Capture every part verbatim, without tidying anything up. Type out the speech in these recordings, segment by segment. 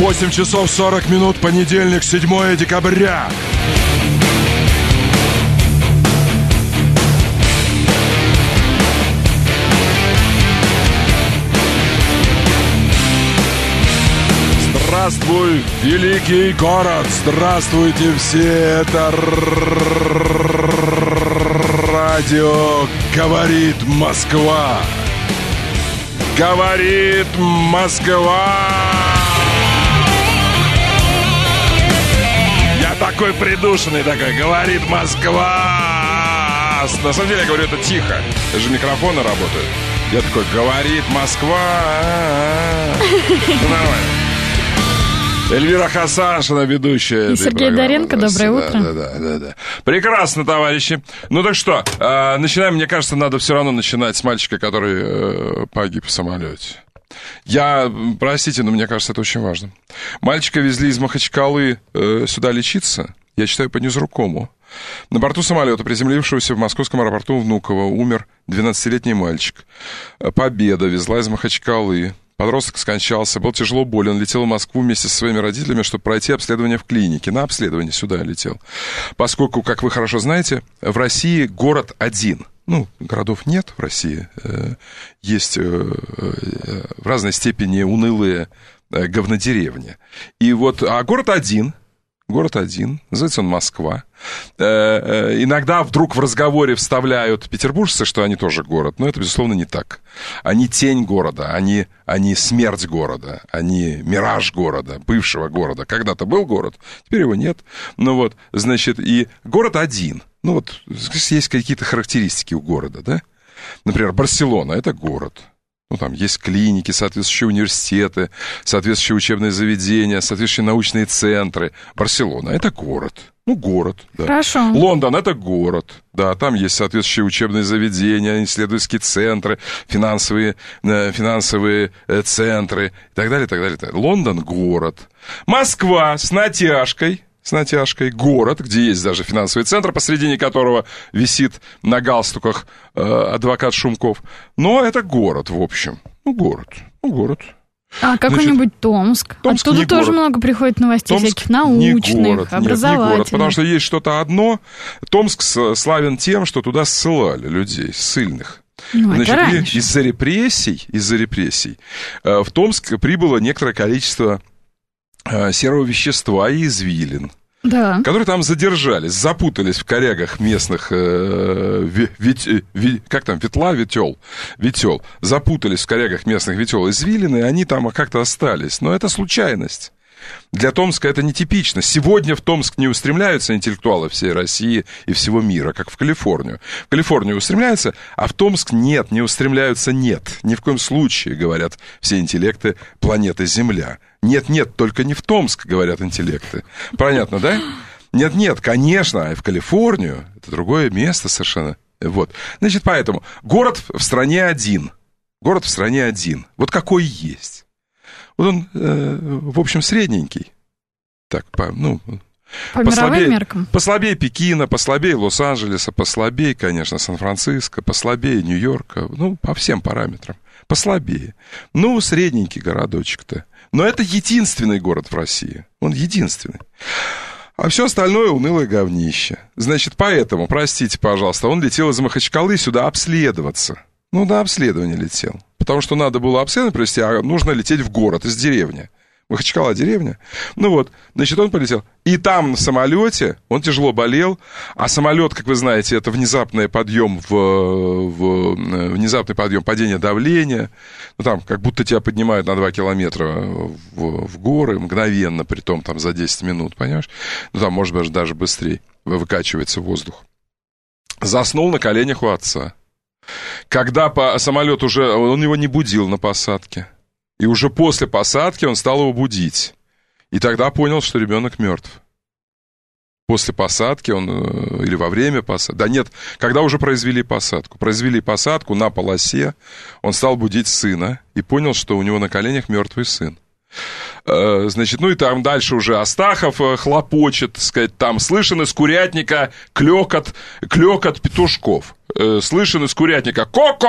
восемь часов сорок минут, понедельник, седьмое декабря. Здравствуй, великий город! Здравствуйте все! Это радио «Говорит Москва». Говорит Москва! Я такой придушенный такой. Говорит Москва! На самом деле я говорю это тихо. Даже микрофоны работают. Я такой, говорит Москва! Ну, нормально. Эльвира Хасаншина, ведущая. И Сергей Доренко, доброе утро. Да, да, да, да. Прекрасно, товарищи. Ну так что, э, начинаем, мне кажется, надо все равно начинать с мальчика, который э, погиб в самолете. Я, простите, но мне кажется, это очень важно. Мальчика везли из Махачкалы э, сюда лечиться, я читаю по Ньюзрукому. На борту самолета, приземлившегося в московском аэропорту Внуково, умер двенадцатилетний мальчик. Победа везла из Махачкалы. Подросток скончался, был тяжело болен, летел в Москву вместе со своими родителями, чтобы пройти обследование в клинике. На обследование сюда летел. Поскольку, как вы хорошо знаете, в России город один. Ну, городов нет в России. Есть в разной степени унылые говнодеревни. И вот, а город один. Город один, называется он Москва. Иногда вдруг в разговоре вставляют петербуржцы, что они тоже город, но это, безусловно, не так. Они тень города, они, они смерть города, они мираж города, бывшего города. Когда-то был город, теперь его нет. Ну вот, значит, и город один. Ну вот, есть какие-то характеристики у города, да? Например, Барселона – это город. Ну, там есть клиники, соответствующие университеты, соответствующие учебные заведения, соответствующие научные центры. Барселона – это город. Ну, город, да. Хорошо. Лондон – это город. Да, там есть соответствующие учебные заведения, исследовательские центры, финансовые, финансовые центры и так далее, и так далее. Лондон – город. Москва с натяжкой. С натяжкой. Город, где есть даже финансовый центр, посредине которого висит на галстуках э, адвокат Шумков. Но это город, в общем. Ну, город. Ну, город. А какой-нибудь Значит, Томск? Томск Оттуда тоже город. много приходит новостей, Томск всяких научных, не город, образовательных. Нет, не город, потому что есть что-то одно. Томск славен тем, что туда ссылали людей, ссыльных. Ну, Значит, это и, из-за репрессий, из-за репрессий э, в Томск прибыло некоторое количество серого вещества и извилин, да. которые там задержались, запутались в корягах местных, э, ведь, ведь, как там, ветла, ветел, ветел, запутались в корягах местных ветел извилины, и они там как-то остались. Но это случайность. Для Томска это нетипично. Сегодня в Томск не устремляются интеллектуалы всей России и всего мира, как в Калифорнию. В Калифорнию устремляются, а в Томск нет, не устремляются нет. Ни в коем случае, говорят все интеллекты планеты Земля. Нет-нет, только не в Томск, говорят интеллекты. Понятно, да? Нет-нет, конечно, а в Калифорнию это другое место совершенно. Вот. Значит, поэтому город в стране один. Город в стране один. Вот какой есть. Вот он, э, в общем, средненький. Так, по, ну, по послабее, мировым меркам. Послабее Пекина, послабее Лос-Анджелеса, послабее, конечно, Сан-Франциско, послабее Нью-Йорка. Ну, по всем параметрам. Послабее. Ну, средненький городочек-то. Но это единственный город в России. Он единственный. А все остальное унылое говнище. Значит, поэтому, простите, пожалуйста, он летел из Махачкалы сюда обследоваться. Ну, на обследование летел. Потому что надо было обследование провести, а нужно лететь в город из деревни. Махачкала деревня. Ну вот, значит, он полетел. И там на самолете он тяжело болел. А самолет, как вы знаете, это внезапный подъем в, в внезапный подъем падения давления. Ну там, как будто тебя поднимают на два километра в, в горы мгновенно, притом там за десять минут, понимаешь? Ну там, может быть, даже быстрее выкачивается воздух. Заснул на коленях у отца. Когда по, самолет уже, он его не будил на посадке. И уже после посадки он стал его будить. И тогда понял, что ребенок мертв. После посадки он, или во время посадки, да нет, когда уже произвели посадку. Произвели посадку на полосе, он стал будить сына и понял, что у него на коленях мертвый сын. Значит, ну и там дальше уже Астахов хлопочет, так сказать, там слышен из курятника клёкот, клёкот петушков. Слышен из курятника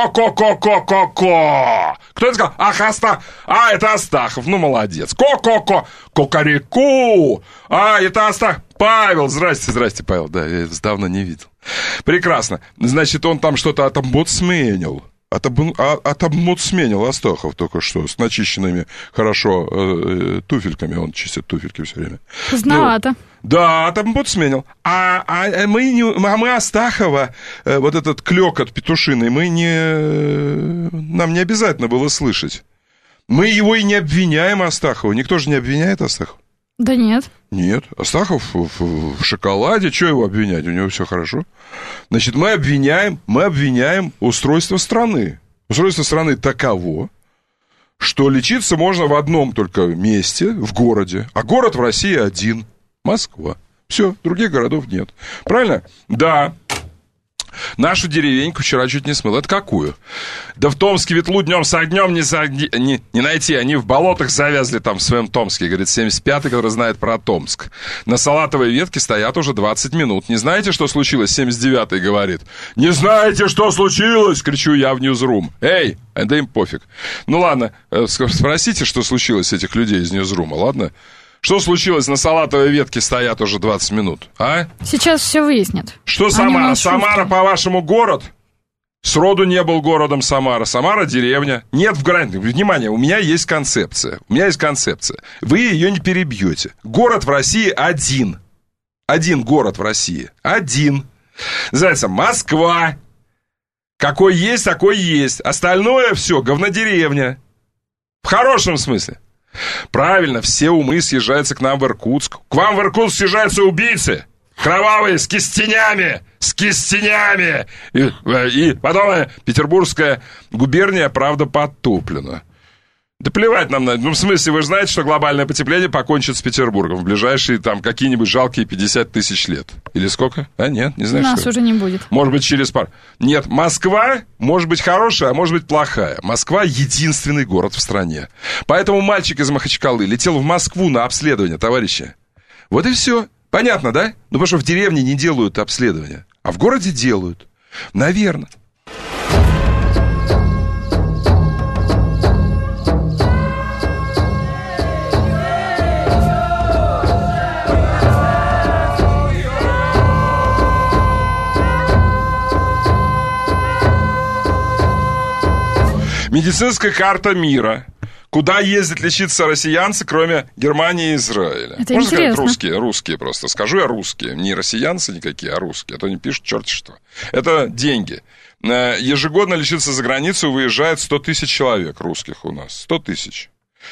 ко-ко-ко-ко-ко-ко-ко. Кто это сказал? Ах, Астахов. А, это Астахов, ну молодец. Ко-ко-ко, кокареку. А, это Астахов. Павел, здрасте, здрасте, Павел. Да, я вас давно не видел. Прекрасно. Значит, он там что-то отомбудсменил. Отомбудсменил Астахов только что с начищенными хорошо э, туфельками. Он чистит туфельки все время. Поздновато. Ну, да, отомбудсменил. А, а, мы, не, а мы Астахова, э, вот этот клёкот петушиный, мы не... Нам не обязательно было слышать. Мы его и не обвиняем, Астахова. Никто же не обвиняет Астахова. Да нет. Нет, Астахов в, в, в шоколаде, что его обвинять, у него все хорошо. Значит, мы обвиняем, мы обвиняем устройство страны. Устройство страны таково, что лечиться можно в одном только месте, в городе, а город в России один, Москва. Все, других городов нет. Правильно? Да. Нашу деревеньку вчера чуть не смыл. Это какую? Да в Томске ветлу днем с огнем не, загни... не, не найти. Они в болотах завязли там в своем Томске. Говорит, семьдесят пятый, который знает про Томск. На салатовой ветке стоят уже двадцать минут. Не знаете, что случилось? семьдесят девятый говорит. Не знаете, что случилось? Кричу я в Ньюзрум. Эй, да им пофиг. Ну ладно, спросите, что случилось с этих людей из Ньюзрума, ладно? Что случилось? На салатовой ветке стоят уже двадцать минут, а? Сейчас все выяснят. Что Самара? Самара, по-вашему, город? Сроду не был городом Самара. Самара — деревня. Нет в границе. Внимание, у меня есть концепция. У меня есть концепция. Вы ее не перебьете. Город в России один. Один город в России. Один. Называется Москва. Какой есть, такой есть. Остальное все говнодеревня. В хорошем смысле. Правильно, все умы съезжаются к нам в Иркутск. К вам в Иркутск съезжаются убийцы. Кровавые, с кистенями. С кистенями. И, и потом Петербургская губерния, правда, подтоплена. Да плевать нам на... Ну, в смысле, вы же знаете, что глобальное потепление покончит с Петербургом в ближайшие, там, какие-нибудь жалкие пятьдесят тысяч лет. Или сколько? А, нет, не знаю, Нас сколько. уже не будет. Может быть, через пару... Нет, Москва может быть хорошая, а может быть плохая. Москва — единственный город в стране. Поэтому мальчик из Махачкалы летел в Москву на обследование, товарищи. Вот и все. Понятно, да? Ну, потому что в деревне не делают обследования, а в городе делают. Наверное. Медицинская карта мира. Куда ездят лечиться россиянцы, кроме Германии и Израиля? Это Можно интересно. сказать русские? Русские просто. Скажу я русские. Не россиянцы никакие, а русские. А то они пишут черти что. Это деньги. Ежегодно лечиться за границу выезжает сто тысяч человек русских у нас. сто тысяч.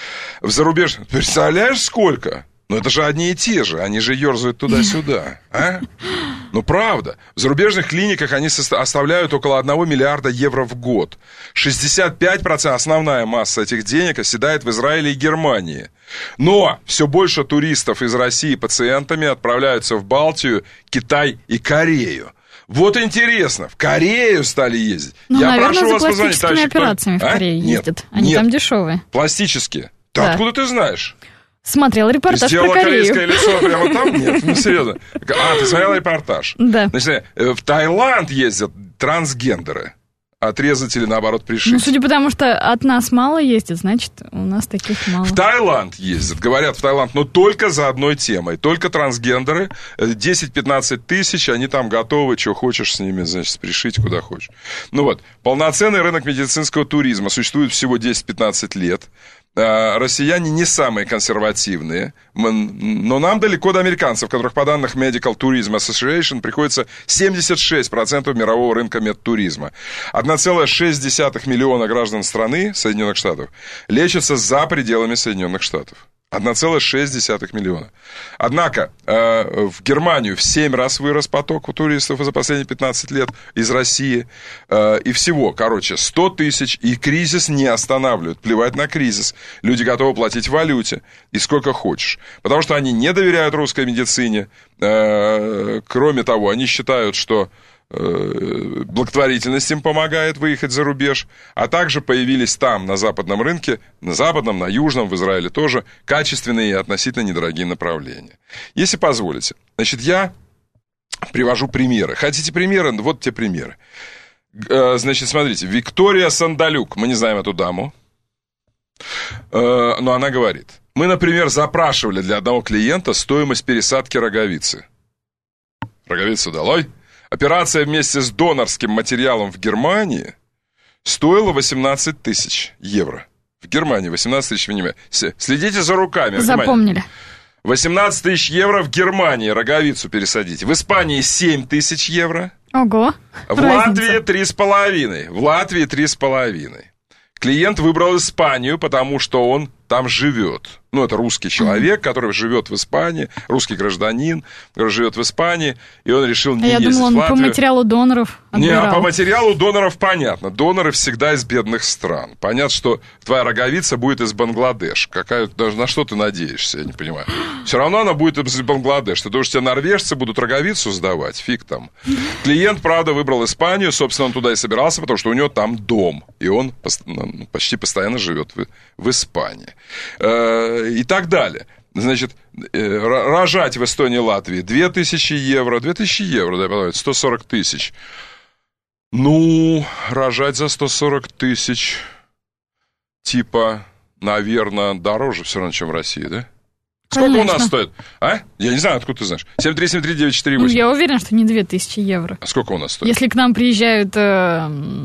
В зарубеж... Представляешь, сколько? Ну, это же одни и те же. Они же ерзают туда-сюда. А? Ну, правда. В зарубежных клиниках они оставляют около одного миллиарда евро в год. шестьдесят пять процентов, основная масса этих денег, оседает в Израиле и Германии. Но все больше туристов из России пациентами отправляются в Балтию, Китай и Корею. Вот интересно, в Корею стали ездить. Ну, Я наверное, прошу за вас позвонить, пластическими товарищи, операциями кто... в Корее а? ездят. Нет, Они нет. там дешевые. Пластические? Да, Да. откуда ты знаешь? Смотрел Ты репортаж сделала про Корею. корейское лицо прямо там? Нет, ну серьезно. А, ты смотрела репортаж? Да. Значит, в Таиланд ездят трансгендеры. Отрезатели, наоборот, пришить. Ну, судя по тому, что от нас мало ездит, значит, у нас таких мало. В Таиланд ездят, говорят, в Таиланд, но только за одной темой. Только трансгендеры, десять-пятнадцать тысяч, они там готовы, что хочешь с ними, значит, пришить куда хочешь. Ну вот, полноценный рынок медицинского туризма существует всего десять-пятнадцать лет. Россияне не самые консервативные, но нам далеко до американцев, которых по данным Medical Tourism Association приходится семьдесят шесть процентов мирового рынка медтуризма. одна целая шесть десятых миллиона граждан страны, Соединенных Штатов, лечатся за пределами Соединенных Штатов. одна целая шесть десятых миллиона. Однако э, в Германию в семь раз вырос поток у туристов за последние пятнадцать лет из России. Э, и всего, короче, сто тысяч. И кризис не останавливают. Плевать на кризис. Люди готовы платить в валюте. И сколько хочешь. Потому что они не доверяют русской медицине. Э, кроме того, они считают, что благотворительность им помогает выехать за рубеж, а также появились там, на западном рынке, на западном, на южном, в Израиле тоже, качественные и относительно недорогие направления. Если позволите, значит, я привожу примеры. Хотите примеры? Вот те примеры. Значит, смотрите, Виктория Сандалюк, мы не знаем эту даму, но она говорит, мы, например, запрашивали для одного клиента стоимость пересадки роговицы. Роговицу долой. Операция вместе с донорским материалом в Германии стоила восемнадцать тысяч евро. В Германии восемнадцать тысяч, внимание. Следите за руками. Запомнили. восемнадцать тысяч евро в Германии роговицу пересадить. В Испании семь тысяч евро. Ого. В Латвии три с половиной. В Латвии три с половиной. Клиент выбрал Испанию, потому что он там живет. Ну, это русский человек, mm-hmm. который живет в Испании, русский гражданин, который живет в Испании, и он решил не а ездить в Латвию. Я думала, он по материалу доноров отбирал. Не, по материалу доноров понятно. Доноры всегда из бедных стран. Понятно, что твоя роговица будет из Бангладеш. Какая, даже на что ты надеешься, я не понимаю. Все равно она будет из Бангладеш. Ты думаешь, тебе норвежцы будут роговицу сдавать? Фиг там. Клиент, правда, выбрал Испанию. Собственно, он туда и собирался, потому что у него там дом. И он почти постоянно живет в, в Испании. И так далее. Значит, рожать в Эстонии и Латвии две тысячи евро. две тысячи евро, да, подавать, сто сорок тысяч. Ну, рожать за сто сорок тысяч, типа, наверное, дороже все равно, чем в России, да? Сколько Конечно. У нас стоит? А? Я не знаю, откуда ты знаешь. семь три семь три девять четыре восемь. Ну, я уверен, что не две тысячи евро. А сколько у нас стоит? Если к нам приезжают э,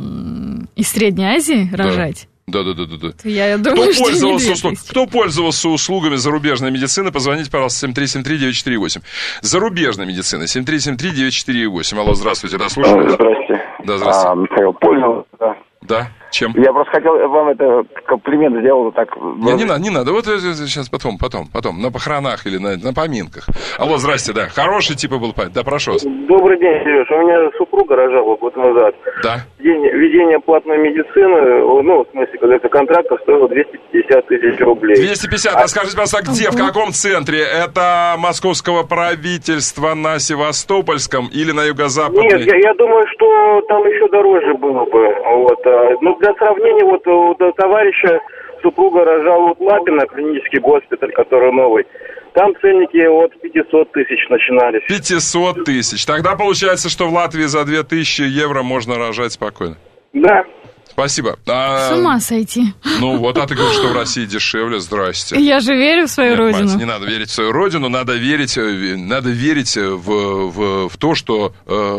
из Средней Азии рожать... Да, да, да, да, да. Я думаю, кто, пользовался услуг... Кто пользовался услугами зарубежной медицины, позвоните, пожалуйста, семь три семь три девять четыре восемь. Зарубежной медицины, семь три семь три девять четыре восемь. Алло, здравствуйте, да, слушаю. Здравствуйте. Да, здравствуйте. А, Михаил, пользовался, да. Да, чем? Я просто хотел вам это комплимент сделал так. Не, не надо, не надо. Вот сейчас потом, потом, потом, на похоронах или на, на поминках. Алло, здрасте, да. Хороший типа был память. Да, прошу вас. Добрый день, Сереж. У меня супруга рожала год назад. Да. Введение платной медицины, ну, в смысле, когда это контракт, стоило двести пятьдесят тысяч рублей. двести пятьдесят, а, а скажите, пожалуйста, где, в каком центре? Это московского правительства на Севастопольском или на юго-западной? Нет, я, я думаю, что там еще дороже было бы. Вот. Ну, для сравнения, вот у товарища супруга рожала вот Лапина, клинический госпиталь, который новый. Там ценники от пятьсот тысяч начинались. пятьсот тысяч. Тогда получается, что в Латвии за две тысячи евро можно рожать спокойно. Да. Спасибо. А, С ума сойти. Ну вот, а ты говоришь, что в России дешевле. Здрасте. Я же верю в свою Нет, родину. Мать, не надо верить в свою родину, надо верить, надо верить в, в, в то, что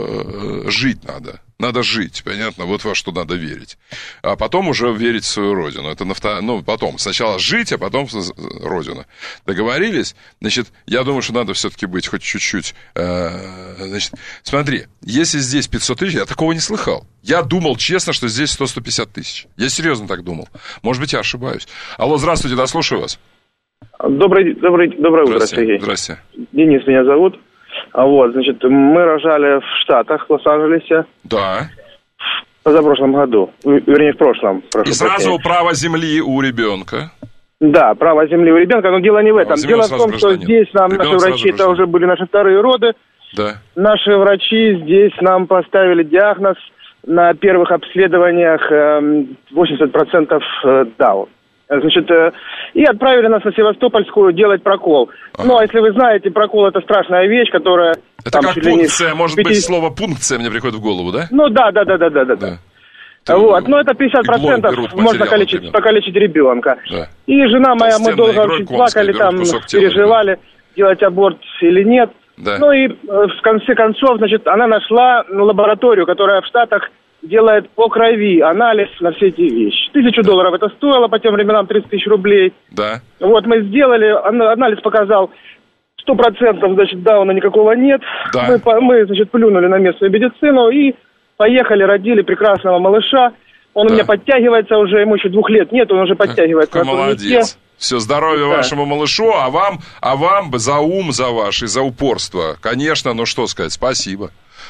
э, жить надо. Надо жить, понятно? Вот во что надо верить. А потом уже верить в свою родину. Это на втор... Ну, потом. Сначала жить, а потом родину. Договорились? Значит, я думаю, что надо все-таки быть хоть чуть-чуть... Э, значит, смотри, если здесь пятьсот тысяч, я такого не слыхал. Я думал, честно, что здесь сто - сто пятьдесят тысяч. Я серьезно так думал. Может быть, я ошибаюсь. Алло, здравствуйте, да, слушаю вас. Добрый, добрый, доброе утро, Сергей. Здрасте. Денис меня зовут. Вот, значит, мы рожали в Штатах, в Лос-Анджелесе. Да. В позапрошлом году. Вернее, в прошлом. И сразу право земли у ребенка. Да, право земли у ребенка, но дело не в этом. Дело в том, что здесь нам Ребенок наши врачи, это уже были наши вторые роды. Да. Наши врачи здесь нам поставили диагноз на первых обследованиях восемьдесят процентов даун. Значит, и отправили нас на Севастопольскую делать прокол. Ага. Ну, а если вы знаете, прокол – это страшная вещь, которая... Это как пункция, может пятьдесят... быть, слово пункция мне приходит в голову, да? Ну, да, да, да, да, да, да. да. Ты, вот, но это пятьдесят процентов можно калечить, покалечить ребенка. Да. И жена моя, мы долго очень плакали, там, переживали, тела, делать аборт или нет. Да. Ну, и в конце концов, значит, она нашла лабораторию, которая в Штатах делает по крови анализ на все эти вещи. Тысячу да. долларов это стоило, по тем временам тридцать тысяч рублей. Да. Вот мы сделали, анализ показал сто процентов, значит, дауна никакого нет. Да. Мы, мы, значит, плюнули на местную медицину и поехали, родили прекрасного малыша. Он да. у меня подтягивается уже, ему еще двух лет нет, он уже подтягивается. Какой молодец. Все, здоровья да. вашему малышу, а вам, а вам за ум, за ваш и за упорство. Конечно, ну что сказать, спасибо.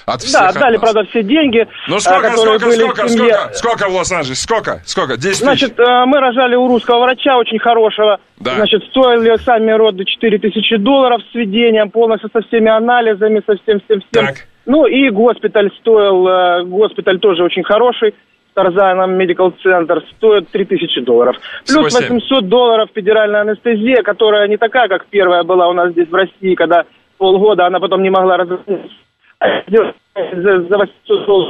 От всех да, от отдали, нас. правда, все деньги, ну, сколько, которые сколько, были сколько, в семье. сколько, сколько в Лос-Анджелесе? Сколько? Сколько? десять тысяч? Значит, мы рожали у русского врача, очень хорошего. Да. Значит, стоили сами роды четыре тысячи долларов с введением, полностью со всеми анализами, со всем-всем-всем. Ну, и госпиталь стоил, госпиталь тоже очень хороший, Тарзаном Medical Center, стоит три тысячи долларов. Плюс восемьсот долларов федеральная анестезия, которая не такая, как первая была у нас здесь в России, когда полгода она потом не могла разрешиться. За восемьсот долларов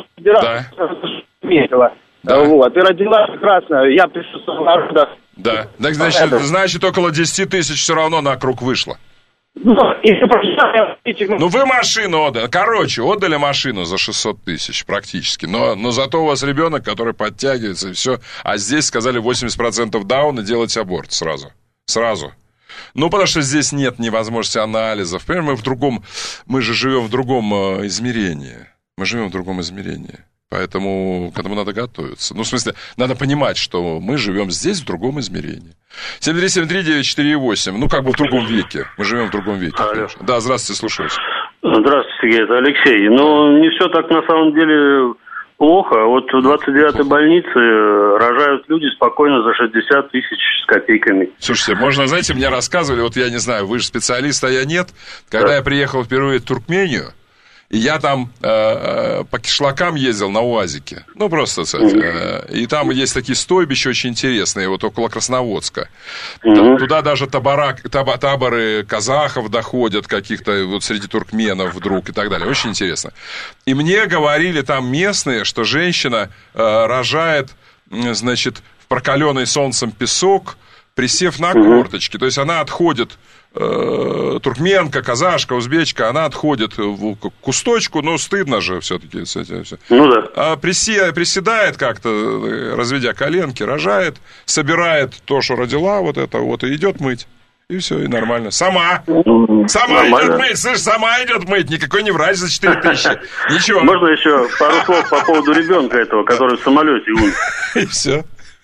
метила. Да. Вот, и родила прекрасно. Я присутствовал на родах. Да, так значит, значит, около десять тысяч все равно на круг вышло. Ну, ну, вы машину отдали. Короче, отдали машину за шестьсот тысяч практически. Но, но зато у вас ребенок, который подтягивается, и все. А здесь сказали восемьдесят процентов даун и делать аборт сразу. Сразу. Ну, потому что здесь нет невозможности анализов. Понимаете, мы в другом... Мы же живем в другом э, измерении. Мы живем в другом измерении. Поэтому к этому надо готовиться. Ну, в смысле, надо понимать, что мы живем здесь в другом измерении. семь три семь три девять четыре восемь. Ну, как бы в другом веке. Мы живем в другом веке. Да, здравствуйте, слушаюсь. Здравствуйте, Сергей, это Алексей. Ну, не все так на самом деле плохо. Вот в двадцать девятой больнице рожают люди спокойно за шестьдесят тысяч с копейками. Слушайте, можно, знаете, мне рассказывали, вот я не знаю, вы же специалист, а я нет. Когда да. я приехал впервые в Туркмению, и я там э, по кишлакам ездил на УАЗике. Ну, просто, кстати. Э, и там есть такие стойбища очень интересные, вот около Красноводска. Mm-hmm. Туда даже табора, таба, таборы казахов доходят, каких-то вот среди туркменов вдруг и так далее. Очень интересно. И мне говорили там местные, что женщина э, рожает, значит, в прокаленный солнцем песок, присев на корточки. То есть она отходит... туркменка, казашка, узбечка, она отходит в кусточку, но стыдно же все-таки. Ну да. А присе, приседает как-то, разведя коленки, рожает, собирает то, что родила, вот это вот, и идет мыть. И все, и нормально. Сама. Сама нормально. Идет мыть, слышь, сама идет мыть. Никакой не врач за четыре тысячи. Ничего. Можно еще пару слов по поводу ребенка этого, который в самолете умер? И все.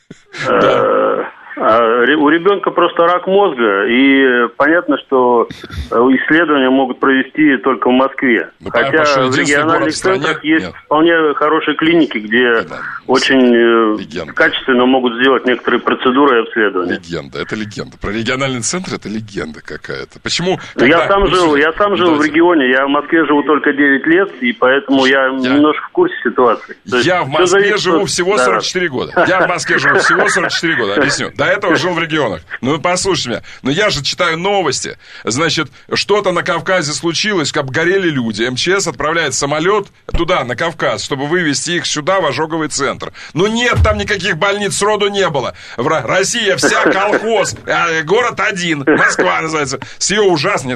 У ребенка просто рак мозга, и понятно, что исследования могут провести только в Москве. Ну, Хотя в региональных центрах есть Нет. вполне хорошие клиники, где это очень легенда. Качественно могут сделать некоторые процедуры и обследования. Легенда, это легенда. Про региональный центр это легенда какая-то. Почему? Когда... Я сам жил, я сам жил в регионе, я в Москве живу только девять лет, и поэтому я, я... немножко в курсе ситуации. То я в Москве зависит... живу всего да. сорок четыре года. Я в Москве живу всего сорок четыре года, объясню. До этого жил в регионах. Ну, послушайте меня. Но я же читаю новости. Значит, что-то на Кавказе случилось, обгорели люди. МЧС отправляет самолет туда, на Кавказ, чтобы вывести их сюда, в ожоговый центр. Ну, нет там никаких больниц, сроду не было. В Россия вся колхоз. Город один. Москва называется. С ее ужасной...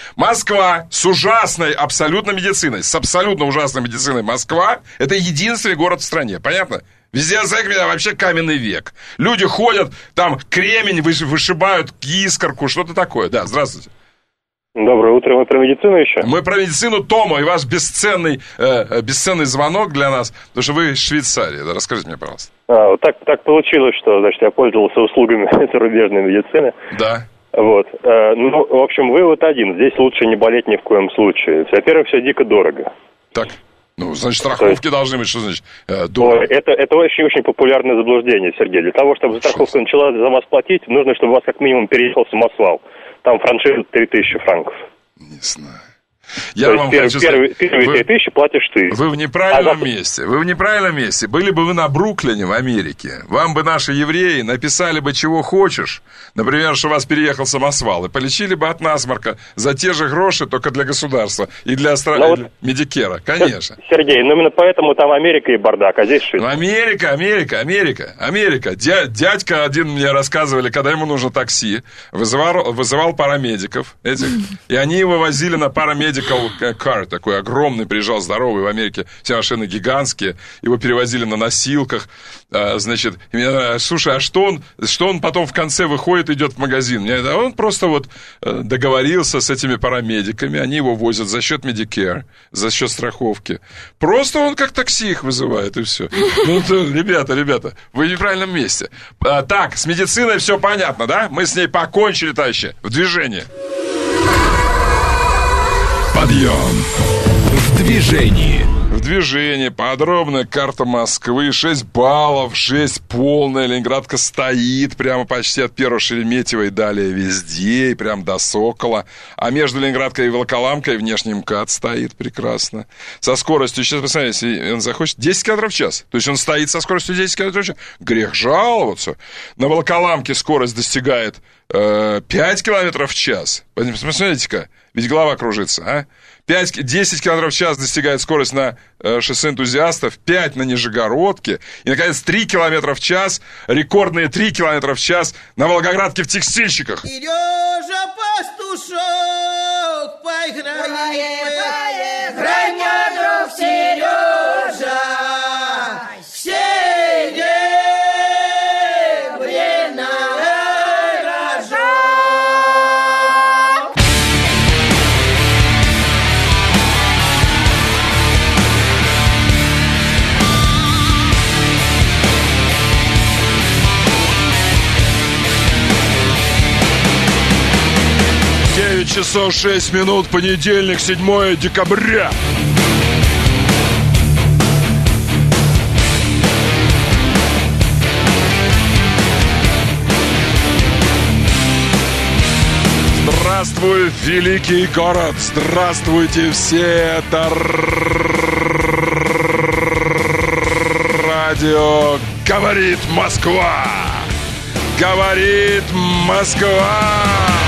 Москва с ужасной абсолютно медициной. С абсолютно ужасной медициной. Москва — это единственный город в стране. Понятно? Везде вообще каменный век. Люди ходят, там кремень вышибают, искорку, что-то такое. Да, здравствуйте. Доброе утро. Мы про медицину еще? Мы про медицину, Тома, и ваш бесценный, э, бесценный звонок для нас, потому что вы из Швейцарии. Да, расскажите мне, пожалуйста. А, вот так, так получилось, что, значит, я пользовался услугами зарубежной медицины. Да. Вот. Э, ну, в общем, вывод один. Здесь лучше не болеть ни в коем случае. Во-первых, все дико дорого. Так. Ну, значит, страховки есть... должны быть, что значит, э, дорого. Это, это очень-очень популярное заблуждение, Сергей. Для того, чтобы страховка начала за вас платить, нужно, чтобы у вас как минимум переехал самосвал. Там франшиза три тысячи франков. Не знаю. Я вам первый, хочу первый, сказать, первые три тысячи платишь ты. Вы в неправильном а месте. Вы в неправильном месте. Были бы вы на Бруклине в Америке, вам бы наши евреи написали бы чего хочешь. Например, что у вас переехал самосвал. И полечили бы от насморка за те же гроши, только для государства. И для стра... вот, Медикера, конечно. Сергей, ну именно поэтому там Америка и бардак, а здесь что? Америка, Америка, Америка, Америка. Дя... Дядька один мне рассказывали, когда ему нужно такси, вызывал, вызывал парамедиков этих, и они его возили на парамедиков. Car, такой огромный, приезжал здоровый в Америке, все машины гигантские, его перевозили на носилках, а, значит, и меня, слушай, а что он, что он потом в конце выходит, идет в магазин? Мне, да, он просто вот договорился с этими парамедиками, они его возят за счет Medicare, за счет страховки. Просто он как такси их вызывает, и все. Ну, то, ребята, ребята, вы в неправильном месте. А, так, с медициной все понятно, да? Мы с ней покончили, товарищи, в движении. Подъем! В движении. В движении. Подробная карта Москвы. шесть баллов, шесть полная. Ленинградка стоит прямо почти от первого Шереметьево и далее везде, и прям до Сокола. А между Ленинградкой и Волоколамкой внешний МКАД стоит прекрасно. Со скоростью, сейчас посмотрите, если он захочет, десять километров в час. То есть он стоит со скоростью десять километров в час. Грех жаловаться. На Волоколамке скорость достигает э, пять километров в час. Посмотрите-ка, ведь голова кружится, а? пять, десять километров в час достигает скорость на э, шоссе энтузиастов, пять на Нижегородке. И, наконец, три километра в час, рекордные три километра в час на Волгоградке в текстильщиках. Сережа, пастушок, поиграй, поиграй, мой друг Сережа, девять часов шесть минут, понедельник, седьмое декабря. Здравствуй, великий город! Здравствуйте все! Это радио «Говорит Москва». Говорит Москва.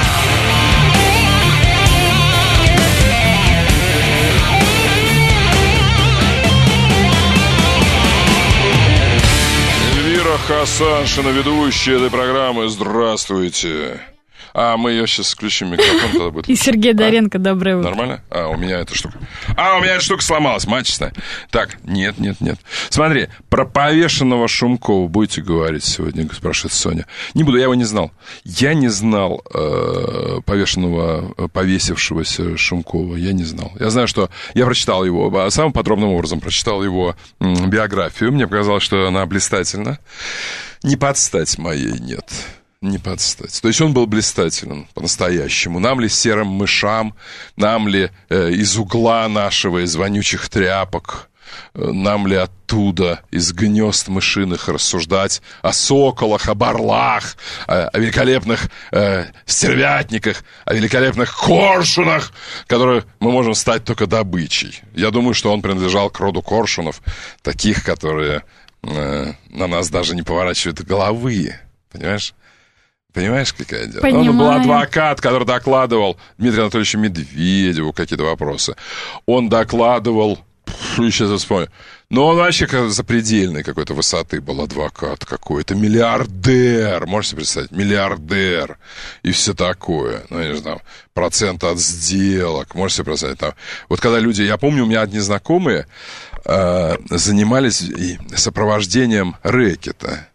Эльвира Хасаншина, ведущая этой программы. Здравствуйте. А, мы ее сейчас включим, микрофон тогда будет. И Сергей Доренко, а? Доброе утро. Нормально? А, у меня эта штука. А, у меня эта штука сломалась, мачечная. Так, нет, нет, нет. Смотри, про повешенного Шумкова будете говорить сегодня, спрашивает Соня. Не буду, я его не знал. Я не знал э, повешенного, повесившегося Шумкова. Я не знал. Я знаю, что я прочитал его, самым подробным образом прочитал его м, биографию. Мне показалось, что она блистательна. Не под стать моей, нет. Не подстать. То есть он был блистателен по-настоящему. Нам ли, серым мышам, нам ли э, из угла нашего, из вонючих тряпок, э, нам ли оттуда, из гнезд мышиных рассуждать о соколах, о орлах, о, о великолепных э, стервятниках, о великолепных коршунах, которые мы можем стать только добычей. Я думаю, что он принадлежал к роду коршунов, таких, которые э, на нас даже не поворачивают головы. Понимаешь? Понимаешь, какая дело? Понимаю. Он был адвокат, который докладывал Дмитрию Анатольевичу Медведеву какие-то вопросы. Он докладывал... Сейчас я вспомню. Но он вообще запредельной какой-то высоты был адвокат какой-то. Миллиардер. Можете представить? Миллиардер. И все такое. Ну, я не знаю, процент от сделок. Можете представить? Там. Вот когда люди... Я помню, у меня одни знакомые э, занимались сопровождением рэкета.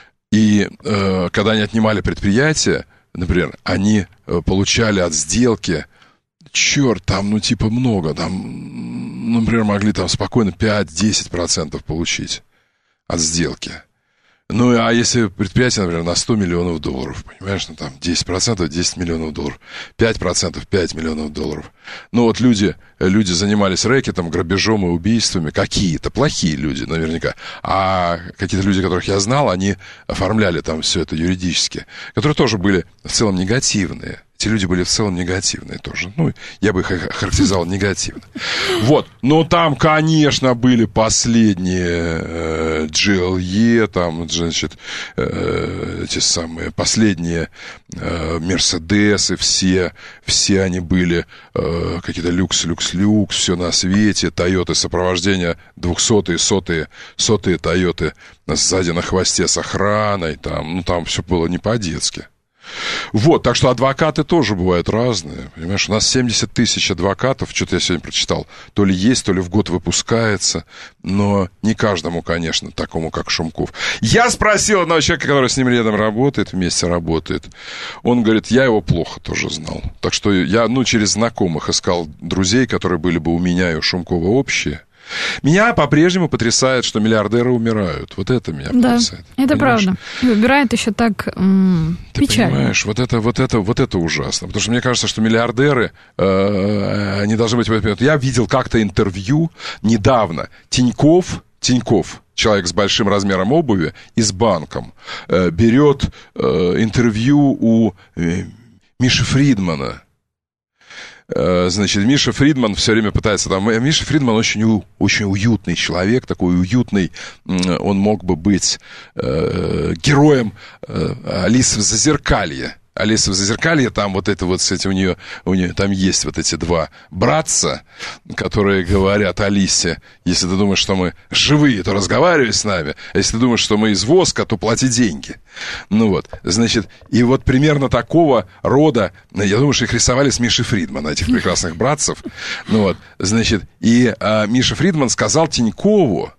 И э, когда они отнимали предприятие, например, они э, получали от сделки, черт, там, ну, типа, много, там, например, могли там спокойно пять-десять процентов получить от сделки. Ну, а если предприятие, например, на сто миллионов долларов, понимаешь, ну, там, десять процентов, десять миллионов долларов, пять процентов, пять миллионов долларов. Ну, вот люди, люди занимались рэкетом, грабежом и убийствами, какие-то плохие люди, наверняка. А какие-то люди, которых я знал, они оформляли там все это юридически, которые тоже были в целом негативные. Эти люди были в целом негативные тоже. Ну, я бы их характеризовал негативно. Вот. Но там, конечно, были последние э, джи эл и, там, значит, э, эти самые последние э, Мерседесы, все, все они были э, какие-то люкс, люкс, люкс, все на свете, Тойоты сопровождения, двухсотые, сотые, сотые Тойоты сзади на хвосте с охраной, там, ну, там все было не по-детски. Вот, так что адвокаты тоже бывают разные, понимаешь, у нас семьдесят тысяч адвокатов, что-то я сегодня прочитал, то ли есть, то ли в год выпускается, но не каждому, конечно, такому, как Шумков. Я спросил одного человека, который с ним рядом работает, вместе работает, он говорит, я его плохо тоже знал, так что я, ну, через знакомых искал друзей, которые были бы у меня и у Шумкова общие, Меня по-прежнему потрясает, что миллиардеры умирают. Вот это меня да, потрясает. Это понимаешь? Правда. И умирает еще так м- Ты печально. Понимаешь, вот это, вот, это, вот это ужасно. Потому что мне кажется, что миллиардеры, э, они должны быть... Я видел как-то интервью недавно. Тинькофф, Тинькофф, человек с большим размером обуви и с банком, э, берет э, интервью у э, Миши Фридмана. Значит, Миша Фридман все время пытается там... Миша Фридман очень, у, очень уютный человек, такой уютный. Он мог бы быть э, героем э, Алисы в Зазеркалье. Алиса в Зазеркалье, там вот это вот, кстати, у нее, у нее там есть вот эти два братца, которые говорят Алисе: если ты думаешь, что мы живые, то разговаривай с нами, а если ты думаешь, что мы из воска, то плати деньги. Ну вот, значит, и вот примерно такого рода, я думаю, что их рисовали с Мишей Фридмана, этих прекрасных братцев. Ну вот, значит, и а, Миша Фридман сказал Тинькову,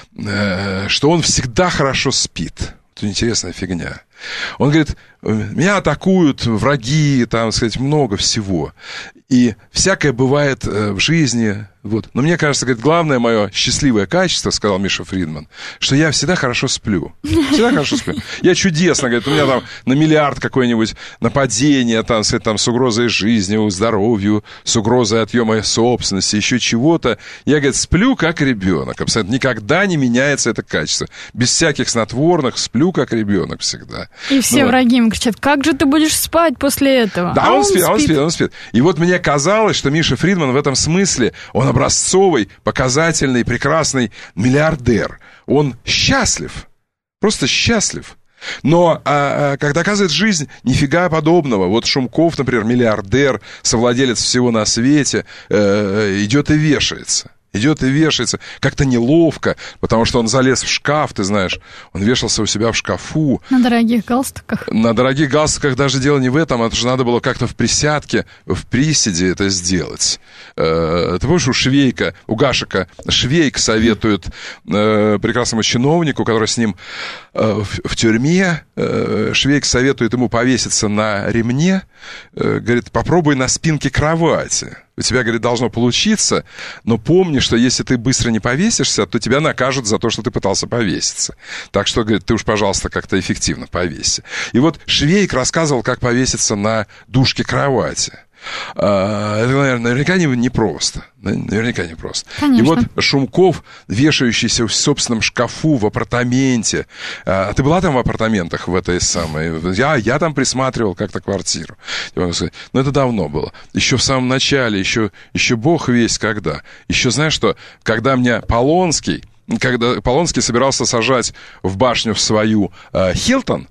э, что он всегда хорошо спит. Это интересная фигня. Он говорит: меня атакуют враги, там, сказать, много всего. И всякое бывает в жизни. Вот. Но мне кажется, говорит, главное мое счастливое качество, сказал Миша Фридман, что я всегда хорошо сплю. Всегда хорошо сплю. Я чудесно, говорит, у меня там на миллиард какое-нибудь нападение, там, сказать, там, с угрозой жизни, здоровью, с угрозой отъема собственности, еще чего-то. Я, говорит, сплю как ребенок. Абсолютно никогда не меняется это качество. Без всяких снотворных сплю как ребенок всегда. И все ну, враги ему кричат: как же ты будешь спать после этого? Да, а он, он спит, спит, он спит, он спит. И вот мне казалось, что Миша Фридман в этом смысле, он образцовый, показательный, прекрасный миллиардер. Он счастлив, просто счастлив. Но, а, а, как доказывает жизнь, нифига подобного. Вот Шумков, например, миллиардер, совладелец всего на свете, э, идет и вешается. Идет и вешается. Как-то неловко, потому что он залез в шкаф, ты знаешь. Он вешался у себя в шкафу. На дорогих галстуках. На дорогих галстуках даже дело не в этом, а то, что надо было как-то в присядке, в приседе это сделать. Э, ты помнишь, у Швейка, у Гашека Швейк советует э, прекрасному чиновнику, который с ним э, в, в тюрьме, э, Швейк советует ему повеситься на ремне, э, говорит: попробуй на спинке кровати. У тебя, говорит, должно получиться, но помни, что если ты быстро не повесишься, то тебя накажут за то, что ты пытался повеситься. Так что, говорит, ты уж, пожалуйста, как-то эффективно повесься. И вот Швейк рассказывал, как повеситься на дужке кровати. Это, наверное, наверняка не, не просто. Наверняка не просто. Конечно. И вот Шумков, вешающийся в собственном шкафу в апартаменте. А ты была там в апартаментах в этой самой? Я, я там присматривал как-то квартиру. Но это давно было. Еще в самом начале, еще, еще бог весть когда. Еще знаешь что? Когда мне Полонский, когда Полонский собирался сажать в башню в свою э, Хилтон,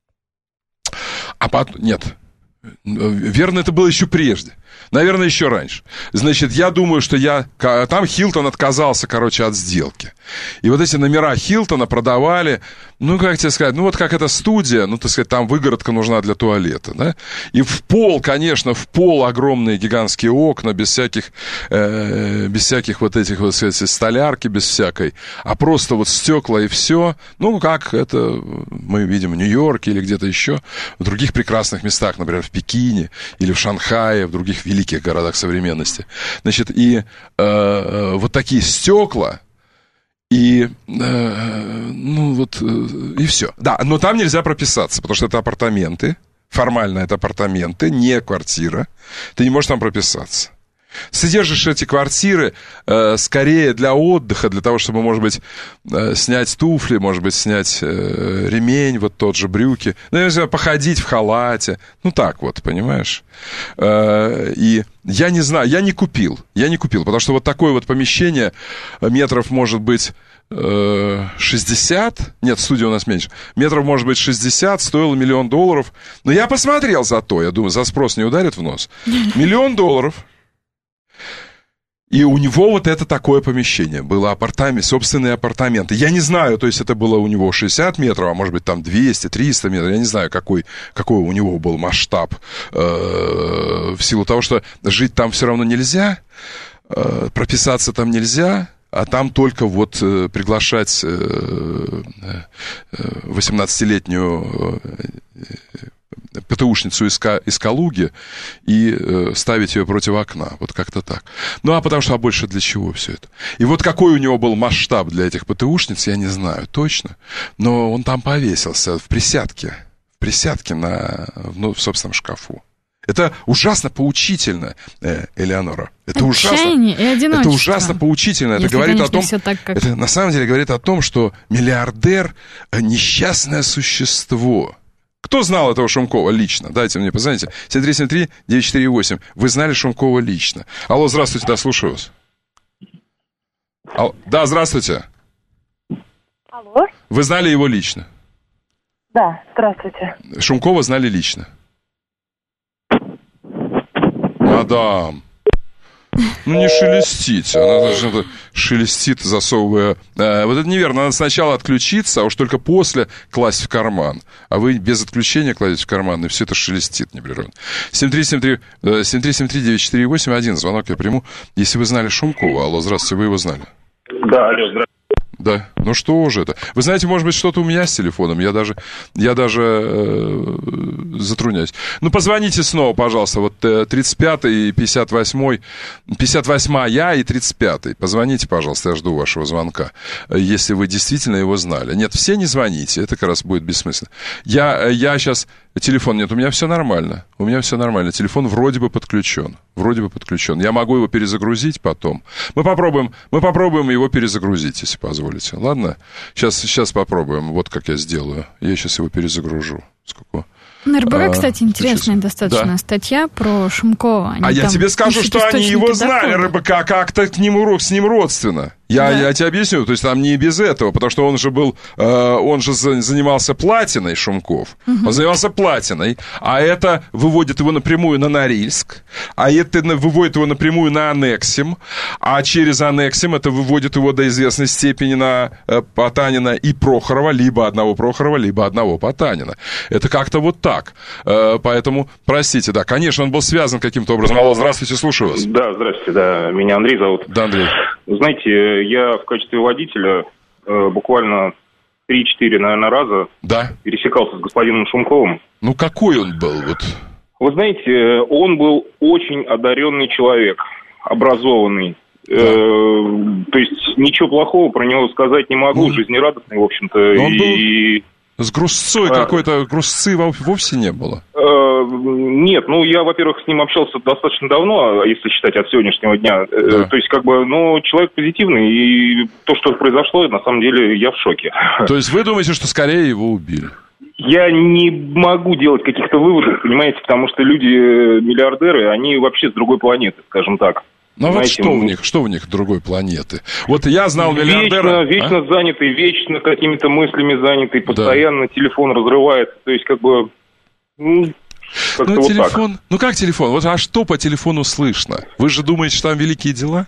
а потом... Нет... Верно, это было еще прежде. Наверное, еще раньше. Значит, я думаю, что я... Там Хилтон отказался, короче, от сделки. И вот эти номера Хилтона продавали, ну, как тебе сказать, ну, вот как эта студия, ну, так сказать, там выгородка нужна для туалета, да? И в пол, конечно, в пол огромные гигантские окна, без всяких, э, без всяких вот этих, вот, сказать, столярки, без всякой, а просто вот стекла и все. Ну, как это мы видим в Нью-Йорке или где-то еще, в других прекрасных местах, например, в Пекине или в Шанхае, в других великих городах современности. Значит, и э, вот такие стекла, и, э, ну, вот, э, и все. Да, но там нельзя прописаться, потому что это апартаменты, формально это апартаменты, не квартира. Ты не можешь там прописаться. Содержишь эти квартиры э, скорее для отдыха, для того, чтобы, может быть, э, снять туфли, может быть, снять э, ремень, вот тот же, брюки. Ну, я не знаю, походить в халате. Ну, так вот, понимаешь? Э, и я не знаю, я не купил. Я не купил, потому что вот такое вот помещение метров, может быть, э, шестьдесят. Нет, студия у нас меньше. Метров, может быть, шестьдесят, стоило миллион долларов. Но я посмотрел за то, я думаю, за спрос не ударит в нос. Миллион долларов. И у него вот это такое помещение. Было апартамент, собственные апартаменты. Я не знаю, то есть это было у него шестьдесят метров, а может быть там двести, триста метров. Я не знаю, какой, какой у него был масштаб. Э, в силу того, что жить там все равно нельзя, э, прописаться там нельзя, а там только вот э, приглашать э, э, восемнадцатилетнюю... Э, ПТУшницу из, из Калуги и э, ставить ее против окна. Вот как-то так. Ну, а потому что, а больше для чего все это? И вот какой у него был масштаб для этих ПТУшниц, я не знаю точно. Но он там повесился в присядке. В присядке на, ну, в собственном шкафу. Это ужасно поучительно, э, Элеонора. Это ужасно, и одиночество. Это ужасно поучительно. Это Если, говорит конечно, о том, так, как... это на самом деле говорит о том, что миллиардер – несчастное существо. Кто знал этого Шумкова лично? Дайте мне, позвоните. семь три семь три девять четыре восемь. Вы знали Шумкова лично? Алло, здравствуйте, да, слушаю вас. Алло, да, здравствуйте. Алло. Вы знали его лично? Да, здравствуйте. Шумкова знали лично? Мадам, ну не шелестите, она даже шелестит, засовывая... Э, вот это неверно, надо сначала отключиться, а уж только после класть в карман. А вы без отключения кладете в карман, и все это шелестит непрерывно. семь три семь три девять четыре восемь, один звонок я приму. Если вы знали Шумкова, алло, здравствуйте, вы его знали? Да, алло, здравствуйте. Да, ну что же это? Вы знаете, может быть, что-то у меня с телефоном, я даже, я даже э, затрудняюсь. Ну, позвоните снова, пожалуйста, вот э, тридцать пятый и пятьдесят восьмой, пятьдесят восьмая и тридцать пятый. Позвоните, пожалуйста, я жду вашего звонка, если вы действительно его знали. Нет, все не звоните, это как раз будет бессмысленно. Я, я сейчас... Телефон нет, у меня все нормально. У меня все нормально. Телефон вроде бы подключен. Вроде бы подключен. Я могу его перезагрузить потом. Мы попробуем, мы попробуем его перезагрузить, если позволите. Ладно? Сейчас, сейчас попробуем. Вот как я сделаю. Я сейчас его перезагружу. Сколько? На эр бэ ка, а, кстати, интересная достаточно да. статья про Шумкова. Они а я тебе скажу, что они его знали, эр бэ ка, как-то к нему, с ним родственно. Я, да. я тебе объясню, то есть там не без этого, потому что он же был, э, он же занимался платиной, Шумков, угу. он занимался платиной, а это выводит его напрямую на Норильск, а это выводит его напрямую на Анексим, а через Анексим это выводит его до известной степени на э, Потанина и Прохорова, либо одного Прохорова, либо одного Потанина. Это как-то вот так, э, поэтому, простите, да, конечно, он был связан каким-то образом. Алло, здравствуйте, слушаю вас. Да, здравствуйте, да, меня Андрей зовут. Да, Андрей. Знаете, я в качестве водителя э, буквально три-четыре, наверное, раза да. пересекался с господином Шумковым. Ну, какой он был? Вот. Вы знаете, он был очень одаренный человек, образованный. Да. Э, то есть ничего плохого про него сказать не могу, ну, жизнерадостный, в общем-то. Он и... был... С грустцой а... какой-то, грустцы вовсе не было? Э, нет, ну, я, во-первых, с ним общался достаточно давно, если считать от сегодняшнего дня. Да. То есть, как бы, ну, человек позитивный, и то, что произошло, на самом деле, я в шоке. То есть, вы думаете, что скорее его убили? Я не могу делать каких-то выводов, понимаете, потому что люди-миллиардеры, они вообще с другой планеты, скажем так. Ну а вот что у них, что у них другой планеты? Вот я знал миллиардера... Вечно, вечно а? занятый, вечно какими-то мыслями занятый, постоянно да. телефон разрывается, то есть как бы... Ну, как-то ну вот телефон, так. Ну как телефон? Вот а что по телефону слышно? Вы же думаете, что там великие дела?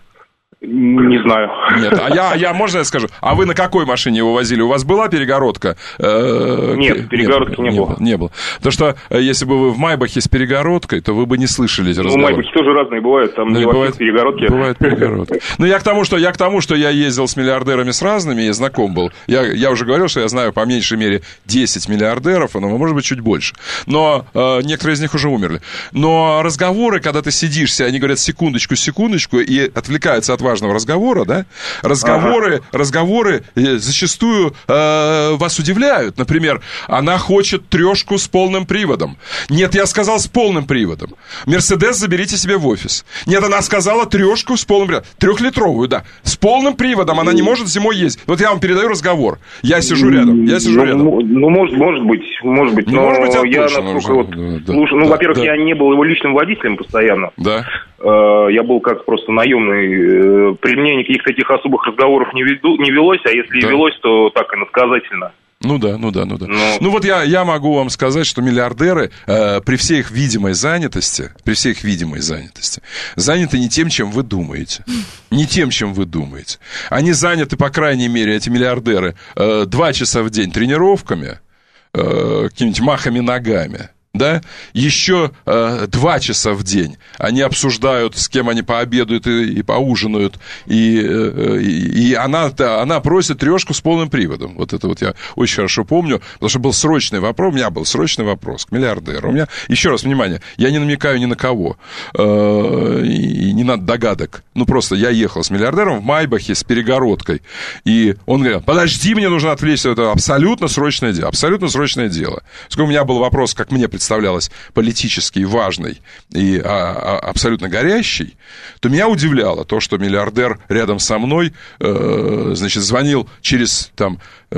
Не знаю. Нет, а я, я, можно я скажу? А вы на какой машине его возили? У вас была перегородка? Нет, перегородки не, не, было. Не было. Потому что, если бы вы в Майбахе с перегородкой, то вы бы не слышали эти разговоры. Ну, Майбахи тоже разные бывают, там не бывает, перегородки. Бывают перегородки. Ну, я к тому, что я к тому, что я ездил с миллиардерами с разными, я знаком был. Я, я уже говорил, что я знаю по меньшей мере десять миллиардеров, но, может быть, чуть больше. Но э, некоторые из них уже умерли. Но разговоры, когда ты сидишься, они говорят секундочку, секундочку, и отвлекаются от важного разговора, да? Разговоры, ага. разговоры зачастую э, вас удивляют. Например, она хочет трешку с полным приводом. Нет, я сказал с полным приводом. Мерседес заберите себе в офис. Нет, она сказала трешку с полным приводом. Трехлитровую, да. С полным приводом. Она не может зимой ездить. Вот я вам передаю разговор. Я сижу рядом. Я сижу ну, рядом. Ну, может, может быть. Может быть. Не но может быть, а я точно, насколько вот... Да, да, слушай, ну, да, во-первых, да. я не был его личным водителем постоянно. Да. Я был как просто наемный. При мне никаких таких особых разговоров не, веду, не велось, а если да. и велось, то так иносказательно. Ну да, ну да, ну да. Но... Ну вот я, я могу вам сказать, что миллиардеры э, при всей их видимой занятости, при всей их видимой занятости, заняты не тем, чем вы думаете. Не тем, чем вы думаете. Они заняты, по крайней мере, эти миллиардеры, э, два часа в день тренировками, э, какими-нибудь махами ногами. да, еще э, два часа в день они обсуждают, с кем они пообедают и, и поужинают, и, э, и, и она, она просит трешку с полным приводом. Вот это вот я очень хорошо помню, потому что был срочный вопрос, у меня был срочный вопрос к миллиардеру. У меня, еще раз, внимание, я не намекаю ни на кого, э, и не надо догадок. Ну, просто я ехал с миллиардером в Майбахе с перегородкой, и он говорил, подожди, мне нужно отвлечься, это абсолютно срочное дело, абсолютно срочное дело. У меня был вопрос, как мне представляется, представлялась политически важной и а, а, абсолютно горящей, то меня удивляло то, что миллиардер рядом со мной, э, значит, звонил через, там,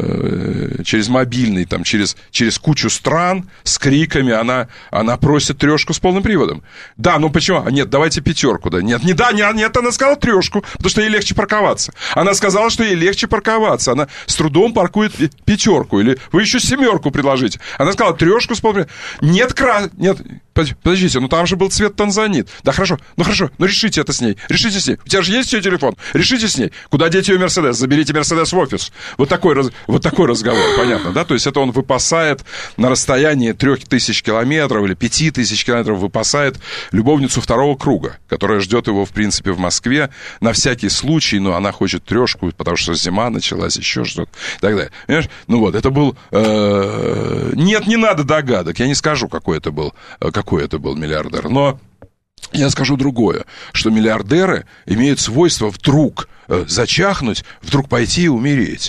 э, через мобильный, там, через, через кучу стран с криками, она, она просит трешку с полным приводом. Да, ну почему? Нет, давайте пятерку, да. Нет, не да, нет, нет, она сказала трешку, потому что ей легче парковаться. Она сказала, что ей легче парковаться. Она с трудом паркует пятерку, или вы еще семерку предложите. Она сказала трешку с полным приводом. Нет, кра... Нет, подождите, ну там же был цвет танзанит. Да, хорошо, ну хорошо, ну решите это с ней. Решите с ней. У тебя же есть ее телефон? Решите с ней. Куда деть ее Мерседес? Заберите Мерседес в офис. Вот такой, раз... вот такой разговор, понятно, да? То есть это он выпасает на расстоянии трех тысяч километров или пяти тысяч километров, выпасает любовницу второго круга, которая ждет его, в принципе, в Москве на всякий случай, но она хочет трешку, потому что зима началась, еще что-то и так далее. Понимаешь? Ну вот, это был... Э... Нет, не надо догадок, я не скажу, какой это был, какой это был миллиардер. Но я скажу другое, что миллиардеры имеют свойство вдруг зачахнуть, вдруг пойти и умереть.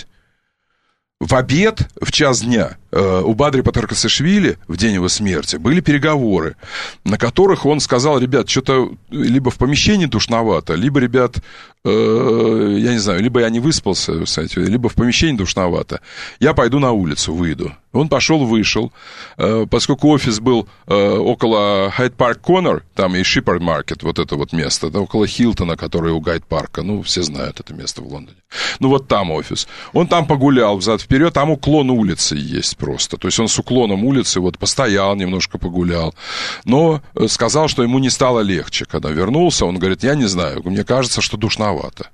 В обед, в час дня, у Бадри Патаркасашвили в день его смерти были переговоры, на которых он сказал, ребят, что-то либо в помещении душновато, либо, ребят, э, я не знаю, либо я не выспался, кстати, либо в помещении душновато. Я пойду на улицу, выйду. Он пошел, вышел, э, поскольку офис был э, около Hyde Park Corner, там и Shepherd Market, вот это вот место, да, около Хилтона, который у Гайд Парка, ну, все знают это место в Лондоне. Ну, вот там офис. Он там погулял взад-вперед, там уклон улицы есть просто. То есть он с уклоном улицы вот постоял, немножко погулял. Но сказал, что ему не стало легче. Когда вернулся, он говорит, я не знаю, мне кажется, что душновато.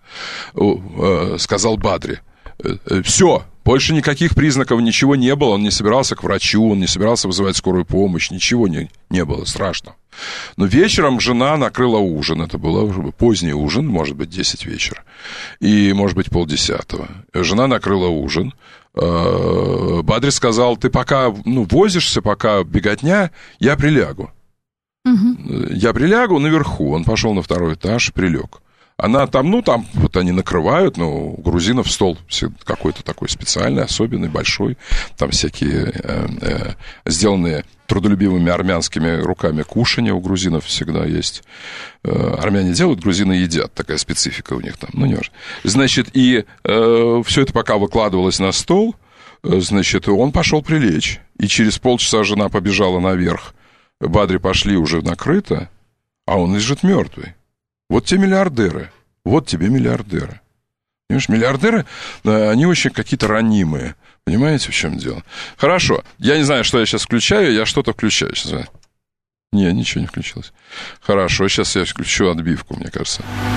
Сказал Бадри. Все, больше никаких признаков, ничего не было. Он не собирался к врачу, он не собирался вызывать скорую помощь, ничего не, не было страшного. Но вечером жена накрыла ужин. Это был поздний ужин, может быть, десять вечера. И, может быть, полдесятого. Жена накрыла ужин. Бадри сказал, ты пока ну, возишься, пока беготня, я прилягу. Угу. Я прилягу наверху. Он пошел на второй этаж, прилег. Она там, ну, там вот они накрывают, ну, у грузинов стол какой-то такой специальный, особенный, большой. Там всякие э, э, сделанные трудолюбивыми армянскими руками кушанья у грузинов всегда есть. Э, армяне делают, грузины едят, такая специфика у них там, ну, не важно. Значит, и э, все это пока выкладывалось на стол, э, значит, он пошел прилечь. И через полчаса жена побежала наверх. Бадри пошли, уже накрыто, а он лежит мертвый. Вот те миллиардеры, вот тебе миллиардеры. Понимаешь, миллиардеры, они очень какие-то ранимые. Понимаете, в чем дело? Хорошо, я не знаю, что я сейчас включаю, я что-то включаю сейчас. Не, ничего не включилось. Хорошо, сейчас я включу отбивку, мне кажется.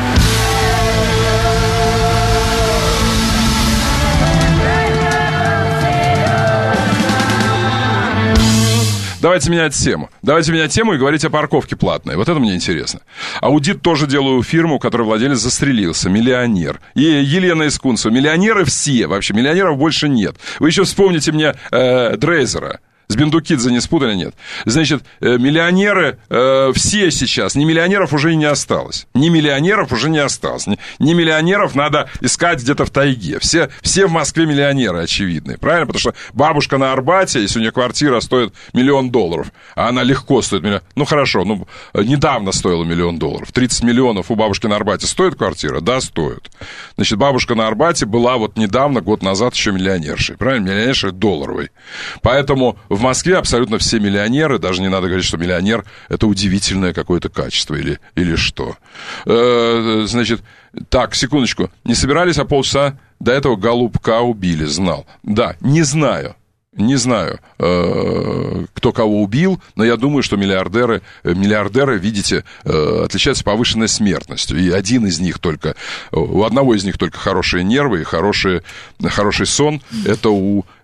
Давайте менять тему. Давайте менять тему и говорить о парковке платной. Вот это мне интересно. Аудит тоже делаю фирму, у которой владелец застрелился. Миллионер. И Елена Искунцева. Миллионеры все. Вообще, миллионеров больше нет. Вы еще вспомните мне э, Дрейзера. С Бендукидзе не спутали, нет. Значит, миллионеры э, все сейчас, ни миллионеров уже и не осталось. Ни миллионеров уже не осталось. Ни, ни миллионеров надо искать где-то в тайге. Все, все в Москве миллионеры очевидные, правильно? Потому что бабушка на Арбате, если у нее квартира стоит миллион долларов, а она легко стоит миллион... Ну, хорошо, ну, недавно стоила миллион долларов. тридцать миллионов у бабушки на Арбате стоит квартира? Да, стоит. Значит, бабушка на Арбате была вот недавно, год назад, еще миллионершей, правильно? Миллионершей долларовой. Поэтому... В Москве абсолютно все миллионеры, даже не надо говорить, что миллионер – это удивительное какое-то качество или, или что. Э, значит, так, секундочку, не собирались, а полчаса до этого голубка убили, знал. Да, не знаю. Не знаю, кто кого убил, но я думаю, что миллиардеры, миллиардеры, видите, отличаются повышенной смертностью. И один из них только, у одного из них только хорошие нервы и хорошие, хороший сон. Это у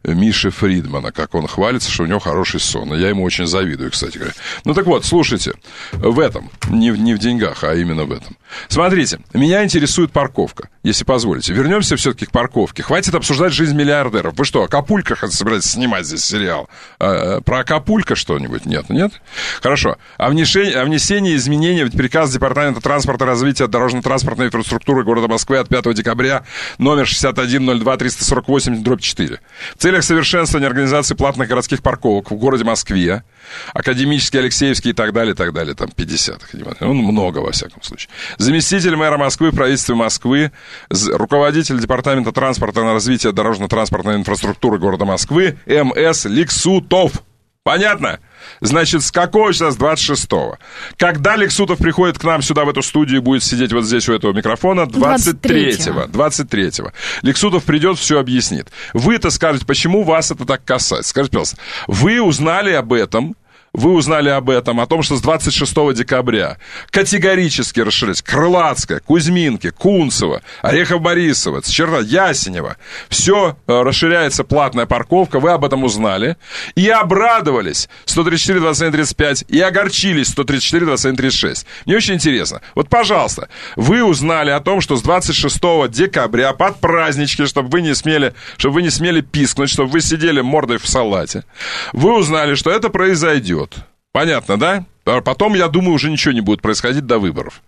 Миши Фридмана, как он хвалится, что у него хороший сон. И я ему очень завидую, кстати говоря. Ну так вот, слушайте, в этом, не в, не в деньгах, а именно в этом. Смотрите, меня интересует парковка, если позволите. Вернемся все-таки к парковке. Хватит обсуждать жизнь миллиардеров. Вы что, о Акапульках собираетесь снимать здесь сериал? А, про Акапулько что-нибудь? Нет, нет? Хорошо. О внесении, о внесении изменений в приказ Департамента транспорта и развития дорожно-транспортной инфраструктуры города Москвы от пятого декабря номер шестьдесят один ноль два триста сорок восемь дробь четыре. В целях совершенствования организации платных городских парковок в городе Москве, Академический, Алексеевский и так далее, и так далее, там пятьдесят, ну, много во всяком случае. Заместитель мэра Москвы в правительстве Москвы, руководитель Департамента транспорта и развития дорожно-транспортной инфраструктуры города Москвы эм эс Ликсутов. Понятно? Значит, с какого числа? С двадцать шестого. Когда Ликсутов приходит к нам сюда в эту студию и будет сидеть вот здесь у этого микрофона? двадцать третьего. двадцать третьего. Ликсутов придет, все объяснит. Вы-то скажете, почему вас это так касается? Скажите, пожалуйста, вы узнали об этом... Вы узнали об этом, о том, что с двадцать шестого декабря категорически расширились Крылатская, Кузьминки, Кунцево, Орехов-Борисово, Черно, Ясенево. Все расширяется платная парковка, вы об этом узнали. И обрадовались сто тридцать четыре двадцать один тридцать пять, и огорчились сто тридцать четыре двадцать один тридцать шесть. Мне очень интересно. Вот, пожалуйста, вы узнали о том, что с двадцать шестого декабря под празднички, чтобы вы не смели, чтобы вы не смели пискнуть, чтобы вы сидели мордой в салате. Вы узнали, что это произойдет. Понятно, да? Потом, я думаю, уже ничего не будет происходить до выборов.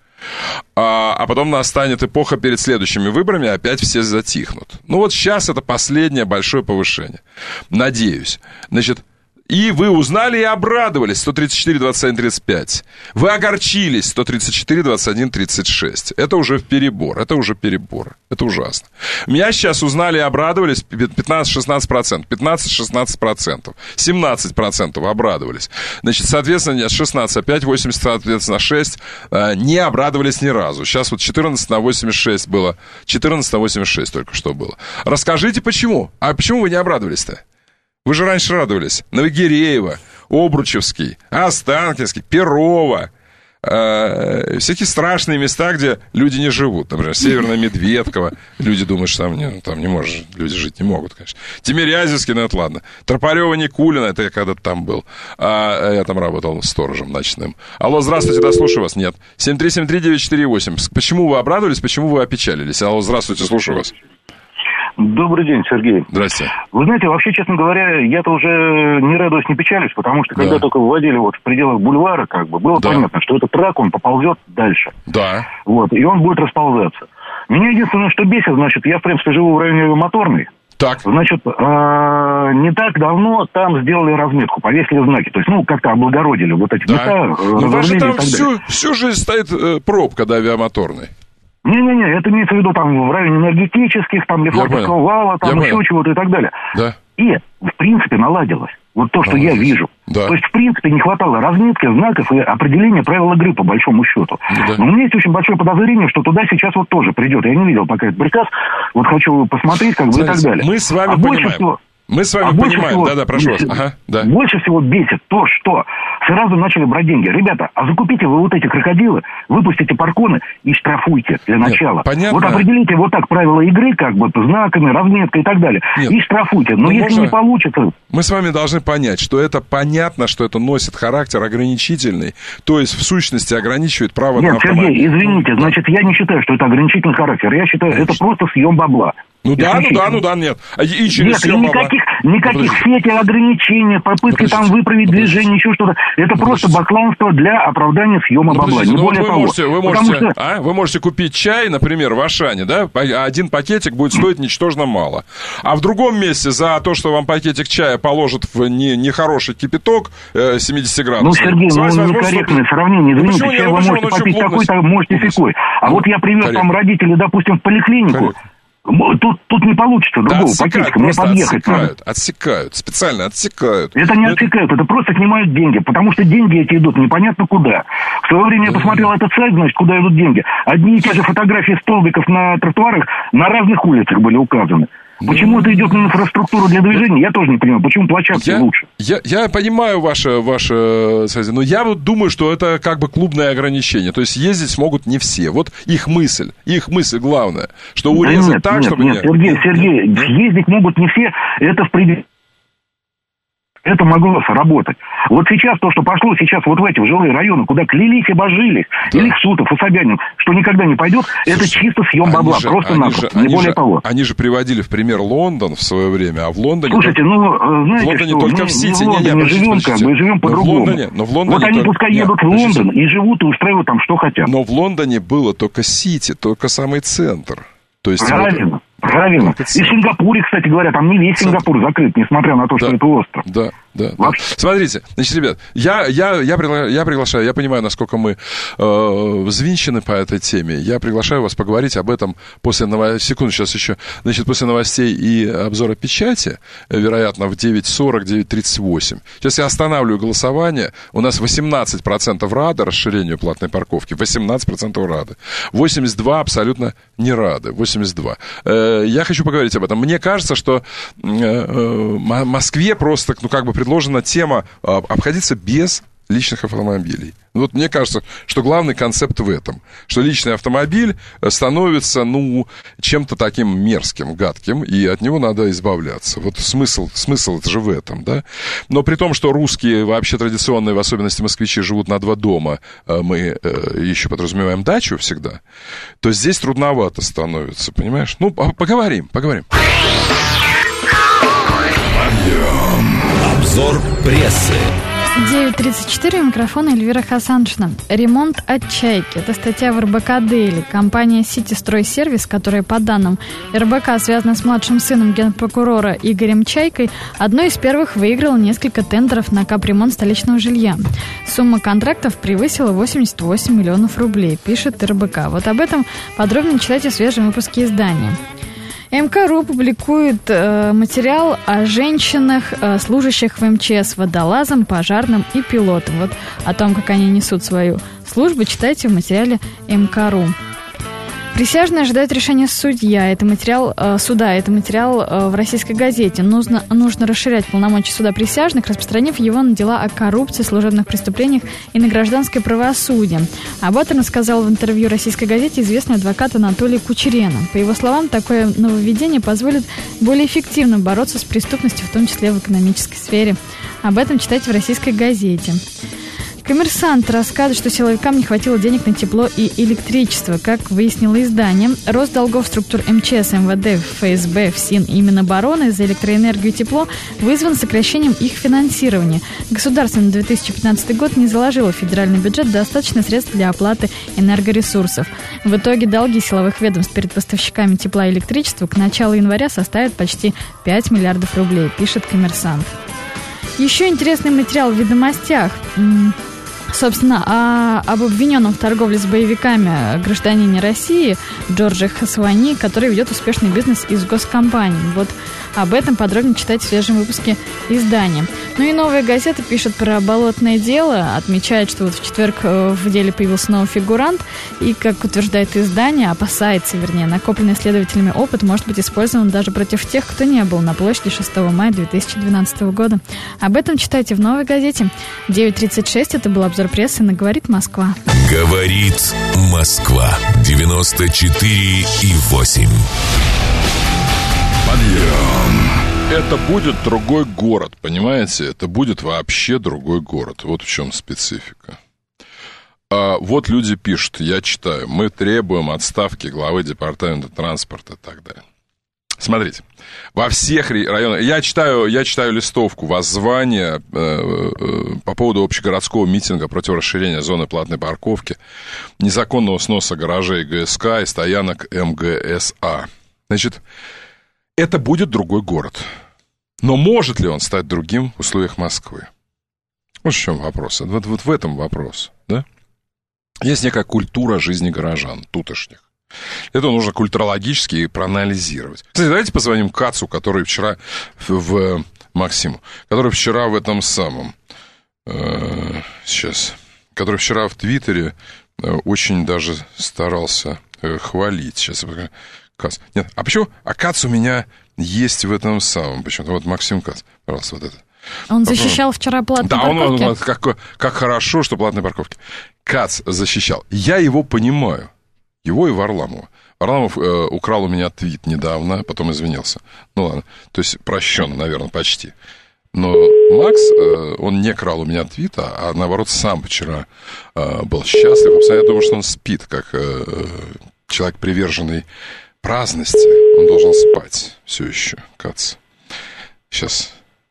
А, а потом настанет эпоха перед следующими выборами, опять все затихнут. Ну вот сейчас это последнее большое повышение. Надеюсь. Значит, и вы узнали и обрадовались сто тридцать четыре двадцать один тридцать пять. Вы огорчились сто тридцать четыре двадцать один тридцать шесть. Это уже в перебор, это уже перебор. Это ужасно. Меня сейчас узнали и обрадовались пятнадцать-шестнадцать процентов. пятнадцать-шестнадцать процентов. семнадцать процентов обрадовались. Значит, соответственно, шестнадцать опять, восемьдесят, соответственно, шесть. Не обрадовались ни разу. Сейчас вот четырнадцать на восемьдесят шесть было. четырнадцать на восемьдесят шесть только что было. Расскажите, почему? А почему вы не обрадовались-то? Вы же раньше радовались. Новогиреево, Обручевский, Останкинский, Перово. Э, всякие страшные места, где люди не живут. Например, Северная Медведково. Люди думают, что там не, ну, там не может, люди жить не могут, конечно. Тимирязевский, ну это ладно. Тропарева, Никулина, это я когда-то там был. А я там работал сторожем ночным. Алло, здравствуйте, да, слушаю вас. Нет. семь три семь три девять четыре восемь. Почему вы обрадовались, почему вы опечалились? Алло, здравствуйте, слушаю вас. Добрый день, Сергей. Здрасте. Вы знаете, вообще, честно говоря, я-то уже не радуюсь, не печалюсь, потому что когда да. только выводили вот в пределах бульвара, как бы, было да. понятно, что этот трак, он поползет дальше. Да. Вот, и он будет расползаться. Меня единственное, что бесит, значит, я, в принципе, живу в районе Моторной. Так. Значит, не так давно там сделали разметку, повесили знаки. То есть, ну, как-то облагородили вот эти да. места. Ну, даже там всю, всю жизнь стоит э, пробка до Авиамоторной. Не-не-не, это имеется в виду там в районе энергетических, там Лефортовского вала, там я еще понял. Чего-то и так далее. Да. И, в принципе, наладилось. Вот то, что Молодец. Я вижу. Да. То есть, в принципе, не хватало разметки, знаков и определения правил игры, по большому счету. Да. Но у меня есть очень большое подозрение, что туда сейчас вот тоже придет. Я не видел пока этот приказ. Вот хочу посмотреть, как бы, Смотрите, и так далее. Мы с вами а понимаем. Всего... Мы с вами а понимаем, да-да, прошу вас. Ага, да. Больше всего бесит то, что сразу начали брать деньги. Ребята, а закупите вы вот эти крокодилы, выпустите парконы и штрафуйте для начала. Нет, понятно. Вот определите вот так правила игры, как бы, знаками, разметкой и так далее. Нет. И штрафуйте. Но ну, если можно... не получится... Мы с вами должны понять, что это понятно, что это носит характер ограничительный, то есть в сущности ограничивает право Нет, на автомобиль. Сергей, извините, значит, я не считаю, что это ограничительный характер. Я считаю, Конечно. это просто съем бабла. Ну да, ну да, ну да, нет. И через нет, съем никаких, бабла. никаких все эти ограничения, попытки Подождите. там выправить Подождите. движение, еще что-то. Это Подождите. просто бакланство для оправдания съема ну, бабла. Не ну, более вы того. Можете, вы, можете, что... а? вы можете купить чай, например, в Ашане, да? Один пакетик будет стоить ничтожно мало. А в другом месте за то, что вам пакетик чая положат в нехороший кипяток э, семьдесят градусов. Ну, Сергей, ну некорректное сравнение. Извините, ну, чай вы можете попить такой-то, можете секой. А вот я привез там родителей, допустим, в поликлинику. Тут, тут не получится другого да пакетика, мне подъехать отсекают, надо. Отсекают, специально отсекают. Это не отсекают, это просто снимают деньги, потому что деньги эти идут непонятно куда. В свое время я посмотрел этот сайт, значит, куда идут деньги. Одни и те же фотографии столбиков на тротуарах на разных улицах были указаны. Почему это идет на инфраструктуру для движения, я тоже не понимаю. Почему площадки я, лучше? Я, я понимаю ваше, ваше, но я вот думаю, что это как бы клубное ограничение. То есть ездить смогут не все. Вот их мысль, их мысль главная, что урезать да нет, так, нет, чтобы... Нет, Сергей, нет, Сергей, нет. ездить могут не все, это в пределе... Это могло сработать. Вот сейчас то, что пошло сейчас вот в эти в жилые районы, куда клялись и божились, да. Или Сутов, и Собянин, что никогда не пойдет, слушай, это чисто съем бабла, же, просто-напросто, не более же, того. Они же приводили в пример Лондон в свое время, а в Лондоне... Слушайте, ну, знаете, в Лондоне что, только мы в Сити, в Лондоне не, не, живем, как бы, живем по-другому. Лондоне, но в Лондоне вот они только... пускай Нет, едут в Лондон и живут, и устраивают там, что хотят. Но в Лондоне было только Сити, только самый центр. То есть правильно, вот... правильно. И в Сингапуре, кстати говоря, там не весь Сингапур закрыт, несмотря на то, что да, это остров. Да, да, да. Смотрите, значит, ребят, я, я, я, пригла... я приглашаю, я понимаю, насколько мы э, взвинчены по этой теме. Я приглашаю вас поговорить об этом после новостей. Секунду, сейчас еще. Значит, после новостей и обзора печати, вероятно, в девять сорок, девять тридцать восемь. Сейчас я останавливаю голосование. У нас восемнадцать процентов рады расширению платной парковки. восемнадцать процентов рады. восемьдесят два процента абсолютно не рады. восемьдесят два процента. Я хочу поговорить об этом. Мне кажется, что Москве просто, ну, как бы предложена тема обходиться без личных автомобилей. Вот мне кажется, что главный концепт в этом, что личный автомобиль становится, ну, чем-то таким мерзким, гадким, и от него надо избавляться. Вот смысл, смысл это же в этом, да? Но при том, что русские, вообще традиционные, в особенности москвичи, живут на два дома, мы еще подразумеваем дачу всегда, то здесь трудновато становится, понимаешь? Ну, поговорим, поговорим. Обзор прессы. девять тридцать четыре, микрофон Эльвира Хасаншина. Ремонт от «Чайки». Это статья в эр бэ ка Дейли. Компания «Сити Стройсервис», которая, по данным эр бэ ка, связана с младшим сыном генпрокурора Игорем Чайкой, одной из первых выиграла несколько тендеров на капремонт столичного жилья. Сумма контрактов превысила восемьдесят восемь миллионов рублей, пишет эр бэ ка. Вот об этом подробно читайте в свежем выпуске издания. эм ка точка ру публикует э, материал о женщинах, э, служащих в эм че эс, водолазом, пожарным и пилотом. Вот о том, как они несут свою службу, читайте в материале эм ка точка ру. Присяжные ожидают решения судья. Это материал э, суда. Это материал э, в «Российской газете». Нужно, нужно расширять полномочия суда присяжных, распространив его на дела о коррупции, служебных преступлениях и на гражданское правосудие. Об этом рассказал в интервью «Российской газете» известный адвокат Анатолий Кучерена. По его словам, такое нововведение позволит более эффективно бороться с преступностью, в том числе в экономической сфере. Об этом читайте в «Российской газете». «Коммерсант» рассказывает, что силовикам не хватило денег на тепло и электричество. Как выяснило издание, рост долгов структур эм че эс, эм вэ дэ, эф эс бэ, ФСИН и Минобороны за электроэнергию и тепло вызван сокращением их финансирования. Государство на две тысячи пятнадцатый год не заложило в федеральный бюджет достаточно средств для оплаты энергоресурсов. В итоге долги силовых ведомств перед поставщиками тепла и электричества к началу января составят почти пять миллиардов рублей, пишет «Коммерсант». Еще интересный материал в «Ведомостях». Собственно, о, об обвиненном в торговле с боевиками гражданине России Джорджи Хасвани, который ведет успешный бизнес из госкомпаний. Вот об этом подробнее читайте в свежем выпуске издания. Ну и «Новая газета» пишет про болотное дело, отмечает, что вот в четверг в деле появился новый фигурант, и, как утверждает издание, опасается, вернее, накопленный следователями опыт может быть использован даже против тех, кто не был на площади шестого мая две тысячи двенадцатого года. Об этом читайте в «Новой газете». девять тридцать шесть, это был обзор прессы на «Говорит Москва». «Говорит Москва». девяносто четыре и восемь. Подъем. Это будет другой город, понимаете? Это будет вообще другой город. Вот в чем специфика. А вот люди пишут, я читаю, мы требуем отставки главы департамента транспорта и так далее. Смотрите, во всех районах, я читаю, я читаю листовку воззвания э, э, по поводу общегородского митинга против расширения зоны платной парковки, незаконного сноса гаражей гэ эс ка и стоянок эм гэ эс а. Значит, это будет другой город. Но может ли он стать другим в условиях Москвы? Вот в чем вопрос. Вот, вот в этом вопрос, да? Есть некая культура жизни горожан, тутошних. Это нужно культурологически проанализировать. Кстати, давайте позвоним Кацу, который вчера в, в Максиму, который вчера в этом самом, э, сейчас, который вчера в Твиттере э, очень даже старался э, хвалить. Сейчас я покажу. Кац. Нет, а почему? А Кац у меня есть в этом самом. Почему-то вот Максим Кац. Пожалуйста, вот это. Он защищал вчера платные да, парковки? Да, он, он как, как хорошо, что платные парковки. Кац защищал. Я его понимаю. Его и Варламова. Варламов э, украл у меня твит недавно, потом извинился. Ну ладно, то есть прощен, наверное, почти. Но Макс, э, он не крал у меня твит, а, а наоборот сам вчера э, был счастлив. Я думаю, что он спит, как э, человек, приверженный праздности. Он должен спать все еще, Кац. Сейчас.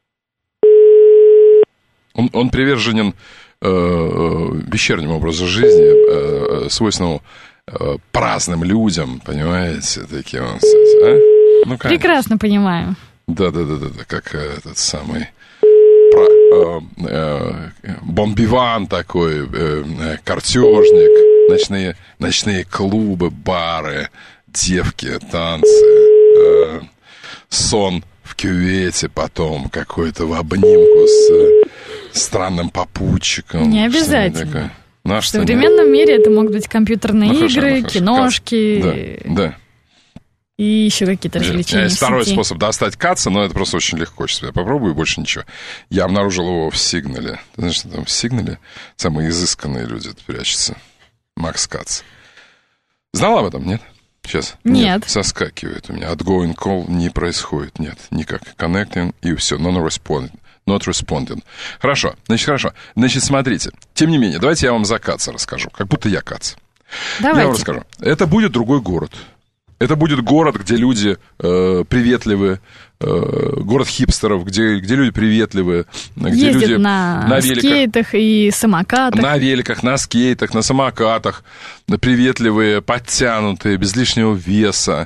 Он, он приверженен э, вечернему образу жизни, э, свойственному э, праздным людям, понимаете, такие он, а? Ну, прекрасно понимаю. Да-да-да, как этот самый про, э, э, бомбиван такой, э, картежник, ночные, ночные клубы, бары, девки, танцы, э, сон в кювете, потом какой-то в обнимку с э, странным попутчиком. Не обязательно. Ну, а в современном нет? мире это могут быть компьютерные ну, игры, хорошо, киношки. Кац. Да, да. И еще какие-то развлечения. Есть второй способ достать Каца, но это просто очень легко. Сейчас я попробую, больше ничего. Я обнаружил его в Сигнале. Ты знаешь, что там в Сигнале самые изысканные люди прячутся. Макс Кац. Знал об этом, нет? Сейчас. Нет. нет. Соскакивает у меня. Outgoing call не происходит. Нет, никак. Connecting и все. Non-responding. Not responding. Хорошо. Значит, хорошо. Значит, смотрите. Тем не менее, давайте я вам за Каца расскажу. Как будто я Кац. Давайте. Я вам расскажу. Это будет другой город. Это будет город, где люди э, приветливы, э, город хипстеров, где, где люди приветливые, где ездят люди на, на великах, скейтах и самокатах. На великах, на скейтах, на самокатах, приветливые, подтянутые, без лишнего веса,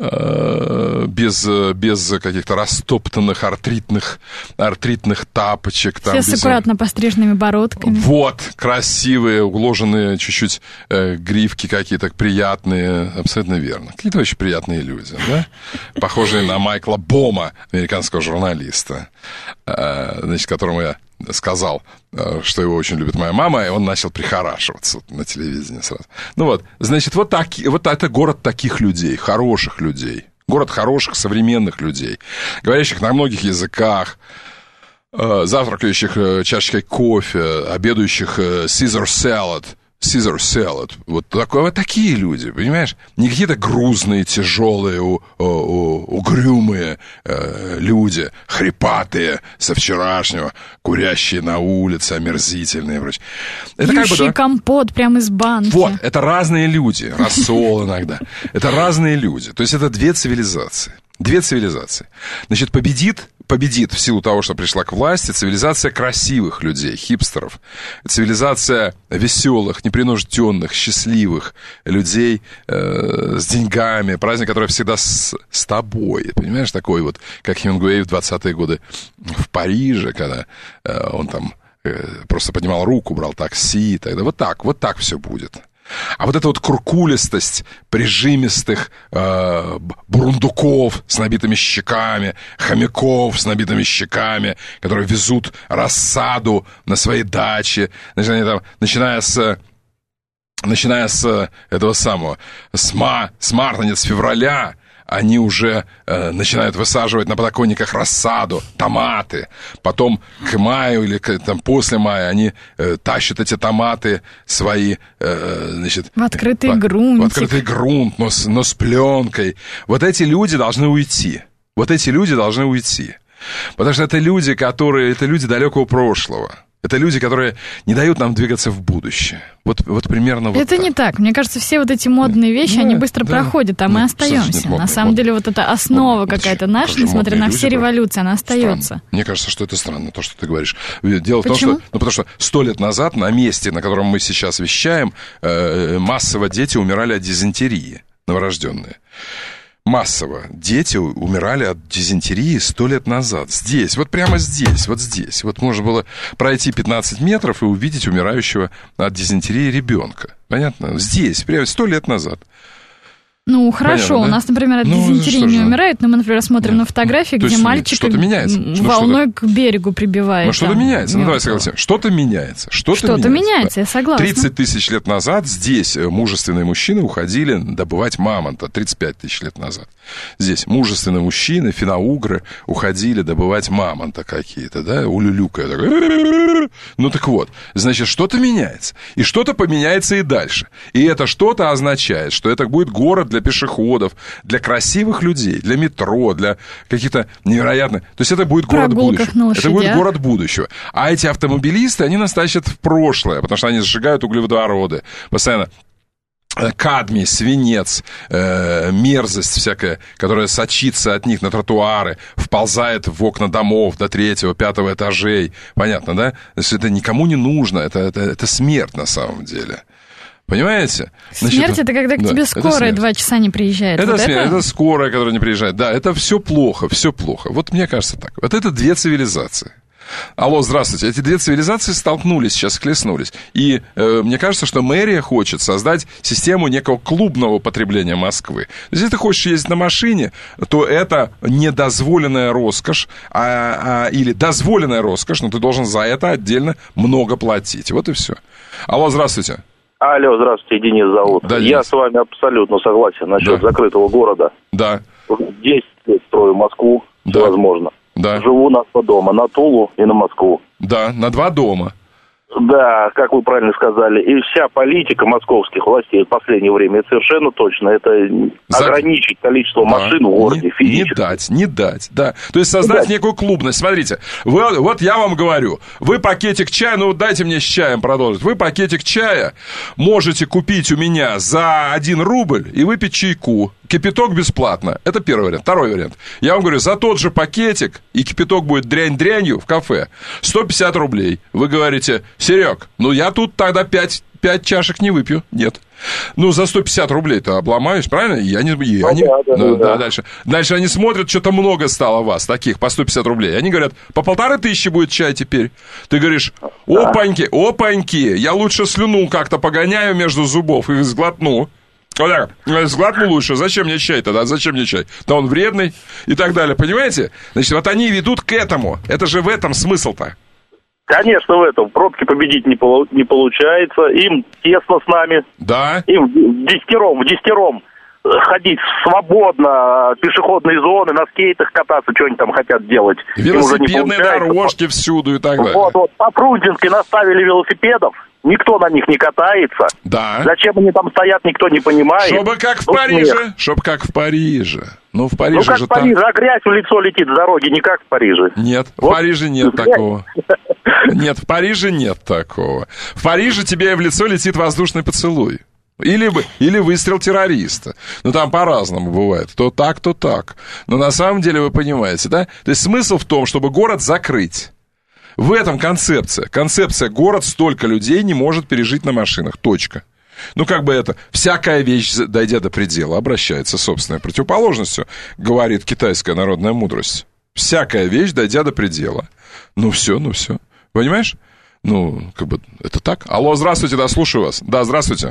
э, без, без каких-то растоптанных артритных, артритных тапочек. Все там, с без... аккуратно постриженными бородками. Вот, красивые, уложенные чуть-чуть э, гривки какие-то приятные, абсолютно верно. Какие-то очень приятные люди, да? Похожие на Майкла Бома, американского журналиста, э, значит, которому я сказал, э, что его очень любит моя мама, и он начал прихорашиваться на телевидении сразу. Ну вот, значит, вот, так, вот это город таких людей, хороших людей. Город хороших, современных людей, говорящих на многих языках, э, завтракающих э, чашечкой кофе, обедающих э, Caesar salad, Caesar salad. Вот, такое, вот такие люди, понимаешь? Не какие-то грузные, тяжелые, у, у, у, угрюмые э, люди, хрипатые со вчерашнего, курящие на улице, омерзительные. Прочее. Это Пьющий как бы, да? компот прямо из банки. Вот, это разные люди, рассол иногда. Это разные люди. То есть это две цивилизации. Две цивилизации. Значит, победит, победит в силу того, что пришла к власти, цивилизация красивых людей, хипстеров. Цивилизация веселых, непринужденных, счастливых людей э, с деньгами. Праздник, который всегда с, с тобой. Понимаешь, такой вот, как Хемингуэй в двадцатые годы в Париже, когда э, он там э, просто поднимал руку, брал такси. Тогда вот так, вот так все будет. А вот эта вот куркулистость прижимистых э, бурундуков с набитыми щеками, хомяков с набитыми щеками, которые везут рассаду на свои дачи, начиная, там, начиная с... Начиная с этого самого, с, ма, с марта, нет, с февраля, они уже э, начинают высаживать на подоконниках рассаду, томаты. Потом к маю или к, там, после мая они э, тащат эти томаты свои, э, значит... В открытый в, грунт. В открытый грунт, но с, но с пленкой. Вот эти люди должны уйти. Вот эти люди должны уйти. Потому что это люди, которые... Это люди далекого прошлого. Это люди, которые не дают нам двигаться в будущее. Вот, вот примерно вот Это так. не так. Мне кажется, все вот эти модные вещи, да, они быстро да. проходят, а мы ну, остаемся. Модные, На самом модные. деле вот эта основа модные. какая-то наша, несмотря на все революции, она остается. Странно. Мне кажется, что это странно, то, что ты говоришь. Дело Почему? в том, что... Ну, потому что сто лет назад на месте, на котором мы сейчас вещаем, массово дети умирали от дизентерии, новорожденные. Массово дети умирали от дизентерии сто лет назад. Здесь, вот прямо здесь, вот здесь. Вот можно было пройти пятнадцать метров и увидеть умирающего от дизентерии ребенка. Понятно? Здесь, прямо сто лет назад. Ну, хорошо, Понятно, у да? нас, например, от ну, дизентерии не умирает, но мы, например, смотрим Нет. на фотографии, где мальчик волной ну, к берегу прибивает. Ну, что-то там, меняется, ну, давай согласимся. Что-то меняется. Что-то, что-то меняется, меняется, я согласна. тридцать тысяч лет назад здесь мужественные мужчины уходили добывать мамонта, тридцать пять тысяч лет назад. Здесь мужественные мужчины, финно-угры, уходили добывать мамонта какие-то, да, улюлюкая. Ну, так вот, значит, что-то меняется. И что-то поменяется и дальше. И это что-то означает, что это будет город для для пешеходов, для красивых людей, для метро, для каких-то невероятных... То есть это будет город будущего. Это будет город будущего. А эти автомобилисты, они нас тащат в прошлое, потому что они сжигают углеводороды. Постоянно кадмий, свинец, э, мерзость всякая, которая сочится от них на тротуары, вползает в окна домов до третьего, пятого этажей. Понятно, да? То есть это никому не нужно. Это, это, это смерть на самом деле. Понимаете? Значит, смерть — это когда к да, тебе скорая два часа не приезжает. Это вот смерть, это? это скорая, которая не приезжает. Да, это все плохо, все плохо. Вот мне кажется так. Вот это две цивилизации. Алло, здравствуйте. Эти две цивилизации столкнулись, сейчас схлестнулись. И э, мне кажется, что мэрия хочет создать систему некого клубного потребления Москвы. Если ты хочешь ездить на машине, то это недозволенная роскошь, а, а, или дозволенная роскошь, но ты должен за это отдельно много платить. Вот и все. Алло, здравствуйте. Алло, здравствуйте, Денис зовут. Да, Я Денис. с вами абсолютно согласен насчет да. закрытого города. Да. десять лет строю Москву, да. возможно. Да. Живу на два дома, на Тулу и на Москву. Да, на два дома. Да, как вы правильно сказали. И вся политика московских властей в последнее время, это совершенно точно, это За... ограничить количество да. машин в городе не, физически. Не дать, не дать, да. То есть создать дать. некую клубность. Смотрите, вы, вот я вам говорю, вы пакетик чая, ну дайте мне с чаем продолжить. Вы пакетик чая можете купить у меня за один рубль и выпить чайку. Кипяток бесплатно. Это первый вариант. Второй вариант. Я вам говорю, за тот же пакетик, и кипяток будет дрянь-дрянью в кафе, сто пятьдесят рублей. Вы говорите, Серег, ну я тут тогда пять, пять чашек не выпью. Нет. Ну, за сто пятьдесят рублей-то обломаюсь, правильно? И они, и они, ну, да, да, ну, да, да. Дальше. Дальше они смотрят, что-то много стало вас, таких, по сто пятьдесят рублей. Они говорят, по полторы тысячи будет чай теперь. Ты говоришь, опаньки, опаньки, я лучше слюну как-то погоняю между зубов и сглотну. Вот так, сглотну лучше, зачем мне чай тогда, зачем мне чай? Да он вредный и так далее, понимаете? Значит, вот они ведут к этому, это же в этом смысл-то. Конечно, в этом. Пробки победить не, полу- не получается, им тесно с нами. Да. Им в десятером, в десятером ходить свободно, пешеходные зоны, на скейтах кататься, что они там хотят делать. Велосипедные дорожки всюду и так далее. Вот, вот, по Фрунзенской наставили велосипедов. Никто на них не катается. Да. Зачем они там стоят, никто не понимает. Чтобы как в ну, Париже. Нет. Чтобы как в Париже. Ну, в Париже ну, как же в Париже, там... а грязь в лицо летит с дороги, не как в Париже. Нет, вот. В Париже нет такого. Нет, в Париже нет такого. В Париже тебе в лицо летит воздушный поцелуй. Или, или выстрел террориста. Ну, там по-разному бывает. То так, то так. Но на самом деле вы понимаете, да? То есть смысл в том, чтобы город закрыть. В этом концепция. Концепция город столько людей не может пережить на машинах. Точка. Ну, как бы это, всякая вещь, дойдя до предела, обращается собственной противоположностью, говорит китайская народная мудрость. Всякая вещь, дойдя до предела. Ну, все, ну, все. Понимаешь? Ну, как бы, это так. Алло, здравствуйте, да, слушаю вас. Да, здравствуйте.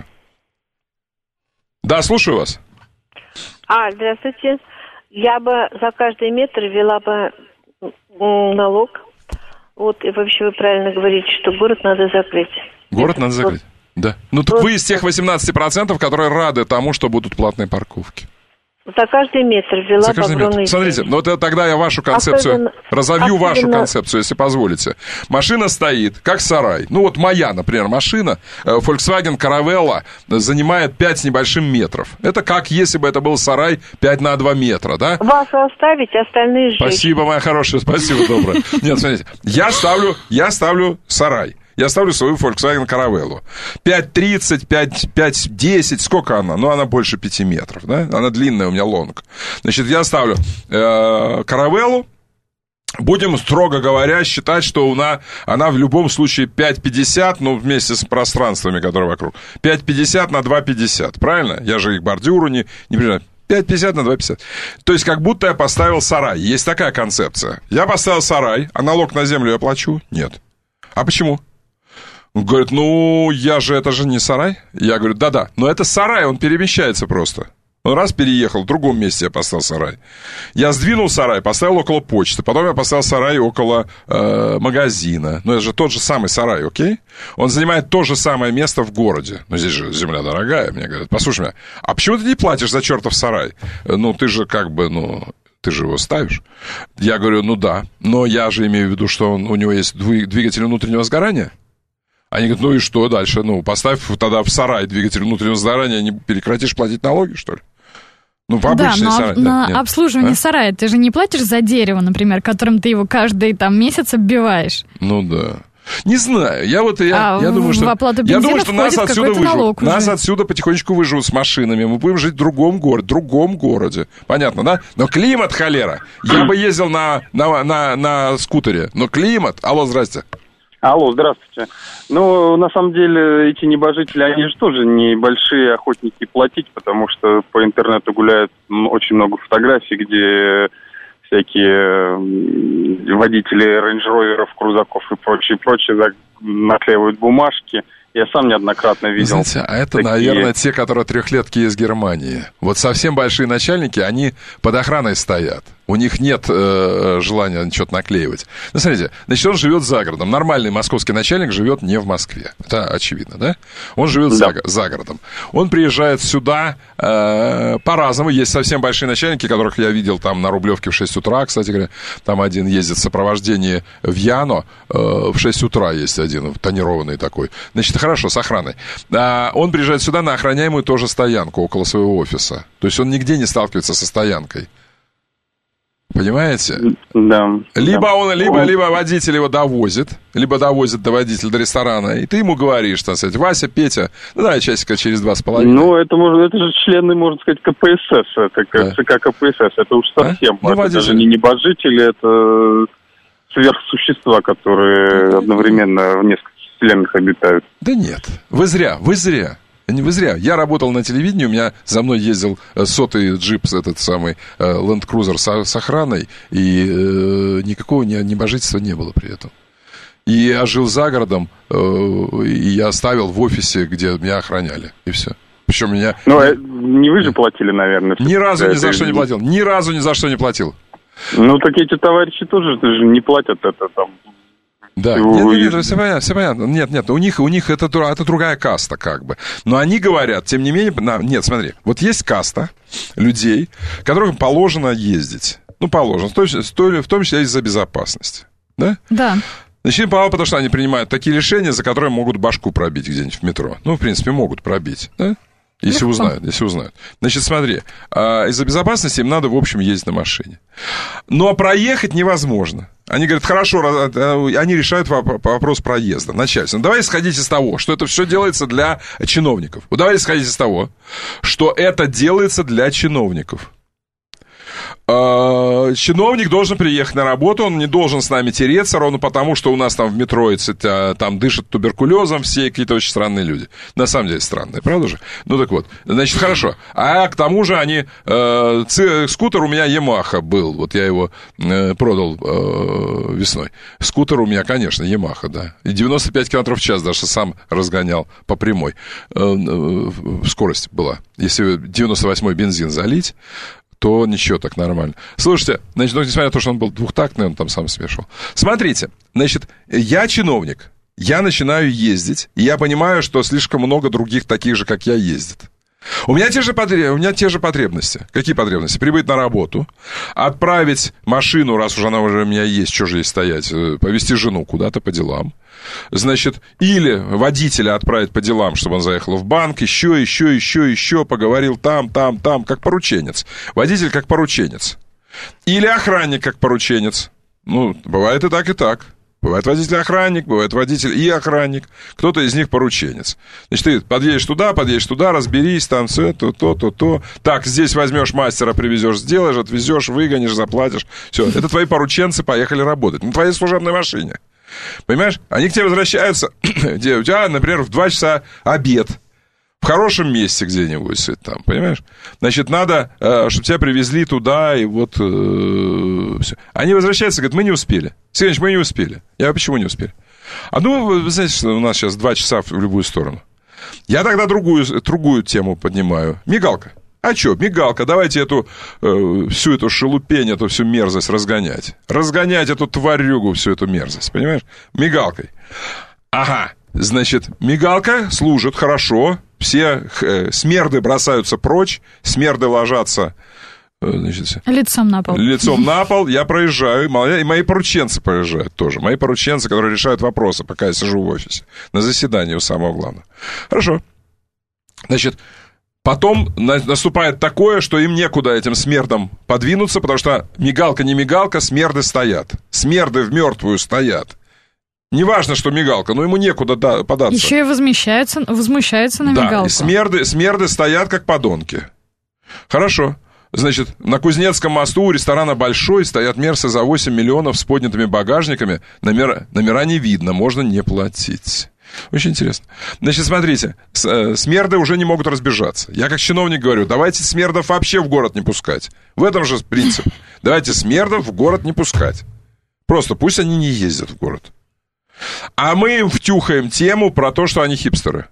Да, слушаю вас. А, здравствуйте. Я бы за каждый метр ввела бы налог. Вот, и вообще вы правильно говорите, что город надо закрыть. Город надо закрыть, да. Ну, так вы из тех восемнадцати процентов, которые рады тому, что будут платные парковки. За каждый метр ввела За каждый метр. Смотрите, ну это тогда я вашу концепцию, особенно, разовью особенно... вашу концепцию, если позволите. Машина стоит, как сарай. Ну вот моя, например, машина, Volkswagen Caravella, занимает пять с небольшим метров. Это как если бы это был сарай пять на два метра, да? Вашу оставить, остальные сжечь. Спасибо, моя хорошая, спасибо, доброе. Нет, смотрите, я ставлю, я ставлю сарай. Я ставлю свою Volkswagen Caravella. пять тридцать, пять десять, сколько она? Ну, она больше пяти метров, да? Она длинная у меня лонг. Значит, я ставлю э, Caravella. Будем, строго говоря, считать, что она, она в любом случае пять пятьдесят, ну, вместе с пространствами, которые вокруг. пять пятьдесят на два пятьдесят, правильно? Я же их бордюру не, не принимаю. пять пятьдесят на два пятьдесят. То есть, как будто я поставил сарай. Есть такая концепция. Я поставил сарай, а налог на землю я плачу? Нет. А почему? Он говорит, ну, я же, это же не сарай. Я говорю, да-да, но это сарай, он перемещается просто. Он раз переехал, в другом месте я поставил сарай. Я сдвинул сарай, поставил около почты. Потом я поставил сарай около э, магазина. Ну, это же тот же самый сарай, окей? Он занимает то же самое место в городе. Ну, здесь же земля дорогая. Мне говорят, послушай меня, а почему ты не платишь за чертов сарай? Ну, ты же как бы, ну... Ты же его ставишь. Я говорю, ну да. Но я же имею в виду, что он, у него есть двигатель внутреннего сгорания. Они говорят, ну и что дальше? Ну, поставь тогда в сарай двигатель внутреннего сгорания, не прекратишь платить налоги, что ли? Ну, в обычный да, но сарай. на да, обслуживание а? сарая ты же не платишь за дерево, например, которым ты его каждый там месяц оббиваешь. Ну да. Не знаю, я вот я, а я думаю, что я думаю, что нас отсюда выживут, нас отсюда потихонечку выживут с машинами, мы будем жить в другом городе, в другом городе, понятно, да? Но климат, холера, я бы ездил на на на, на скутере, но климат, алло, здрасте. Алло, здравствуйте. Ну, на самом деле, эти небожители, они же тоже небольшие охотники платить, потому что по интернету гуляет очень много фотографий, где всякие водители рейндж-роверов, крузаков и прочее, прочее наклеивают бумажки. Я сам неоднократно видел. Знаете, а это, такие... наверное, те, которые трехлетки из Германии. Вот совсем большие начальники, они под охраной стоят. У них нет э, желания что-то наклеивать. Ну, смотрите, значит, он живет за городом. Нормальный московский начальник живет не в Москве. Это очевидно, да? Он живет да. за, за городом. Он приезжает сюда э, по-разному. Есть совсем большие начальники, которых я видел там на Рублевке в шесть утра, кстати говоря. Там один ездит в сопровождении в Яно. Э, в шесть утра есть один, тонированный такой. Значит, хорошо, с охраной. А он приезжает сюда на охраняемую тоже стоянку около своего офиса. То есть он нигде не сталкивается со стоянкой. Понимаете? Да. Либо да. он, либо, либо водитель его довозит, либо довозит до водителя до ресторана, и ты ему говоришь, так сказать, Вася, Петя, ну давай часика через два с половиной. Ну, это, можно, это же члены, можно сказать, ка пэ эс эс, это как да. ЦК ка пэ эс эс, это уж совсем, а? ну, это даже не небожители, это сверхсущества, которые одновременно в нескольких вселенных обитают. Да нет, вы зря, вы зря. Не вы зря. Я работал на телевидении, у меня за мной ездил сотый джип, этот самый Land Cruiser с, с охраной, и э, никакого небожительства не было при этом. И я жил за городом, э, и я оставил в офисе, где меня охраняли, и все. Причем меня... Ну, не вы же платили, наверное. Ни разу ни за что не платил, ни разу ни за что не платил. Ну, так эти товарищи тоже не платят это там... Да, нет, нет, нет, все понятно, все понятно. Нет, нет, у них, у них это, это другая каста, как бы. Но они говорят, тем не менее, на, нет, смотри, вот есть каста людей, которым положено ездить. Ну, положено, в том числе, в том числе из-за безопасности. Да? Да. Значит, потому что они принимают такие решения, за которые могут башку пробить где-нибудь в метро. Ну, в принципе, могут пробить, да? Если Легко. узнают, если узнают. Значит, смотри, из-за безопасности им надо, в общем, ездить на машине. Но проехать невозможно. Они говорят, хорошо, они решают вопрос проезда, начальство. Ну, давайте исходить из того, что это все делается для чиновников. Вот давайте исходить из того, что это делается для чиновников. Чиновник должен приехать на работу, он не должен с нами тереться, ровно потому, что у нас там в метро там дышат туберкулезом все какие-то очень странные люди. На самом деле странные, правда же? Ну так вот, значит, хорошо. А к тому же они... Э, ц, скутер у меня Yamaha был, вот я его э, продал э, весной. Скутер у меня, конечно, Yamaha, да. И девяносто пять километров в час даже сам разгонял по прямой. Э, э, скорость была. Если девяносто восьмой бензин залить, то ничего, так нормально. Слушайте, значит, ну, несмотря на то, что он был двухтактный, он там сам смешивал. Смотрите, значит, я чиновник, я начинаю ездить, и я понимаю, что слишком много других таких же, как я, ездит. У меня те же, потреб... у меня те же потребности. Какие потребности? Прибыть на работу, отправить машину, раз уже она уже у меня есть, что же ей стоять, повезти жену куда-то по делам. Значит, или водителя отправить по делам, чтобы он заехал в банк, еще, еще, еще, еще, поговорил там, там, там, как порученец. Водитель как порученец. Или охранник как порученец. Ну, бывает и так, и так. Бывает водитель-охранник, бывает водитель и охранник. Кто-то из них порученец. Значит, ты подъедешь туда, подъедешь туда, разберись, там все, то, то, то, то. Так, здесь возьмешь мастера, привезешь, сделаешь, отвезешь, выгонишь, заплатишь. Все, это твои порученцы поехали работать на твоей служебной машине. Понимаешь? Они к тебе возвращаются, где у тебя, например, в два часа обед. В хорошем месте где-нибудь там, понимаешь? Значит, надо, чтобы тебя привезли туда, и вот э, все. Они возвращаются, говорят, мы не успели. Сергеевич, мы не успели. Я почему не успели? А ну, вы знаете, что у нас сейчас два часа в любую сторону. Я тогда другую, другую тему поднимаю. Мигалка. А что, мигалка, давайте эту, э, всю эту шелупень, эту всю мерзость разгонять. Разгонять эту тварюгу, всю эту мерзость, понимаешь? Мигалкой. Ага, значит, мигалка служит хорошо, все э, смерды бросаются прочь, смерды ложатся... Значит, лицом на пол. Лицом на пол, я проезжаю, и мои порученцы проезжают тоже. Мои порученцы, которые решают вопросы, пока я сижу в офисе, на заседании у самого главного. Хорошо. Значит, потом наступает такое, что им некуда этим смердам подвинуться, потому что мигалка не мигалка, смерды стоят. Смерды в мертвую стоят. Неважно, что мигалка, но ему некуда да, податься. Еще и возмущаются, возмущаются на да, мигалку. Да, и смерды, смерды стоят как подонки. Хорошо. Значит, на Кузнецком мосту у ресторана «Большой» стоят мерсы за восемь миллионов с поднятыми багажниками. Номера, номера не видно, можно не платить. Очень интересно. Значит, смотрите, смерды уже не могут разбежаться. Я как чиновник говорю, давайте смердов вообще в город не пускать. В этом же принцип. Давайте смердов в город не пускать. Просто пусть они не ездят в город. А мы им втюхаем тему про то, что они хипстеры.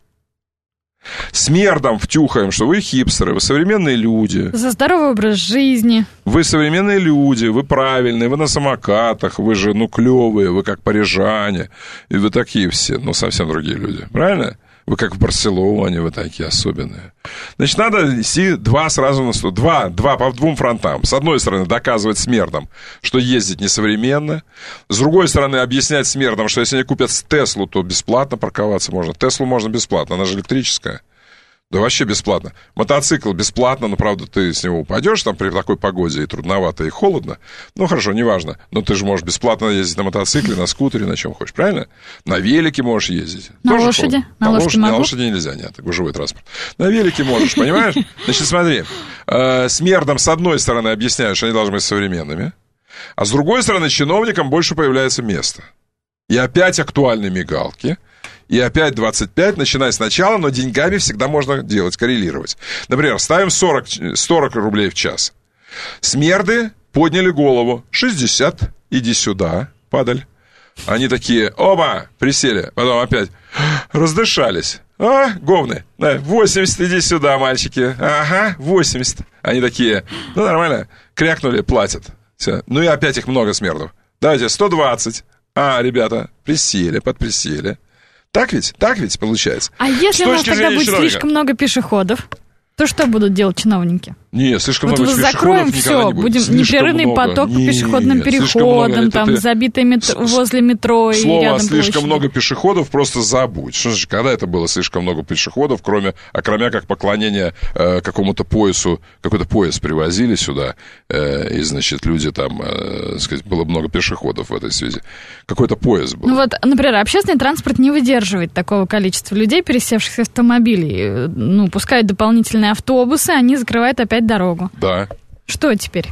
Смердом втюхаем, что вы хипстеры, вы современные люди. За здоровый образ жизни. Вы современные люди, вы правильные, вы на самокатах, вы же, ну, клевые, вы как парижане. И вы такие все, ну, совсем другие люди. Правильно? Вы как в Барселоне, вы такие особенные. Значит, надо вести два сразу на сто. Два, два по двум фронтам. С одной стороны, доказывать смердам, что ездить несовременно. С другой стороны, объяснять смердам, что если они купят Теслу, то бесплатно парковаться можно. Теслу можно бесплатно, она же электрическая. Да вообще бесплатно. Мотоцикл бесплатно, но, правда, ты с него упадешь там при такой погоде, и трудновато, и холодно. Ну, хорошо, неважно. Но ты же можешь бесплатно ездить на мотоцикле, на скутере, на чем хочешь, правильно? На велике можешь ездить. На Тоже лошади? Холодно. На, на лошади, на лошади нельзя, нет, гужевой транспорт. На велике можешь, понимаешь? Значит, смотри. Э, смердам, с одной стороны, объясняют, что они должны быть современными, а с другой стороны, чиновникам больше появляется место. И опять актуальны мигалки. И опять двадцать пять, начиная сначала, но деньгами всегда можно делать, коррелировать. Например, ставим сорок, сорок рублей в час. Смерды подняли голову. шестьдесят, иди сюда, падаль. Они такие, оба, присели. Потом опять раздышались. А, говны, да, восемьдесят, иди сюда, мальчики. Ага, восемьдесят. Они такие, ну нормально, крякнули, платят. Все. Ну и опять их много смердов. Давайте, сто двадцать. А, ребята, присели, подприсели. Так ведь? Так ведь получается? А если у нас тогда будет чиновника? Слишком много пешеходов, то что будут делать чиновники? Не, слишком вот много пешеходов закроем все, не будем слишком непрерывный много. поток не, по пешеходным не, переходам, там ты... забитые метро, возле метро и Слово рядом слишком площади. Много пешеходов просто забудь. Что значит, когда это было слишком много пешеходов, кроме, а кроме как поклонения э, какому-то поясу, какой-то пояс привозили сюда, э, и, значит, люди там, э, сказать, было много пешеходов в этой связи. Какой-то пояс был. Ну вот, например, общественный транспорт не выдерживает такого количества людей, пересевших с автомобилей. Ну, пускают дополнительные автобусы, они закрывают опять дорогу. Да. Что теперь?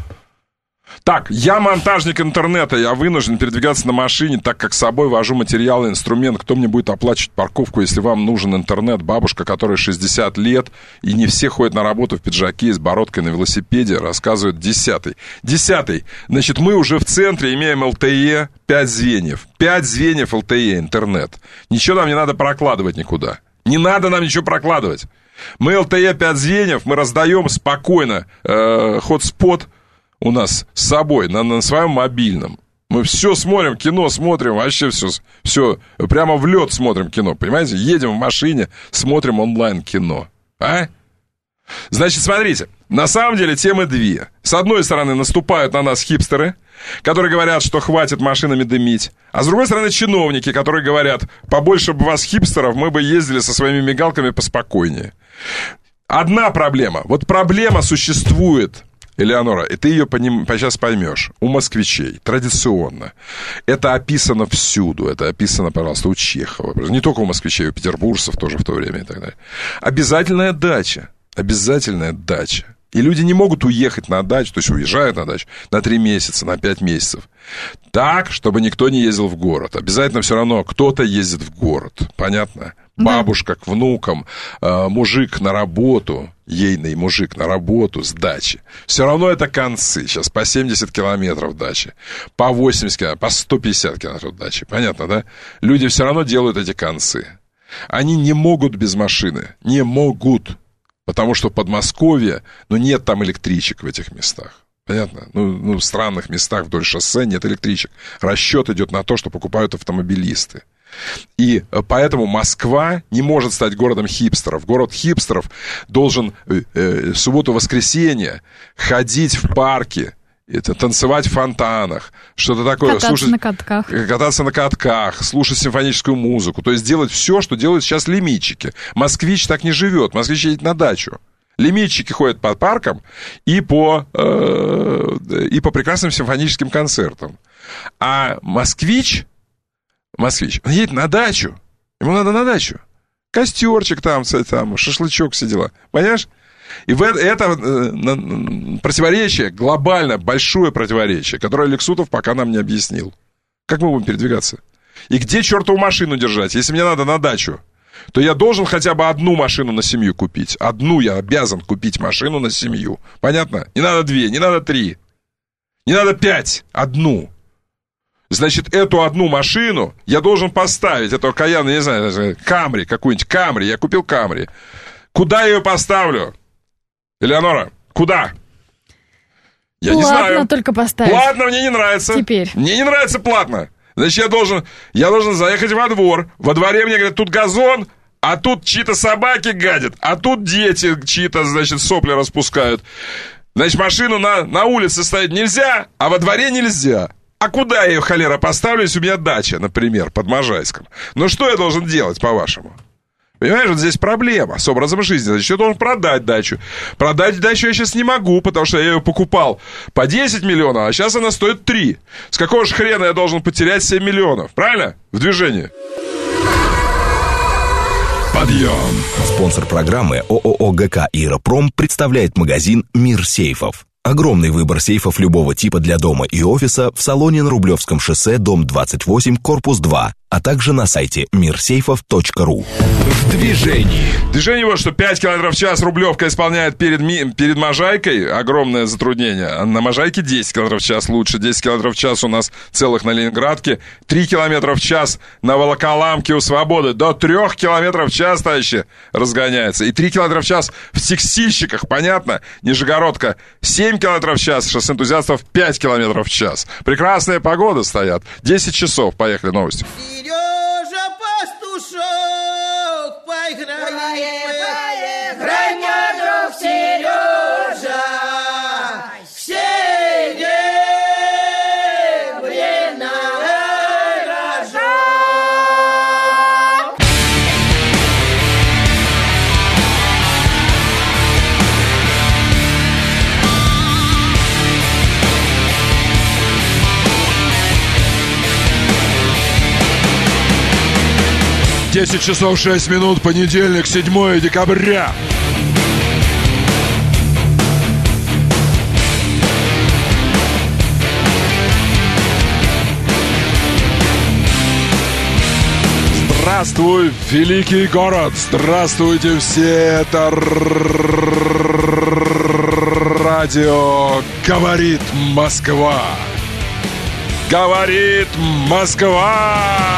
Так, я монтажник интернета, я вынужден передвигаться на машине, так как с собой вожу материалы, инструмент. Кто мне будет оплачивать парковку, если вам нужен интернет? Бабушка, которой шестьдесят лет, и не все ходят на работу в пиджаке и с бородкой на велосипеде, рассказывает десятый. Десятый. Значит, мы уже в центре имеем эл тэ е, пять звеньев. Пять звеньев эл тэ е, интернет. Ничего нам не надо прокладывать никуда. Не надо нам ничего прокладывать. Мы эл тэ е пять звеньев, мы раздаем спокойно э, хотспот у нас с собой на, на своем мобильном. Мы все смотрим, кино смотрим, вообще все, все прямо в лед смотрим кино, понимаете? Едем в машине, смотрим онлайн кино. А? Значит, смотрите, на самом деле темы две. С одной стороны, наступают на нас хипстеры, которые говорят, что хватит машинами дымить. А с другой стороны, чиновники, которые говорят, побольше бы вас хипстеров, мы бы ездили со своими мигалками поспокойнее. Одна проблема. Вот проблема существует, Элеонора, и ты ее поним, сейчас поймешь. У москвичей традиционно. Это описано всюду. Это описано, пожалуйста, у Чехова. Не только у москвичей, у петербуржцев тоже в то время и так далее. Обязательная дача. Обязательная дача. И люди не могут уехать на дачу, то есть уезжают на дачу на три месяца, на пять месяцев. Так, чтобы никто не ездил в город. Обязательно все равно кто-то ездит в город. Понятно? Бабушка к внукам, э, мужик на работу, ейный мужик на работу с дачи. Все равно это концы. Сейчас по семьдесят километров дачи, по восемьдесят километров, по сто пятьдесят километров дачи. Понятно, да? Люди все равно делают эти концы. Они не могут без машины. Не могут. Потому что в Подмосковье, ну, нет там электричек в этих местах. Понятно? Ну, ну, в странных местах вдоль шоссе нет электричек. Расчет идет на то, что покупают автомобилисты. И поэтому Москва не может стать городом хипстеров. Город хипстеров должен э, субботу-воскресенье ходить в парки, это, танцевать в фонтанах, что-то такое. Кататься слушать, на катках. Кататься на катках, слушать симфоническую музыку. То есть делать все, что делают сейчас лимитчики. Москвич так не живет. Москвич едет на дачу. Лимитчики ходят по паркам и по, э, и по прекрасным симфоническим концертам. А москвич... Москвич, он едет на дачу. Ему надо на дачу. Костерчик там, там шашлычок, все дела. Понимаешь? И в это, это э, противоречие, глобально большое противоречие, которое Лексутов пока нам не объяснил. Как мы будем передвигаться? И где чертову машину держать? Если мне надо на дачу, то я должен хотя бы одну машину на семью купить. Одну я обязан купить машину на семью. Понятно? Не надо две, не надо три. Не надо пять. Одну. Значит, эту одну машину я должен поставить, эту Каяну, не знаю, Камри, какую-нибудь Камри, я купил Камри. Куда я ее поставлю? Элеонора, куда? Я платно не знаю. Только поставить. Платно мне не нравится. Теперь. Мне не нравится платно. Значит, я должен, я должен заехать во двор. Во дворе мне говорят, тут газон, а тут чьи-то собаки гадят, а тут дети чьи-то, значит, сопли распускают. Значит, машину на, на улице ставить нельзя, а во дворе нельзя. А куда я ее, холера, поставлю, если у меня дача, например, под Можайском? Ну, что я должен делать, по-вашему? Понимаешь, вот здесь проблема с образом жизни. Значит, я должен продать дачу. Продать дачу я сейчас не могу, потому что я ее покупал по десять миллионов, а сейчас она стоит три. С какого же хрена я должен потерять семь миллионов? Правильно? В движении. Подъем. Спонсор программы ООО ГК «Иропром» представляет магазин «Мир сейфов». Огромный выбор сейфов любого типа для дома и офиса в салоне на Рублевском шоссе, дом двадцать восемь, корпус два, а также на сайте мир сейфов точка ру. В движении. Движение вот, что пять километров в час Рублевка исполняет перед, перед Можайкой. Огромное затруднение. А на Можайке десять километров в час лучше. десять километров в час у нас целых на Ленинградке. три километра в час на Волоколамке у Свободы. До трех километров в час, товарищи, разгоняется. И три километра в час в Текстильщиках, понятно? Нижегородка семь километров в час. Шоссе энтузиастов пять километров в час. Прекрасная погода стоят. десять часов. Поехали, новости. Сережа Пастушок, поиграй, поиграй, мой друг Сережа, серебряный рожок. десять часов шесть минут, понедельник, седьмое декабря. Здравствуй, великий город! Здравствуйте все! Это радио «Говорит Москва». Говорит Москва!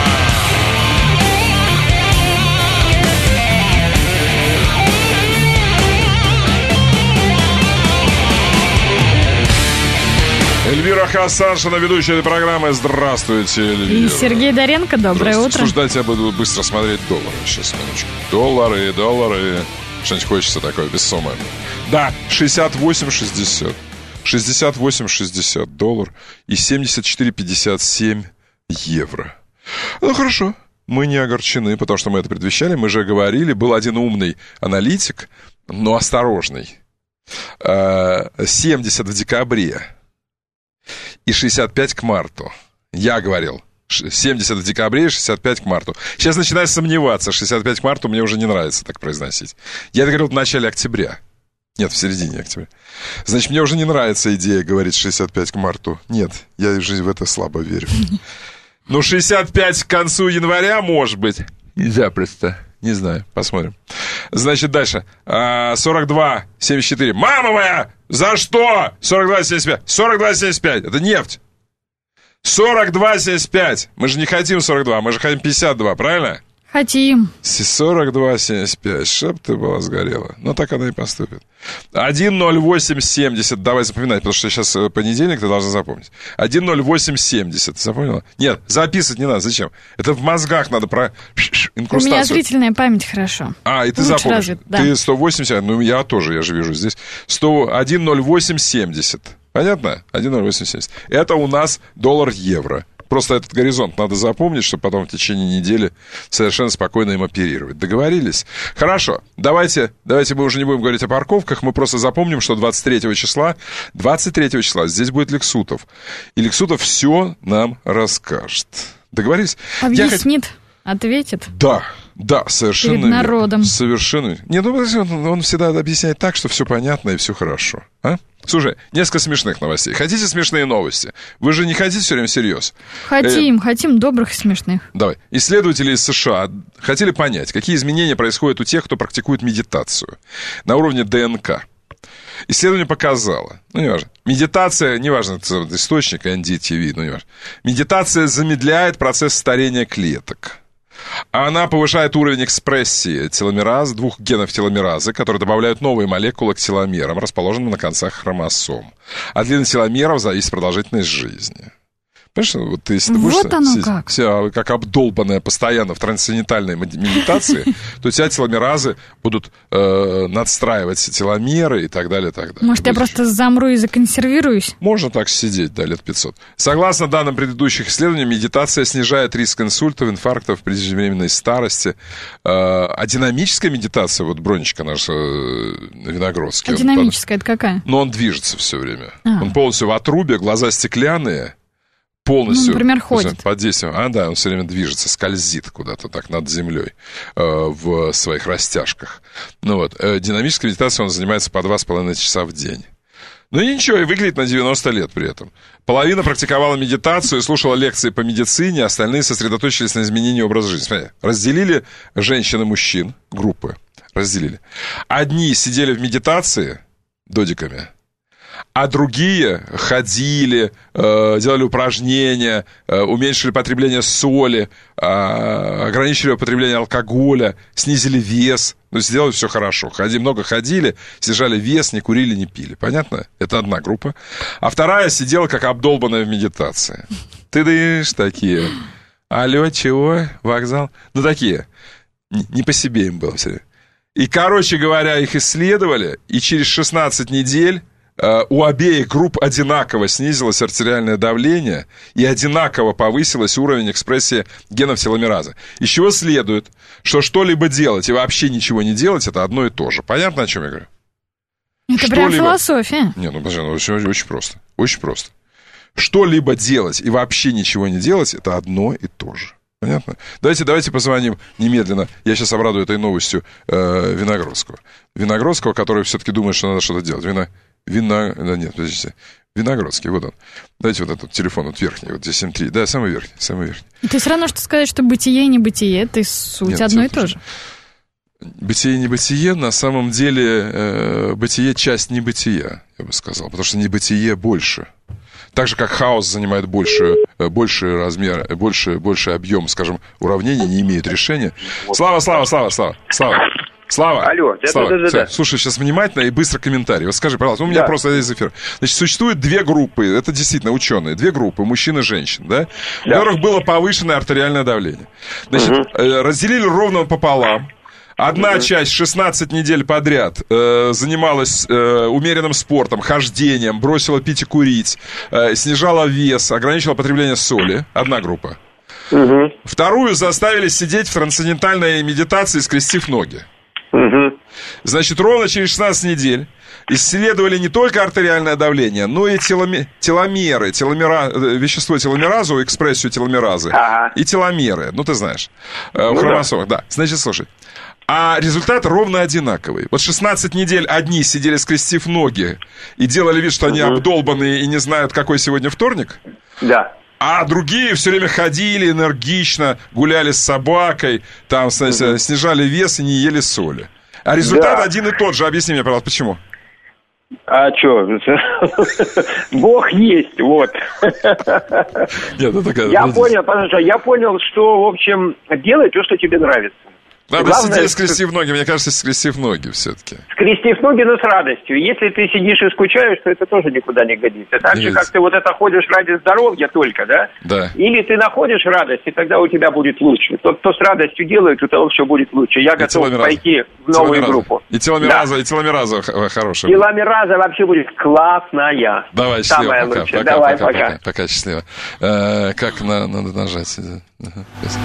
Эльвира Хасаншина, ведущая этой программы. Здравствуйте, Эльвира. И Сергей Доренко, доброе утро. Обсуждать я буду быстро смотреть доллары. Сейчас, минуточку. Доллары, доллары. Что-нибудь хочется такое весомое. Да, шестьдесят восемь шестьдесят. шестьдесят восемь шестьдесят доллар и семьдесят четыре пятьдесят семь евро. Ну, хорошо. Мы не огорчены, потому что мы это предвещали. Мы же говорили, был один умный аналитик, но осторожный. семьдесят в декабре. И шестьдесят пять к марту. Я говорил, семьдесят в декабре и шестьдесят пять к марту. Сейчас начинаю сомневаться, шестьдесят пять к марту мне уже не нравится так произносить. Я это говорил в начале октября. Нет, в середине октября. Значит, мне уже не нравится идея говорить шестьдесят пять к марту. Нет, я уже в это слабо верю. Ну, шестьдесят пять к концу января, может быть. Запросто. Не знаю, посмотрим. Значит, дальше. сорок два семьдесят четыре. Мама моя! За что? сорок два семьдесят пять. сорок два семьдесят пять. Это нефть. сорок два семьдесят пять. Мы же не хотим сорок два, мы же хотим пятьдесят два, правильно? Хотим. сорок два семьдесят пять, чтоб ты была сгорела. Ну, так она и поступит. один ноль восемь семьдесят, давай запоминать, потому что сейчас понедельник, ты должна запомнить. один ноль восемь семьдесят, запомнила? Нет, записывать не надо, зачем? Это в мозгах надо про инкрустацию. У меня зрительная память хорошо. А, и ты Лучше запомнишь. развит, да. Ты сто восемьдесят, ну, я тоже, я же вижу здесь. сто, один ноль восемь семьдесят. Понятно? один ноль восемь семьдесят. Это у нас доллар-евро. Просто этот горизонт надо запомнить, чтобы потом в течение недели совершенно спокойно им оперировать. Договорились? Хорошо. Давайте, давайте мы уже не будем говорить о парковках. Мы просто запомним, что двадцать третьего числа, двадцать третьего числа здесь будет Лексутов. И Лексутов все нам расскажет. Договорились? Объяснит, Я... ответит. Да. Да, совершенно. Перед народом. Совершенно. Не, ну он, он всегда объясняет так, что все понятно и все хорошо. А? Слушай, несколько смешных новостей. Хотите смешные новости? Вы же не хотите все время всерьез? Хотим, э... хотим добрых и смешных. Давай. Исследователи из США хотели понять, какие изменения происходят у тех, кто практикует медитацию на уровне ДНК. Исследование показало, ну, неважно, медитация, неважно, это источник, эн ди ти ви, ну, неважно. Медитация замедляет процесс старения клеток. Она повышает уровень экспрессии теломераз, двух генов теломеразы, которые добавляют новые молекулы к теломерам, расположенным на концах хромосом. От длины теломеров зависит продолжительность жизни. Понимаешь, вот ты, если ты будешь вот оно сидеть, как. Вся, как обдолбанная постоянно в трансцендентальной медитации, то у тебя теломеразы будут э, надстраивать теломеры и так далее, и так далее. Может, я просто замру и законсервируюсь? Можно так сидеть, да, лет пятьсот. Согласно данным предыдущих исследований, медитация снижает риск инсультов, инфарктов, преждевременной старости. Э, а динамическая медитация, вот Бронечка наш э, Виногродский. А динамическая, это какая? Но он движется все время. А. Он полностью в отрубе, глаза стеклянные. Полностью. Ну, например, ходит. Под действием. А, да, он все время движется, скользит куда-то так над землей э, в своих растяжках. Ну вот, э, динамической медитацией он занимается по два с половиной часа в день. Ну и ничего, и выглядит на девяносто лет при этом. Половина практиковала медитацию и слушала лекции по медицине, остальные сосредоточились на изменении образа жизни. Смотри, разделили женщин и мужчин, группы, разделили. Одни сидели в медитации додиками, а другие ходили, э, делали упражнения, э, уменьшили потребление соли, э, ограничили потребление алкоголя, снизили вес. Ну, сделали все хорошо. Ходи, много ходили, снижали вес, не курили, не пили. Понятно? Это одна группа. А вторая сидела как обдолбанная в медитации. Ты дышь, такие. Алло, чего? Вокзал? Ну, такие. Не, не по себе им было все время. И, короче говоря, их исследовали, и через шестнадцать недель у обеих групп одинаково снизилось артериальное давление и одинаково повысилось уровень экспрессии генов теломеразы. Из чего следует, что что-либо делать и вообще ничего не делать — это одно и то же. Понятно, о чем я говорю? Это что-либо... прям философия. Не, ну, подожди, ну, очень, очень просто. Очень просто. Что-либо делать и вообще ничего не делать — это одно и то же. Понятно? Давайте, давайте позвоним немедленно. Я сейчас обрадую этой новостью э, Виногродского. Виногродского, который все-таки думает, что надо что-то делать. Вино... Вина... Да нет, подождите. Виногродский, вот он. Дайте вот этот телефон, вот верхний, вот здесь семь три. Да, самый верхний, самый верхний. Это все равно, что сказать, что бытие и небытие, это суть нет, одно и то же. Бытие и небытие, на самом деле, э, бытие — часть небытия, я бы сказал, потому что небытие больше. Так же, как хаос занимает больше, больше размер, больше, больше объем, скажем, уравнений, не имеет решения. Слава, Слава, Слава, Слава, Слава. Слава. Алло, да, Слава. да, да, да. Слушай, сейчас внимательно и быстро комментарий. Вот скажи, пожалуйста, у меня да. просто есть эфир. Значит, существует две группы, это действительно ученые, две группы, мужчин и женщин, да, да. у которых было повышенное артериальное давление. Значит, угу. разделили ровно пополам. Одна угу. часть шестнадцать недель подряд э, занималась э, умеренным спортом, хождением, бросила пить и курить, э, снижала вес, ограничила потребление соли. Одна группа. Угу. Вторую заставили сидеть в трансцендентальной медитации, скрестив ноги. Угу. Значит, ровно через шестнадцать недель исследовали не только артериальное давление, но и теломе- теломеры, теломера, вещество теломеразу, экспрессию теломеразы ага. и теломеры. Ну, ты знаешь, ну, в хромосомах, да. да. Значит, слушай. А результат ровно одинаковый. Вот шестнадцать недель одни сидели, скрестив ноги, и делали вид, что они угу. обдолбанные и не знают, какой сегодня вторник. Да. А другие все время ходили энергично, гуляли с собакой, там угу. снижали вес и не ели соли. А результат да. один и тот же. Объясни мне, пожалуйста, почему? А что? Бог есть, вот. Нет, ну, такая, я понял, потому что я понял, что, в общем, делай то, что тебе нравится. Надо главное, сидеть, скрестив ноги. Мне кажется, скрестив ноги все-таки. Скрестив ноги, но с радостью. Если ты сидишь и скучаешь, то это тоже никуда не годится. Так не же, как ты вот это ходишь ради здоровья только, да? Да. Или ты находишь радость, и тогда у тебя будет лучше. Тот, кто с радостью делает, у того все будет лучше. Я и готов пойти в новую теломераза. группу. И теломераза, да. и теломераза хорошая. Теломераза вообще будет классная. Давай, счастливо, самая пока, лучшая. пока, Давай, пока, пока. Пока, пока счастливо. Э, как на, надо нажать? Ага,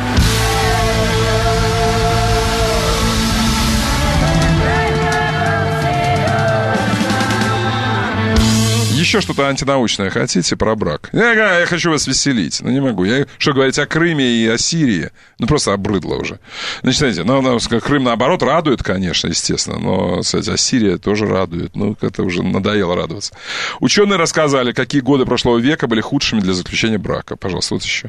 еще что-то антинаучное хотите про брак? Я, я хочу вас веселить, но не могу. Я, что говорить о Крыме и о Сирии? Ну, просто обрыдло уже. Значит, знаете, ну, ну, Крым, наоборот, радует, конечно, естественно, но, кстати, а Сирия тоже радует. Ну, это уже надоело радоваться. Ученые рассказали, какие годы прошлого века были худшими для заключения брака. Пожалуйста, вот еще.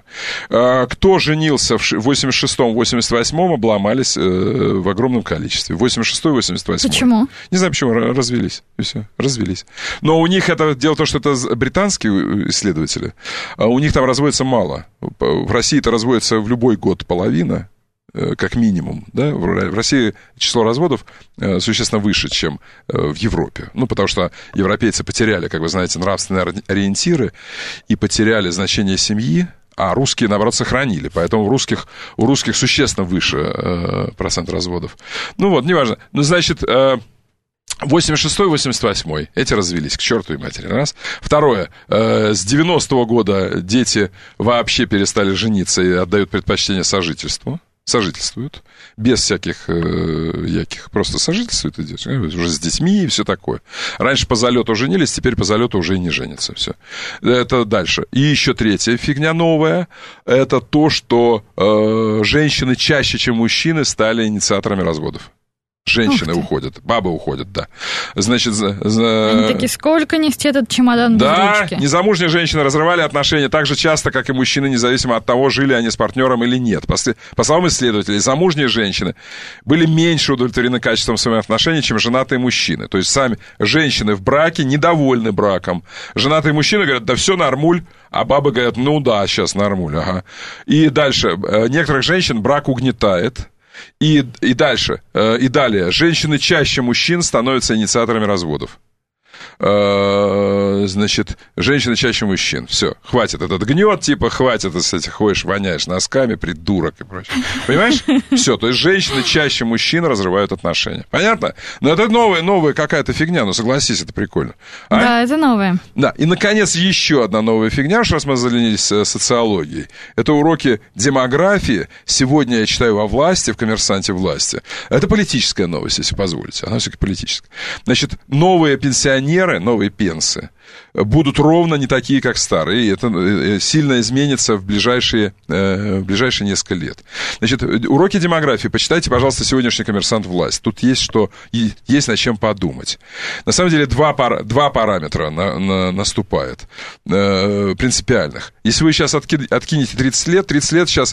Кто женился в восемьдесят шестом восемьдесят восьмом, обломались в огромном количестве. восемьдесят шестой восемьдесят восьмой. Почему? Не знаю, почему. Развелись. И все. Развелись. Но у них это... Дело в том, что это британские исследователи, а у них там разводится мало. В России-то разводится в любой год половина, как минимум. Да? В России число разводов существенно выше, чем в Европе. Ну, потому что европейцы потеряли, как вы знаете, нравственные ориентиры и потеряли значение семьи, а русские, наоборот, сохранили. Поэтому у русских, у русских существенно выше э, процент разводов. Ну вот, неважно. Ну, значит... Э, восемьдесят шестой восемьдесят восьмой. Эти развелись, к чертовой матери. Раз. Второе. Э, с девяностого года дети вообще перестали жениться и отдают предпочтение сожительству. Сожительствуют. Без всяких э, яких. Просто сожительствуют и дети. Уже с детьми и все такое. Раньше по залету женились, теперь по залету уже и не женятся. Все. Это дальше. И еще третья фигня новая. Это то, что э, женщины чаще, чем мужчины, стали инициаторами разводов. Женщины уходят, бабы уходят, да. Значит, за, за... Они такие, сколько нести этот чемодан да, без ручки? Незамужние женщины разрывали отношения так же часто, как и мужчины, независимо от того, жили они с партнером или нет. По, по словам исследователей, замужние женщины были меньше удовлетворены качеством своих отношений, чем женатые мужчины. То есть сами женщины в браке недовольны браком. Женатые мужчины говорят, да все нормуль, а бабы говорят, ну да, сейчас нормуль, ага. И дальше, некоторых женщин брак угнетает. И, и дальше, э, и далее, женщины чаще мужчин становятся инициаторами разводов. Э, значит, женщины чаще мужчин. Все, хватит этот гнет, типа, хватит, если ходишь, воняешь носками, придурок и прочее. Понимаешь? Все, то есть женщины чаще мужчин разрывают отношения. Понятно? Но это новая, новая какая-то фигня, ну согласись, это прикольно. А? Да, это новое. Да, и, наконец, еще одна новая фигня, раз мы занялись социологией. Это уроки демографии. Сегодня я читаю во «Власти», в «Коммерсанте власти». Это политическая новость, если позволите. Она все-таки политическая. Значит, новые пенсионеры, новые пенсы будут ровно не такие, как старые. И это сильно изменится в ближайшие, в ближайшие несколько лет. Значит, уроки демографии. Почитайте, пожалуйста, сегодняшний «Коммерсант власть». Тут есть, что, есть над чем подумать. На самом деле, два, пара, два параметра на, на, наступает э, принципиальных. Если вы сейчас отки, откинете тридцать лет, тридцать лет сейчас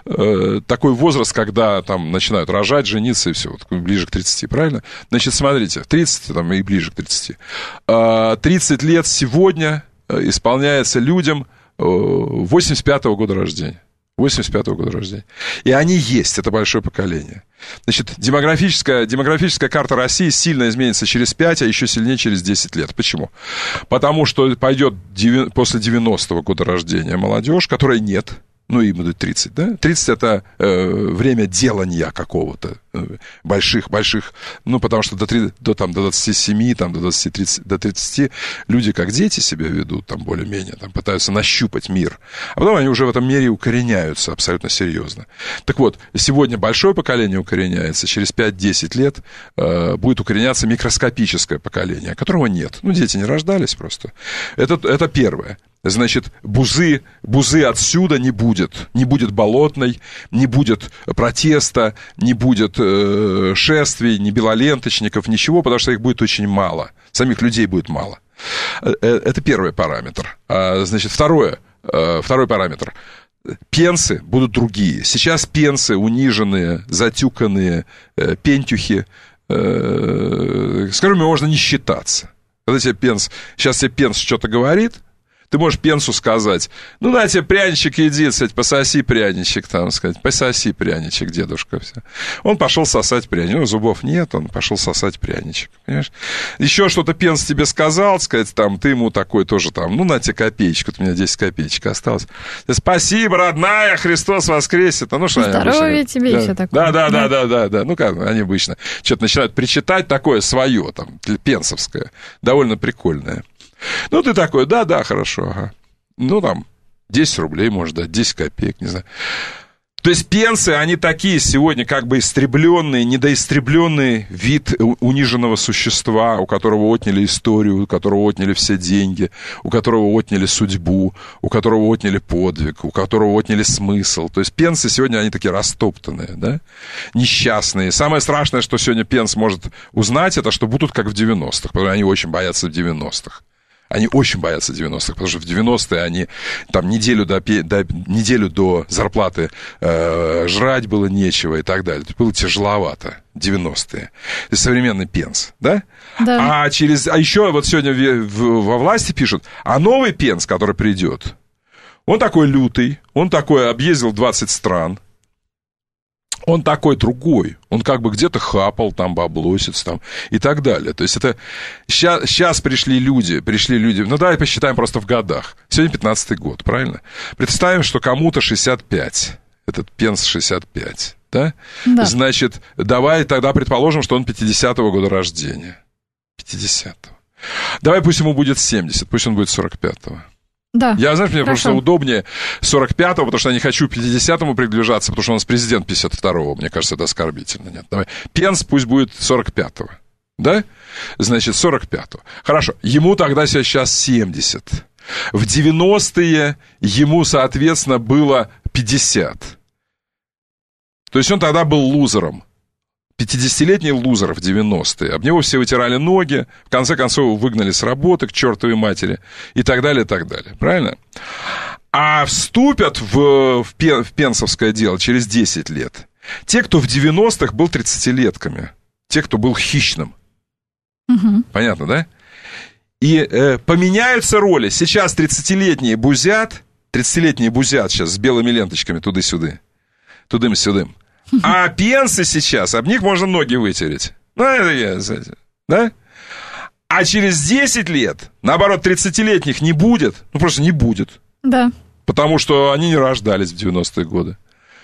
э, такой возраст, когда там начинают рожать, жениться и все, вот, ближе к тридцати, правильно? Значит, смотрите, тридцать там, и ближе к тридцати. Э, тридцать лет сегодня исполняется людям восемьдесят пятого года рождения. восемьдесят пятого года рождения. И они есть, это большое поколение. Значит, демографическая, демографическая карта России сильно изменится через пять, а еще сильнее через десять лет. Почему? Потому что пойдет после девяностого года рождения молодежь, которой нет. Ну, им будет тридцать, да? тридцать это э, время делания какого-то, э, больших, больших, ну, потому что до, три, до, там, до двадцати семи, там, до двадцати, тридцати, до тридцати люди как дети себя ведут, там, более-менее, там, пытаются нащупать мир. А потом они уже в этом мире укореняются абсолютно серьезно. Так вот, сегодня большое поколение укореняется, через пять-десять лет э, будет укореняться микроскопическое поколение, которого нет. Ну, дети не рождались просто. Это, это первое. Значит, бузы, бузы отсюда не будет. Не будет Болотной, не будет протеста, не будет э, шествий, ни белоленточников, ничего, потому что их будет очень мало. Самих людей будет мало. Это первый параметр. Значит, второе, второй параметр. Пенсы будут другие. Сейчас пенсы униженные, затюканные, пентюхи, с которыми можно не считаться. Когда тебе пенс, сейчас тебе пенс что-то говорит, ты можешь пенсу сказать, ну, на тебе пряничек иди, сказать, пососи пряничек, там, сказать, пососи пряничек, дедушка, все. Он пошел сосать пряничек, ну, зубов нет, он пошел сосать пряничек, понимаешь? Еще что-то пенс тебе сказал, сказать, там, ты ему такой тоже, там, ну, на тебе копеечку, у меня десять копеечек осталось. Спасибо, родная, Христос воскресит. Ну, что здоровья тебе да. и все такое. Да, да, да, да, да, да, ну, как они обычно что-то начинают причитать такое свое, там, пенсовское, довольно прикольное. Ну, ты такой, да-да, хорошо, ага. Ну, там, десять рублей, может дать, десять копеек, не знаю. То есть пенсы, они такие сегодня как бы истребленные, недоистребленный вид униженного существа, у которого отняли историю, у которого отняли все деньги, у которого отняли судьбу, у которого отняли подвиг, у которого отняли смысл. То есть пенсы сегодня, они такие растоптанные, да, несчастные. Самое страшное, что сегодня пенс может узнать, это что будут как в девяностых, потому что они очень боятся в девяностых. Они очень боятся девяностых, потому что в девяностые они там неделю до, до, неделю до зарплаты э, жрать было нечего и так далее. Было тяжеловато, девяностые. Это современный пенс, да? Да. А, через, а еще вот сегодня в, в, во власти пишут, а новый пенс, который придет, он такой лютый, он такой объездил двадцать стран. Он такой другой, он как бы где-то хапал, там баблосец, там, и так далее. То есть это сейчас, сейчас пришли люди, пришли люди, ну давай посчитаем просто в годах. Сегодня пятнадцатый год, правильно? Представим, что кому-то шестьдесят пять, этот пенс шестьдесят пять, да? Да. Значит, давай тогда предположим, что он пятидесятого года рождения. пятидесятого. Давай пусть ему будет семьдесят, пусть он будет сорок пятого. Да, я, знаешь, мне хорошо. просто удобнее сорок пятого, потому что я не хочу пятидесятому приближаться, потому что у нас президент пятьдесят второго. Мне кажется, это оскорбительно. Нет, давай. Пенс пусть будет сорок пятого. Да? Значит, сорок пятого. Хорошо. Ему тогда сейчас семьдесят. В девяностые ему, соответственно, было пятьдесят. То есть он тогда был лузером. пятидесятилетний лузер в девяностые. Об него все вытирали ноги, в конце концов его выгнали с работы к чертовой матери и так далее, и так далее. Правильно? А вступят в, в, пен, в пенсовское дело через десять лет те, кто в девяностых был тридцатилетками, те, кто был хищным. Угу. Понятно, да? И э, поменяются роли. Сейчас тридцатилетние бузят, тридцатилетние бузят сейчас с белыми ленточками туды-сюды, тудым-сюдым. А пенсы сейчас, об них можно ноги вытереть. Ну, это я, да? А через десять лет, наоборот, тридцатилетних не будет. Ну, просто не будет. Да. Потому что они не рождались в девяностые годы.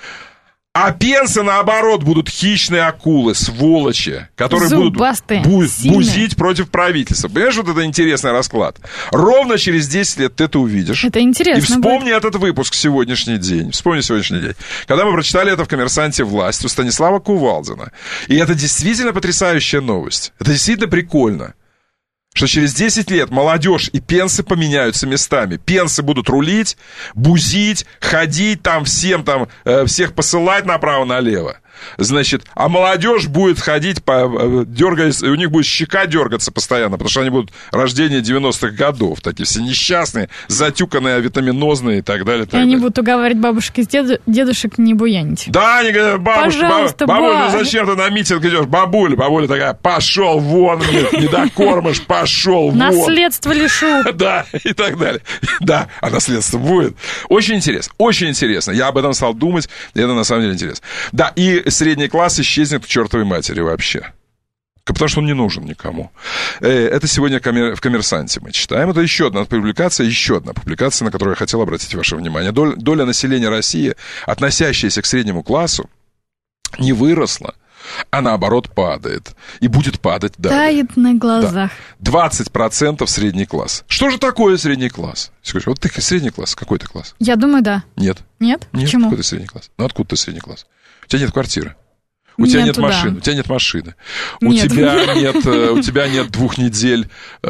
А пенсы, наоборот, будут хищные акулы, сволочи, которые зубастые, будут бу- бузить против правительства. Понимаешь, вот это интересный расклад. Ровно через десять лет ты это увидишь. Это интересно. И вспомни будет. этот выпуск сегодняшний день. Вспомни сегодняшний день. Когда мы прочитали это в «Коммерсанте. Власть» у Станислава Кувалдина. И это действительно потрясающая новость. Это действительно прикольно. Что через десять лет молодежь и пенсы поменяются местами. Пенсы будут рулить, бузить, ходить там всем там, э, всех посылать направо-налево. Значит, а молодежь будет ходить, по, дергаясь, у них будет щека дергаться постоянно, потому что они будут рождения девяностых годов, такие все несчастные, затюканные, авитаминозные и так далее. И, так и они далее. будут уговаривать бабушек и деду, дедушек не буянить. Да, они говорят, бабушка, пожалуйста, бабуля, баб... зачем ты на митинг идешь? Бабуля, бабуля такая, пошел вон, не докормишь, пошел вон. Наследство лишу. Да, и так далее. Да, а наследство будет. Очень интересно, очень интересно. Я об этом стал думать, и это на самом деле интересно. Да, и средний класс исчезнет к чертовой матери вообще. Потому что он не нужен никому. Это сегодня в «Коммерсанте» мы читаем. Это еще одна публикация, еще одна публикация, на которую я хотел обратить ваше внимание. Доля, доля населения России, относящаяся к среднему классу, не выросла, а наоборот падает. И будет падать далее. Тает на глазах. Да. двадцать процентов средний класс. Что же такое средний класс? Скажи, вот ты средний класс, какой ты класс? Я думаю, да. Нет. Нет? Нет, почему? Какой ты средний класс? Ну откуда ты средний класс? У тебя нет квартиры. У тебя нет машины, у тебя нет машины, у нет. тебя нет, у тебя нет двух недель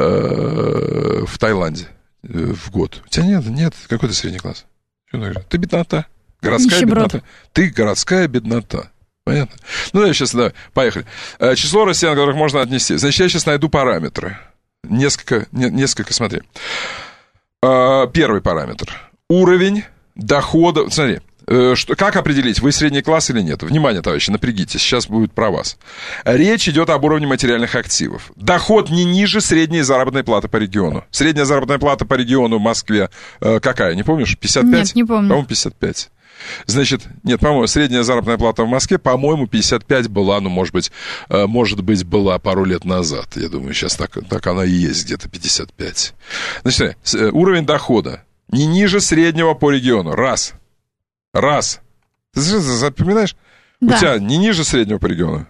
э, в Таиланде э, в год. У тебя нет, нет, какой ты средний класс? Ты беднота, городская Нищеброд. беднота. Ты городская беднота. Понятно? Ну, давай сейчас, давай, поехали. Число россиян, которых можно отнести. Значит, я сейчас найду параметры. Несколько, не, несколько, смотри. Первый параметр. Уровень дохода. Смотри, Что, как определить, вы средний класс или нет? Внимание, товарищи, напрягитесь, сейчас будет про вас. Речь идет об уровне материальных активов. Доход не ниже средней заработной платы по региону. Средняя заработная плата по региону в Москве э, какая, не помнишь? пятьдесят пять? Нет, не помню. По-моему, пятьдесят пять. Значит, нет, по-моему, средняя заработная плата в Москве, по-моему, пятьдесят пять была, ну, может быть, э, может быть, была пару лет назад. Я думаю, сейчас так, так она и есть, где-то пятьдесят пять. Значит, э, уровень дохода не ниже среднего по региону. Раз. Раз. Ты запоминаешь? Да. У тебя не ниже среднего по региону?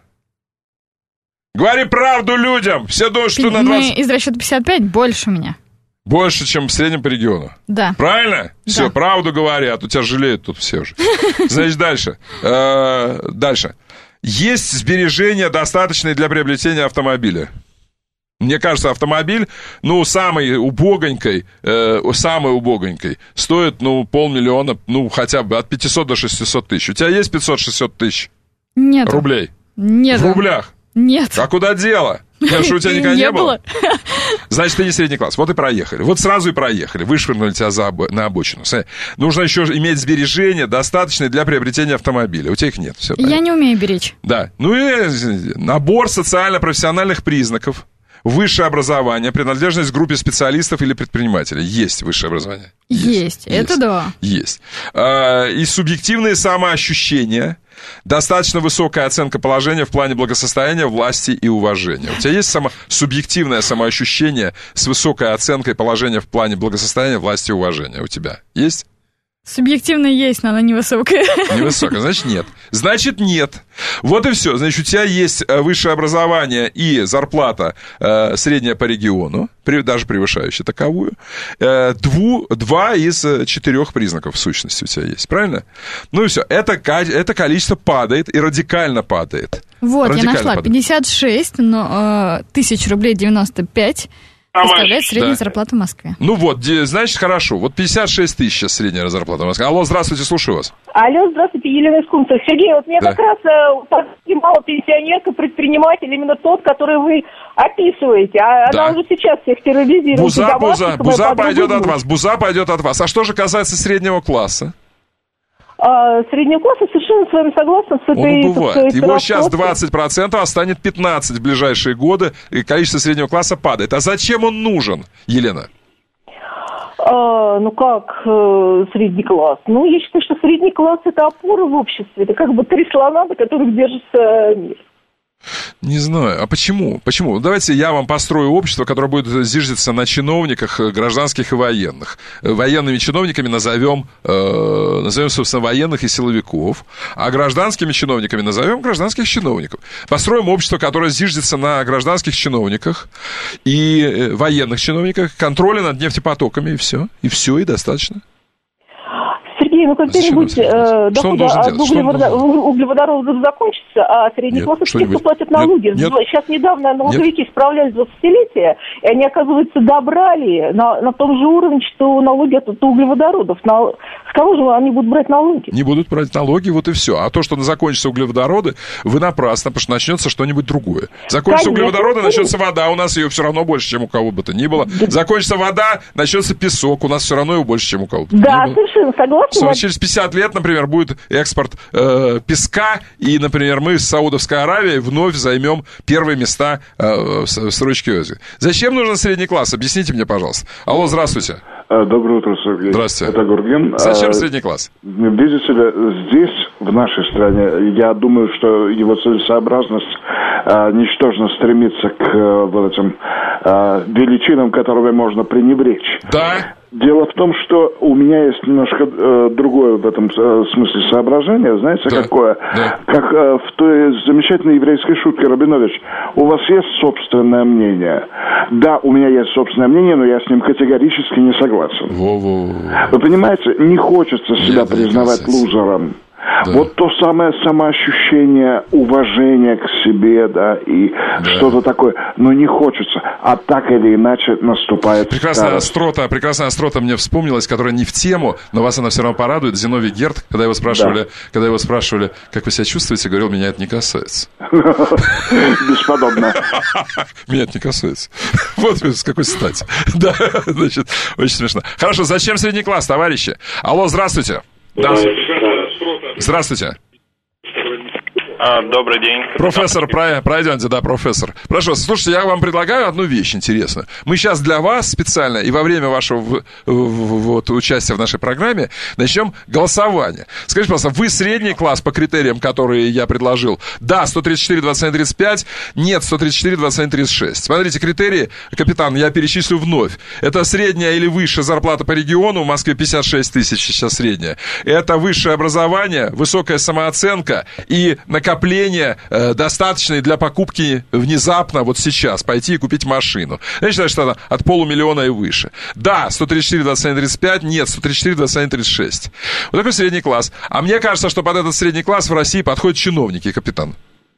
Говори правду людям! Все думают, что на двадцать... Из расчета пятьдесят пять больше у меня. Больше, чем в среднем по региону? Да. Правильно? Да. Все, правду говорят. У тебя жалеют тут все уже. Значит, дальше. Дальше. Есть сбережения, достаточные для приобретения автомобиля. Мне кажется, автомобиль, ну, самой убогонькой, э, самой убогонькой стоит, ну, полмиллиона, ну, хотя бы от пятисот до шестисот тысяч. У тебя есть пятьсот шестьсот тысяч? Нет. Рублей? Нет. В рублях? Нет. А куда дело? Я что, у тебя никогда не, не было? было? Значит, ты не средний класс. Вот и проехали. Вот сразу и проехали. Вышвырнули тебя за обо... на обочину. Смотри, нужно еще иметь сбережения, достаточные для приобретения автомобиля. У тебя их нет. Все, я не умею беречь. Да. Ну и набор социально-профессиональных признаков. Высшее образование, принадлежность к группе специалистов или предпринимателей. Есть высшее образование? Есть, есть. Это есть. Да. Есть. А, и субъективные самоощущения, достаточно высокая оценка положения в плане благосостояния, власти и уважения. У тебя есть само... субъективное самоощущение с высокой оценкой положения в плане благосостояния, власти и уважения? У тебя есть? Субъективно есть, но она невысокая. Невысокая, значит, нет. Значит, нет. Вот и все. Значит, у тебя есть высшее образование и зарплата э, средняя по региону, при, даже превышающая таковую. Э, дву, два из четырех признаков в сущности у тебя есть. Правильно? Ну и все. Это, это количество падает и радикально падает. Вот, радикально я нашла. Падает. пятьдесят шесть но, э, тысяч рублей девяносто пять составляет средняя да. зарплата в Москве. Ну вот, значит, хорошо. Вот пятьдесят шесть тысяч сейчас средняя зарплата в Москве. Алло, здравствуйте, слушаю вас. Алло, здравствуйте, Елена из Кунцева. Сергей, вот мне да. как раз э, мало пенсионерка, предприниматель, именно тот, который вы описываете. А да. она уже сейчас всех терроризирует. Буза, Буза, Буза пойдет от вас. Буза пойдет от вас. А что же касается среднего класса? А, среднего класса совершенно с вами согласна с этой... Он бывает. Его сейчас двадцать процентов, а станет пятнадцать процентов в ближайшие годы, и количество среднего класса падает. А зачем он нужен, Елена? А, ну как э, средний класс? Ну, я считаю, что средний класс – это опора в обществе. Это как бы три слона, на которых держится мир. Не знаю. А почему? Почему? Давайте я вам построю общество, которое будет зиждиться на чиновниках гражданских и военных. Военными чиновниками назовем, э, назовем, собственно, военных и силовиков, а гражданскими чиновниками назовем гражданских чиновников. Построим общество, которое зиждется на гражданских чиновниках и военных чиновниках, контроле над нефтепотоками, и все. И все, и достаточно. Сергей, ну когда-нибудь э, доходы от углеводородов, углеводородов закончатся, а средний класс все, кто платит налоги. Нет, нет. Сейчас недавно налоговики справлялись двадцатилетие, и они, оказывается, добрали на, на том же уровне, что налоги от, от углеводородов. На, с кого же они будут брать налоги? Не будут брать налоги, вот и все. А то, что закончатся углеводороды, вы напрасно, потому что начнется что-нибудь другое. Закончатся Конечно. углеводороды, начнется вода, у нас ее все равно больше, чем у кого бы то ни было. Закончится вода, начнется песок, у нас все равно его больше, чем у кого бы то ни было. Да, совершенно согласна. Через пятьдесят лет, например, будет экспорт э, песка, и, например, мы с Саудовской Аравией вновь займем первые места э, в строчке ОСГ. Зачем нужен средний класс? Объясните мне, пожалуйста. Алло, здравствуйте. Доброе утро, Сергей. Здравствуйте. Это Гурген. Зачем а, средний класс? Видите ли, здесь, в нашей стране, я думаю, что его целесообразность а, ничтожно стремится к а, вот этим а, величинам, которыми можно пренебречь. Да. Дело в том, что у меня есть немножко э, другое в этом э, смысле соображение. Знаете, да. какое? Да. Как э, в той замечательной еврейской шутке Рабинович. У вас есть собственное мнение? Да, у меня есть собственное мнение, но я с ним категорически не согласен. Во-во-во. Вы понимаете, не хочется себя Нет, признавать лузером. Да. Вот то самое самоощущение, уважение к себе, да, и да. что-то такое, но не хочется, а так или иначе наступает прекрасная старость. острота, прекрасная острота мне вспомнилась, которая не в тему, но вас она все равно порадует. Зиновий Герд, когда его спрашивали, да. когда его спрашивали, как вы себя чувствуете, говорил, меня это не касается. Бесподобно. Меня это не касается. Вот с какой стати. Да, значит, очень смешно. Хорошо, зачем средний класс, товарищи? Алло, здравствуйте. Здравствуйте. Здравствуйте. А, добрый день. Профессор, пройдемте, да, профессор. Прошу вас, слушайте, я вам предлагаю одну вещь интересную. Мы сейчас для вас специально и во время вашего вот, участия в нашей программе начнем голосование. Скажите, пожалуйста, вы средний класс по критериям, которые я предложил? Да, сто тридцать четыре, двадцать один, тридцать пять. Нет, сто тридцать четыре, двадцать один, тридцать шесть. Смотрите, критерии, капитан, я перечислю вновь. Это средняя или высшая зарплата по региону. В Москве пятьдесят шесть тысяч сейчас средняя. Это высшее образование, высокая самооценка и накопление Накопление э, достаточное для покупки внезапно, вот сейчас, пойти и купить машину. Я считаю, что это от полумиллиона и выше. Да, сто тридцать четыре, двадцать один, тридцать пять, нет, сто тридцать четыре, двадцать один, тридцать шесть. Вот такой средний класс. А мне кажется, что под этот средний класс в России подходят чиновники, капитан.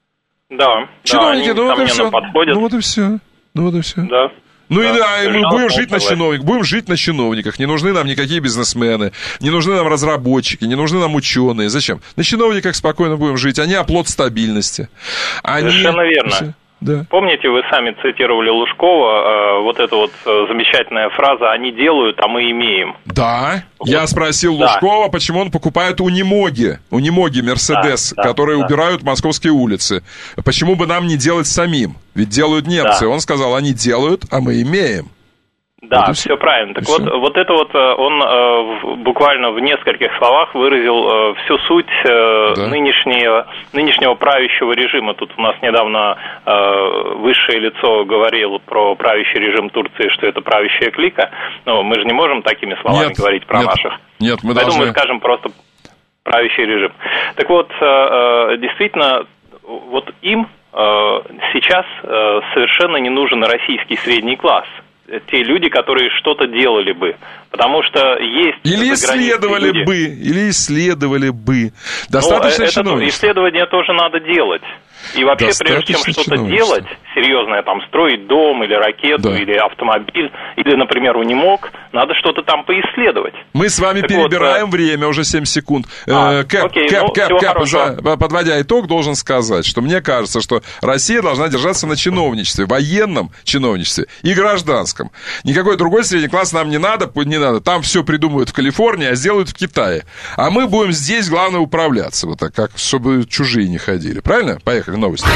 Да, чиновники, да, ну вот и все. Подходят. Ну вот и все. Ну вот и все. Да. Ну да, и да, и мы будем жить на чиновниках, будем жить на чиновниках. Не нужны нам никакие бизнесмены, не нужны нам разработчики, не нужны нам ученые. Зачем? На чиновниках спокойно будем жить. Они оплот стабильности. Они... Совершенно верно. Да. Помните, вы сами цитировали Лужкова, э, вот эта вот э, замечательная фраза «они делают, а мы имеем». Да, вот. Я спросил да. Лужкова, почему он покупает унимоги, унимоги Мерседес, да, да, которые да. убирают московские улицы. Почему бы нам не делать самим? Ведь делают немцы. Да. Он сказал, они делают, а мы имеем. Да, вот все правильно. Так вот, вот это вот он э, буквально в нескольких словах выразил э, всю суть э, да. нынешнего, нынешнего правящего режима. Тут у нас недавно э, высшее лицо говорило про правящий режим Турции, что это правящая клика. Но мы же не можем такими словами нет, говорить про нет, наших. Нет, мы Поэтому должны... мы скажем просто правящий режим. Так вот, э, действительно, вот им э, сейчас э, совершенно не нужен российский средний класс. Те люди, которые что-то делали бы. Потому что есть... Или исследовали люди. бы, или исследовали бы. Достаточно чиновничества. Исследование тоже надо делать. И вообще, прежде чем что-то делать, серьезное, там, строить дом, или ракету, да. или автомобиль, или, например, унимог, надо что-то там поисследовать. Мы с вами так перебираем вот, время, уже семь секунд. А, э, Кэп, окей, Кэп, ну, Кэп, Кэп, за, подводя итог, должен сказать, что мне кажется, что Россия должна держаться на чиновничестве, военном чиновничестве и гражданском. Никакой другой средний класс нам не надо, не надо. Там все придумывают в Калифорнии, а сделают в Китае. А мы будем здесь, главное, управляться, вот так, как, чтобы чужие не ходили. Правильно? Поехали, новости.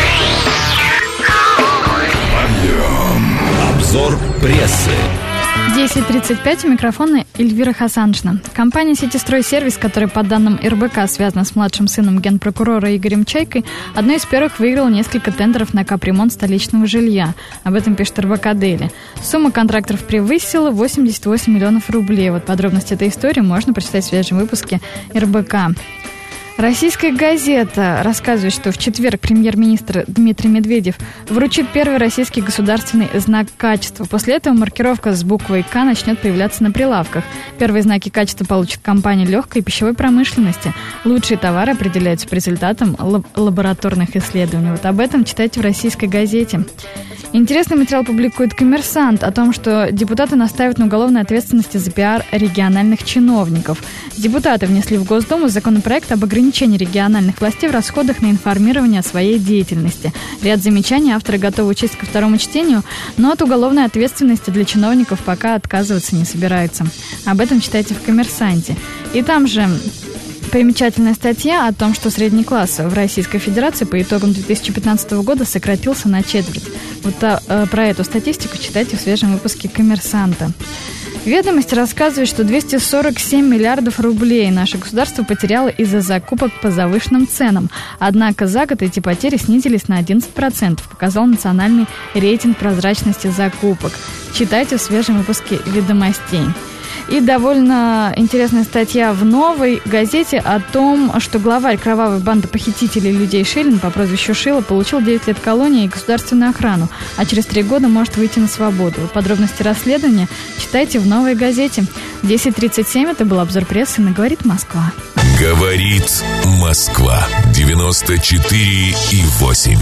Обзор прессы. десять тридцать пять, у микрофона Эльвира Хасаншина. Компания «Ситистройсервис», которая, по данным эр бэ ка, связана с младшим сыном генпрокурора Игорем Чайкой, одной из первых выиграла несколько тендеров на капремонт столичного жилья. Об этом пишет эр бэ ка Дейли. Сумма контрактов превысила восемьдесят восемь миллионов рублей. Вот подробности этой истории можно прочитать в свежем выпуске эр бэ ка. Российская газета рассказывает, что в четверг премьер-министр Дмитрий Медведев вручит первый российский государственный знак качества. После этого маркировка с буквой «К» начнет появляться на прилавках. Первые знаки качества получит компания легкой и пищевой промышленности. Лучшие товары определяются по результатам лаб- лабораторных исследований. Вот об этом читайте в российской газете. Интересный материал публикует «Коммерсант» о том, что депутаты настаивают на уголовной ответственности за пиар региональных чиновников. Депутаты внесли в Госдуму законопроект об ограничении региональных властей в расходах на информирование о своей деятельности. Ряд замечаний авторы готовы учесть ко второму чтению, но от уголовной ответственности для чиновников пока отказываться не собираются. Об этом читайте в «Коммерсанте». И там же примечательная статья о том, что средний класс в Российской Федерации по итогам две тысячи пятнадцатого года сократился на четверть. Вот а, а, про эту статистику читайте в свежем выпуске «Коммерсанта». Ведомости рассказывают, что двести сорок семь миллиардов рублей наше государство потеряло из-за закупок по завышенным ценам. Однако за год эти потери снизились на одиннадцать процентов, показал национальный рейтинг прозрачности закупок. Читайте в свежем выпуске «Ведомостей». И довольно интересная статья в «Новой газете» о том, что главарь кровавой банды похитителей людей Шилин по прозвищу Шила получил девять лет колонии и государственную охрану, а через три года может выйти на свободу. Подробности расследования читайте в «Новой газете». десять тридцать семь, это был обзор прессы на «Говорит Москва». «Говорит Москва» девяносто четыре и восемь.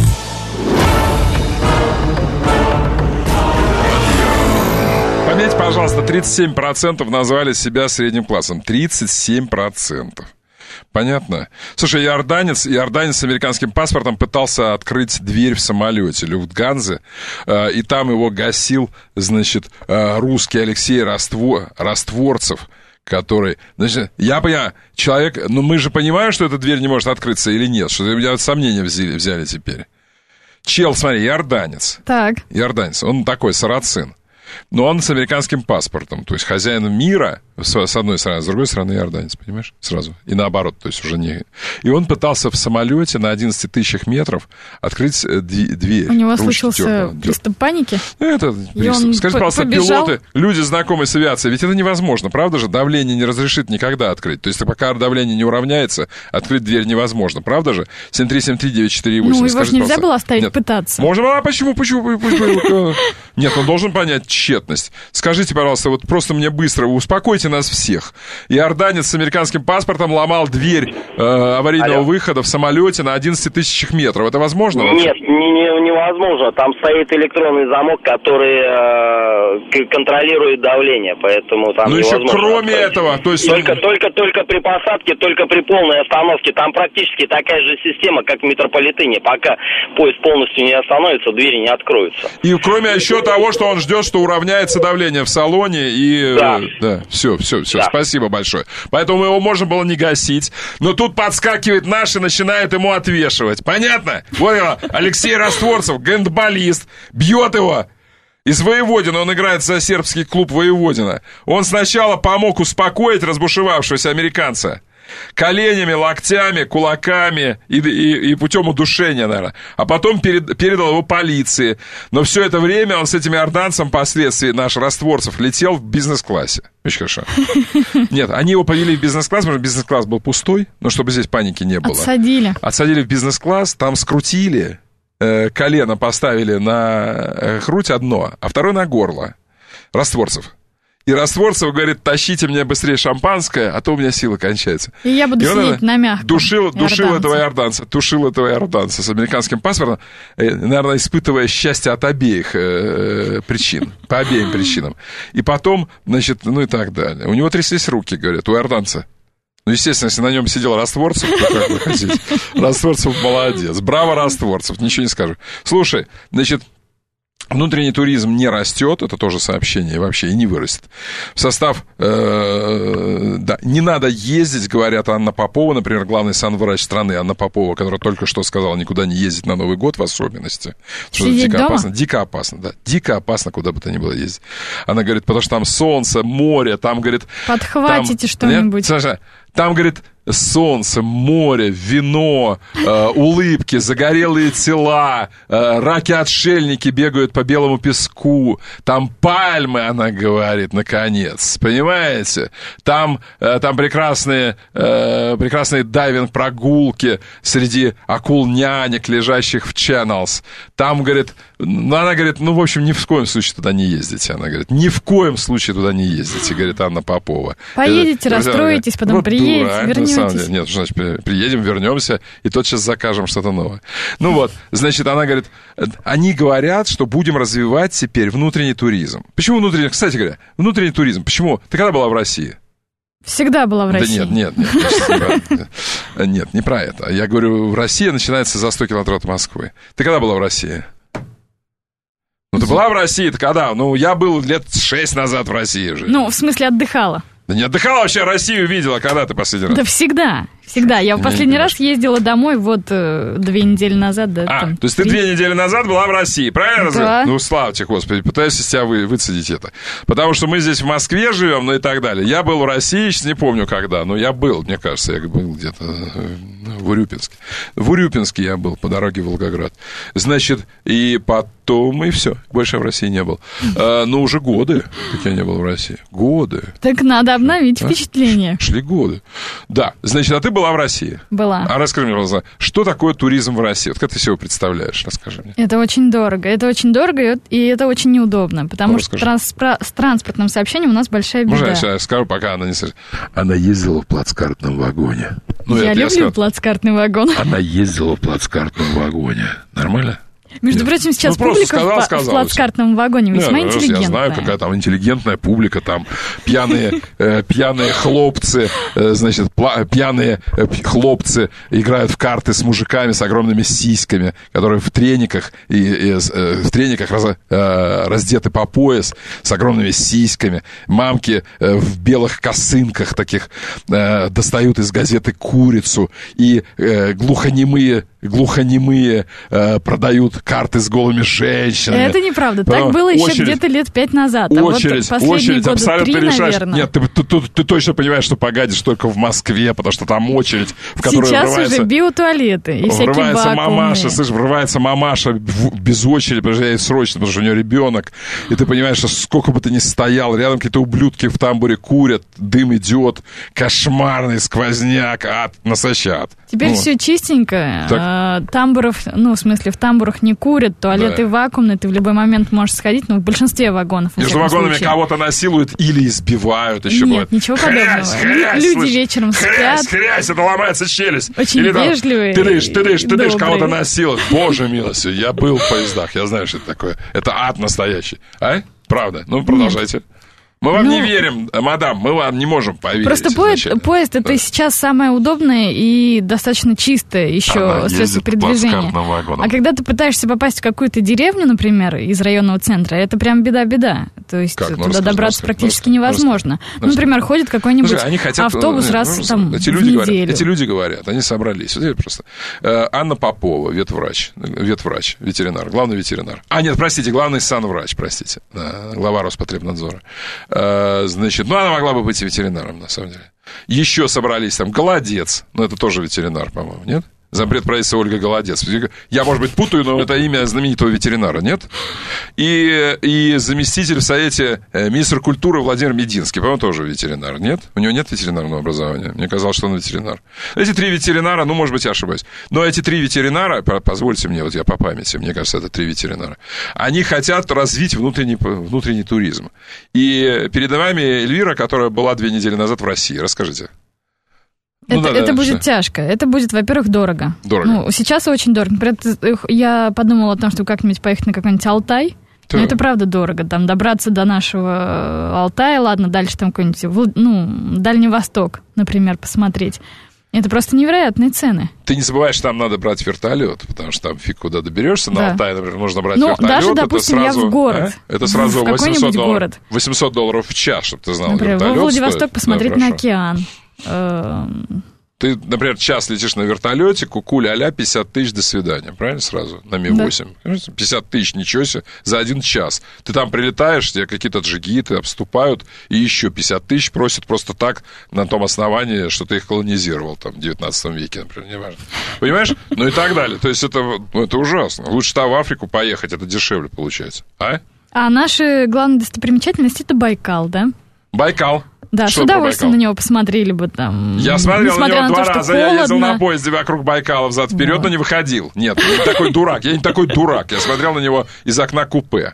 Пометьте, пожалуйста, тридцать семь процентов назвали себя средним классом. тридцать семь процентов. Понятно? Слушай, иорданец, иорданец с американским паспортом пытался открыть дверь в самолете Люфтганзы, э, и там его гасил, значит, э, русский Алексей Раствор, Растворцев, который... Значит, я понимаю, человек... Ну, мы же понимаем, что эта дверь не может открыться или нет, что у меня сомнения взяли, взяли теперь. Чел, смотри, иорданец. Так. Иорданец, он такой, сарацин. Но он с американским паспортом, то есть хозяин мира, с одной стороны, с другой стороны иорданец, понимаешь, сразу. И наоборот, то есть уже не... И он пытался в самолете на одиннадцати тысячах метров открыть дверь. У него случился приступ паники? Это приступ. Скажите, пожалуйста, побежал. Пилоты, люди, знакомые с авиацией, ведь это невозможно, правда же? Давление не разрешит никогда открыть. То есть пока давление не уравняется, открыть дверь невозможно, правда же? семь три семь три девять четыре восемь. Ну, его же нельзя было оставить Нет. пытаться. Можно, а почему, почему? почему? Нет, он должен понять тщетность. Скажите, пожалуйста, вот просто мне быстро, успокойте нас всех. Иорданец с американским паспортом ломал дверь э, аварийного Алло. выхода в самолете на одиннадцати тысячах метров. Это возможно? Нет, не, не, невозможно. Там стоит электронный замок, который э, контролирует давление, поэтому там ну, невозможно. Ну, еще кроме открыть. этого, то есть... Только, только, только при посадке, только при полной остановке. Там практически такая же система, как в метрополитене. Пока поезд полностью не остановится, двери не откроются. И кроме еще того, что он ждет, что уравняется давление в салоне, и... Да. Да, все, все, все, да. Спасибо большое. Поэтому его можно было не гасить, но тут подскакивает наш и начинает ему отвешивать. Понятно? Вот его, Алексей Растворцев, гандболист, бьет его из Воеводина, он играет за сербский клуб Воеводина. Он сначала помог успокоить разбушевавшегося американца. Коленями, локтями, кулаками и, и, и путем удушения, наверное. А потом перед, передал его полиции. Но все это время он с этим иорданцем, впоследствии наш Растворцев, летел в бизнес-классе. Очень хорошо. Нет, они его повели в бизнес-класс, потому что бизнес-класс был пустой, но чтобы здесь паники не было. Отсадили. Отсадили в бизнес-класс, там скрутили, э, колено поставили на грудь одно, а второе на горло. Растворцев. И Растворцев говорит, тащите мне быстрее шампанское, а то у меня силы кончаются. И я буду и сидеть на мягком. Душил, душил этого иорданца, душил этого иорданца с американским паспортом, наверное, испытывая счастье от обеих э, причин, по обеим причинам. И потом, значит, ну и так далее. У него тряслись руки, говорят, у иорданца. Ну, естественно, если на нем сидел Растворцев, то как вы хотите. Растворцев молодец. Браво, Растворцев, ничего не скажу. Слушай, значит... Внутренний туризм не растет, это тоже сообщение, вообще и не вырастет. В состав, э, да, не надо ездить, говорят Анна Попова, например, главный санврач страны Анна Попова, которая только что сказала никуда не ездить на Новый год в особенности. Что это дико дома? опасно, дико опасно, да, дико опасно куда бы то ни было ездить. Она говорит, потому что там солнце, море, там, говорит... Подхватите там, что-нибудь. Нет, там, говорит... Солнце, море, вино, э, улыбки, загорелые тела, э, раки-отшельники бегают по белому песку, там пальмы, она говорит, наконец, понимаете? Там, э, там прекрасные, э, прекрасные дайвинг-прогулки среди акул-нянек, лежащих в channels. Там, говорит, ну, она говорит, ну, в общем, ни в коем случае туда не ездите, она говорит, ни в коем случае туда не ездите, говорит Анна Попова. Поедете, это, расстроитесь, потом вот приедете, дура, вернетесь. Нет, значит, приедем, вернемся, и тотчас закажем что-то новое. Ну вот, значит, она говорит, они говорят, что будем развивать теперь внутренний туризм. Почему внутренний? Кстати говоря, внутренний туризм. Почему? Ты когда была в России? Всегда была в России. Да нет, нет, нет. Нет, не про это. Я говорю, Россия начинается за сто километров от Москвы. Ты когда была в России? Ну, ты была в России, ты когда? Ну, я был лет шесть назад в России уже. Ну, в смысле, отдыхала. Да не отдыхала вообще, Россию видела, когда ты последний раз? Да всегда, всегда. Я в последний раз ездила домой вот э, две недели назад. Да, а, там, то есть три... ты две недели назад была в России, правильно? Да. Ну, славьте, Господи, пытаюсь из тебя вы, выцедить это. Потому что мы здесь в Москве живем, ну и так далее. Я был в России, сейчас не помню когда, но я был, мне кажется, я был где-то в Урюпинске. В Урюпинске я был, по дороге в Волгоград. Значит, и потом, и все, больше я в России не был. А, ну, уже годы, как я не был в России. Годы. Так надо обновить а? впечатление. Шли годы. Да, значит, а ты была в России? Была. А расскажи мне, пожалуйста, что такое туризм в России? Вот как ты себе представляешь? Расскажи мне. Это очень дорого. Это очень дорого, и это очень неудобно, потому ну, что транспро- с транспортным сообщением у нас большая беда. Можно я сейчас скажу, пока она не слышит? Она ездила в плацкартном вагоне. Ну, я люблю я плацкартный вагон. Она ездила в плацкартном вагоне. Нормально? Между Нет. прочим, сейчас ну, публика сказал, в, сказал, в плацкартном вагоне весьма Нет, интеллигентная. Я знаю, какая там интеллигентная публика, там пьяные, э, пьяные хлопцы, э, значит, пла- пьяные э, хлопцы играют в карты с мужиками с огромными сиськами, которые в трениках, и, и, э, в трениках раз, э, раздеты по пояс, с огромными сиськами. Мамки э, в белых косынках таких э, достают из газеты курицу, и э, глухонемые глухонемые э, продают карты с голыми женщинами. Это неправда. Так Потом было очередь, еще где-то лет пять назад. Очередь, а вот очередь года абсолютно три, решаешь. наверное. Нет, ты, ты, ты, ты точно понимаешь, что погадишь только в Москве, потому что там очередь, в которую Сейчас врывается... уже биотуалеты и всякие врывается вакуумные. мамаша, слышишь, врывается мамаша в, без очереди, приезжает срочно, потому что у нее ребенок, и ты понимаешь, что сколько бы ты ни стоял, рядом какие-то ублюдки в тамбуре курят, дым идет, кошмарный сквозняк, ад, настоящий ад. Теперь ну. все чистенько. А, тамбуров, ну, в смысле, в тамбурах не курят, туалеты да. вакуумные, ты в любой момент можешь сходить, но в большинстве вагонов. Между вагонами случае. Кого-то насилуют или избивают, еще Нет, бывает. ничего подобного. Хрясь, хрясь, Люди слышь, вечером хрясь, спят. Хрясь, это ломается челюсть. Очень или вежливые. Ты дышь, ты дышь, ты дышь, добрые. кого-то насилуют. Боже милостью, я был в поездах, я знаю, что это такое. Это ад настоящий. А? Правда. Ну, продолжайте. Нет. Мы вам ну, не верим, мадам, мы вам не можем поверить. Просто поезд, поезд это да. сейчас самое удобное и достаточно чистое еще средство передвижения. А когда ты пытаешься попасть в какую-то деревню, например, из районного центра, это прям беда-беда. То есть как? туда Ну, расскажи, добраться расскажи, практически расскажи, невозможно. расскажи, ну, например, расскажи. ходит какой-нибудь Слушай, они хотят, автобус ну, раз ну, там эти в люди неделю. Говорят, эти люди говорят, они собрались. Вот просто. Анна Попова, ветврач, ветврач, ветеринар, главный ветеринар. А, нет, простите, главный санврач, простите, да, глава Роспотребнадзора. Значит, ну, она могла бы быть и ветеринаром, на самом деле. Еще собрались там Голодец, ну, это тоже ветеринар, по-моему, нет? Зампред правительства Ольга Голодец. Я, может быть, путаю, но это имя знаменитого ветеринара, нет? И, и заместитель в Совете министр культуры Владимир Мединский, по-моему, тоже ветеринар, нет? У него нет ветеринарного образования. Мне казалось, что он ветеринар. Эти три ветеринара, ну, может быть, я ошибаюсь, но эти три ветеринара, позвольте мне, вот я по памяти, мне кажется, это три ветеринара, они хотят развить внутренний, внутренний туризм. И перед вами Эльвира, которая была две недели назад в России. Расскажите. Ну, это да, это да, будет что? тяжко. Это будет, во-первых, дорого. Дорого. Ну, сейчас очень дорого. Например, я подумала о том, чтобы как-нибудь поехать на какой-нибудь Алтай. Да. Но это правда дорого. Там добраться до нашего Алтая, ладно, дальше там какой-нибудь, ну, Дальний Восток, например, посмотреть. Это просто невероятные цены. Ты не забываешь, там надо брать вертолет, потому что там фиг куда доберешься. Да. На Алтай, например, нужно брать ну, вертолет. Даже, допустим, это сразу, я в город. А? Это сразу в восемьсот долларов, город. восемьсот долларов в час, чтобы ты знал. Например, вертолет во Владивосток стоит. посмотреть да, на океан. Ты, например, час летишь на вертолете, кукуля а-ля пятьдесят тысяч, до свидания, правильно, сразу? На Ми восемь. Да. пятьдесят тысяч, ничего себе, за один час. Ты там прилетаешь, тебе какие-то джигиты обступают, и еще пятьдесят тысяч просят просто так, на том основании, что ты их колонизировал, там, в девятнадцатом веке, например, неважно. Понимаешь? Ну и так далее. То есть это, ну, это ужасно. Лучше там в Африку поехать, это дешевле получается. А? А наши главные достопримечательности — это Байкал, да? Байкал. Да, что с удовольствием на него посмотрели бы там. Я смотрел на него на два то, раза, холодно. Я ездил на поезде вокруг Байкала взад-вперед, вот. Но не выходил. Нет, я не такой дурак, я не такой дурак. Я смотрел на него из окна купе.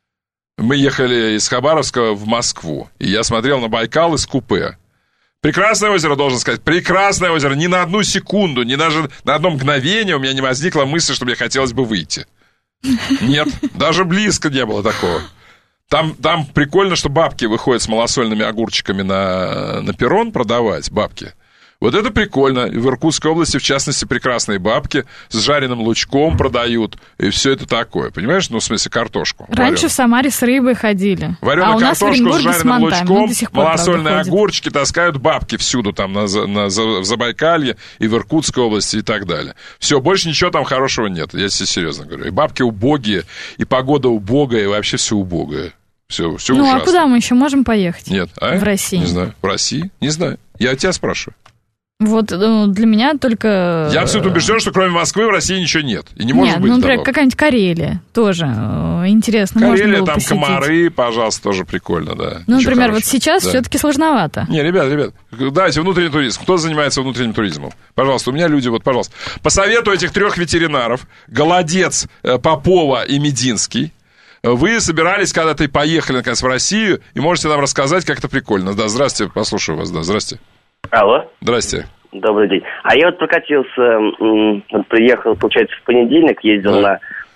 Мы ехали из Хабаровска в Москву, и я смотрел на Байкал из купе. Прекрасное озеро, должен сказать, прекрасное озеро. Ни на одну секунду, ни даже на одно мгновение у меня не возникла мысль, что мне хотелось бы выйти. Нет, даже близко не было такого. Там, там прикольно, что бабки выходят с малосольными огурчиками на, на перрон продавать, бабки. Вот это прикольно. В Иркутской области, в частности, прекрасные бабки с жареным лучком продают. И все это такое. Понимаешь? Ну, в смысле, картошку. Раньше вареную. В Самаре с рыбой ходили. Вареную а картошку с жареным с лучком, пор, малосольные правда, огурчики таскают бабки всюду, там, на, на, в Забайкалье и в Иркутской области и так далее. Все, больше ничего там хорошего нет. Я тебе серьезно говорю. И бабки убогие, и погода убогая, и вообще все убогое. Все, все ну, ужасно. А куда мы еще можем поехать? Нет, а? В России. Не знаю. В России? Не знаю. Я тебя спрашиваю. Вот ну, для меня только... Я абсолютно убежден, что кроме Москвы в России ничего нет. И не может нет, быть. Ну, например, того. Какая-нибудь Карелия тоже интересно. Карелия, можно было там посетить. комары, пожалуйста, тоже прикольно, да. Ну, Ничего например, хорошего. Вот сейчас да. Все-таки сложновато. Не, ребят, ребят, давайте внутренний туризм. Кто занимается внутренним туризмом? Пожалуйста, у меня люди, вот, пожалуйста. По совету этих трех ветеринаров, Голодец, Попова и Мединский, вы собирались когда-то и поехали, наконец, в Россию, и можете нам рассказать, как это прикольно. Да, здрасте, послушаю вас, да, здрасте. Алло. Здрасте. Добрый день. А я вот прокатился, вот приехал, получается, в понедельник, ездил да. на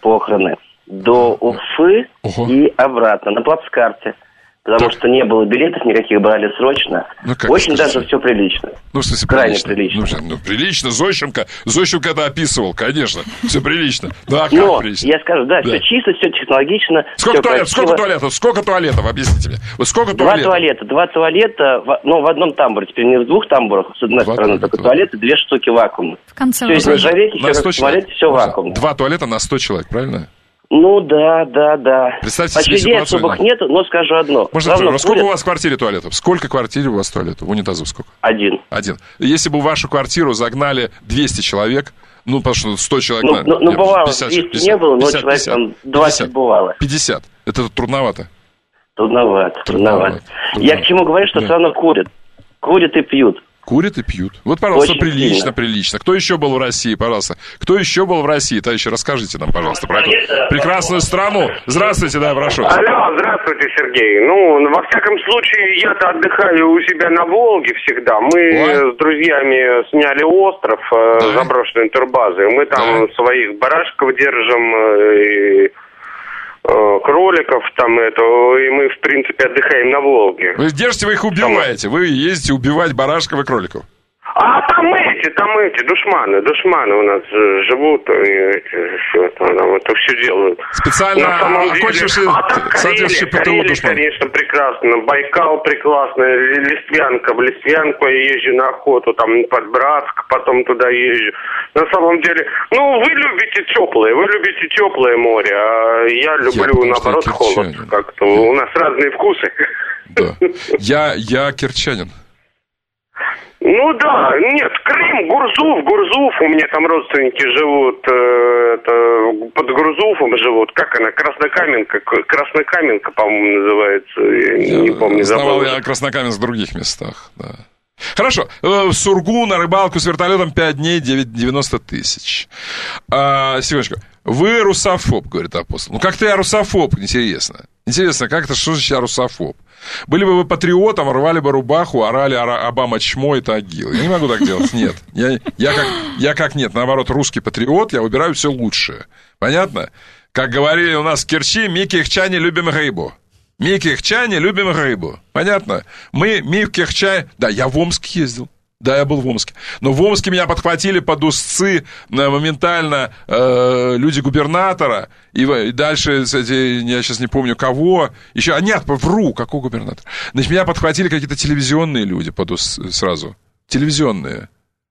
похороны до Уфы Ого. и обратно на плацкарте. Потому так. что не было билетов, никаких брали срочно. Ну, Очень даже все прилично. Ну, в смысле, крайне прилично. прилично. Ну, ну, прилично. Зощенко, Зощенко это описывал, конечно. Все прилично. Ну, а как Но, прилично? я скажу, да, да, все чисто, все технологично. Сколько все туалетов? Сколько туалетов? Сколько туалетов? Объясните мне. Вот сколько два туалетов? туалета. Два туалета, ну, в одном тамбуре. Теперь не в двух тамбурах. С одной два стороны только туалеты, две штуки вакуумных. В конце все из нержавейки, все в туалете, все вакуумно. Два туалета на сто человек, правильно? Ну да, да, да. Представьте Очередей себе ситуацию. особых нет, но скажу одно. Можно сказать, сколько у вас в квартире туалетов? Сколько квартир у вас туалетов? Унитазов сколько? Один. Один. Если бы в вашу квартиру загнали двести человек, ну, потому что сто человек... Ну, ну, ну бывало, двести не было, но пятьдесят, человек пятьдесят, там двадцать пятьдесят, бывало. пятьдесят. Это трудновато. Трудновато, трудновато. трудновато. Я к чему говорю, что да. все равно курят. Курят и пьют. Курят и пьют. Вот, пожалуйста, Очень прилично, сильно. прилично. Кто еще был в России, пожалуйста? Кто еще был в России? Товарищи, расскажите нам, пожалуйста, про эту прекрасную страну. Здравствуйте, да, прошу. Алло, здравствуйте, Сергей. Ну, во всяком случае, я-то отдыхаю у себя на Волге всегда. Мы Ой. с друзьями сняли остров, да. заброшенной турбазы. Мы там да. своих барашков держим, и кроликов там это, и мы, в принципе, отдыхаем на Волге. Вы держите, вы их убиваете. Вы ездите убивать барашков и кроликов. А там эти, там эти, душманы, душманы у нас живут, и эти, все, там это все делают. Специально окончившие соответствующие ПТУ душманы. Конечно, прекрасно. Байкал прекрасно, Листвянка, в Листвянку я езжу на охоту, там под Братск, потом туда езжу. На самом деле, ну, вы любите теплое, вы любите теплое море, а я люблю, я наоборот, холод. Как-то я... у нас разные вкусы. Да. Я, я кирчанин. Ну да, нет, Крым, Гурзуф, Гурзуф, у меня там родственники живут, э, это, под Гурзуфом живут, как она, Краснокаменка, Краснокаменка, по-моему, называется, я, я не помню, забыл. Знавал я Краснокаменск в других местах, да. Хорошо, в Сургу на рыбалку с вертолетом пять дней, девяносто тысяч. А, секундочку, вы русофоб, говорит апостол. Ну как-то я русофоб, интересно. Интересно, как-то что же я русофоб? Были бы вы патриотом, рвали бы рубаху, орали Обама чмо и Тагил. Я не могу так делать, нет. Я, я, как, я как нет, наоборот, русский патриот, я выбираю все лучшее. Понятно? Как говорили у нас в Керчи, ми кирчане любим рыбу. Мы, кирчане, любим рыбу. Понятно? Мы, мы в Керчи... Да, я в Омск ездил. Да, я был в Омске. Но в Омске меня подхватили под узцы моментально э, люди губернатора. И, и дальше, кстати, я сейчас не помню кого. Еще, а нет, вру, какой губернатор? Значит, меня подхватили какие-то телевизионные люди под узцы сразу. Телевизионные.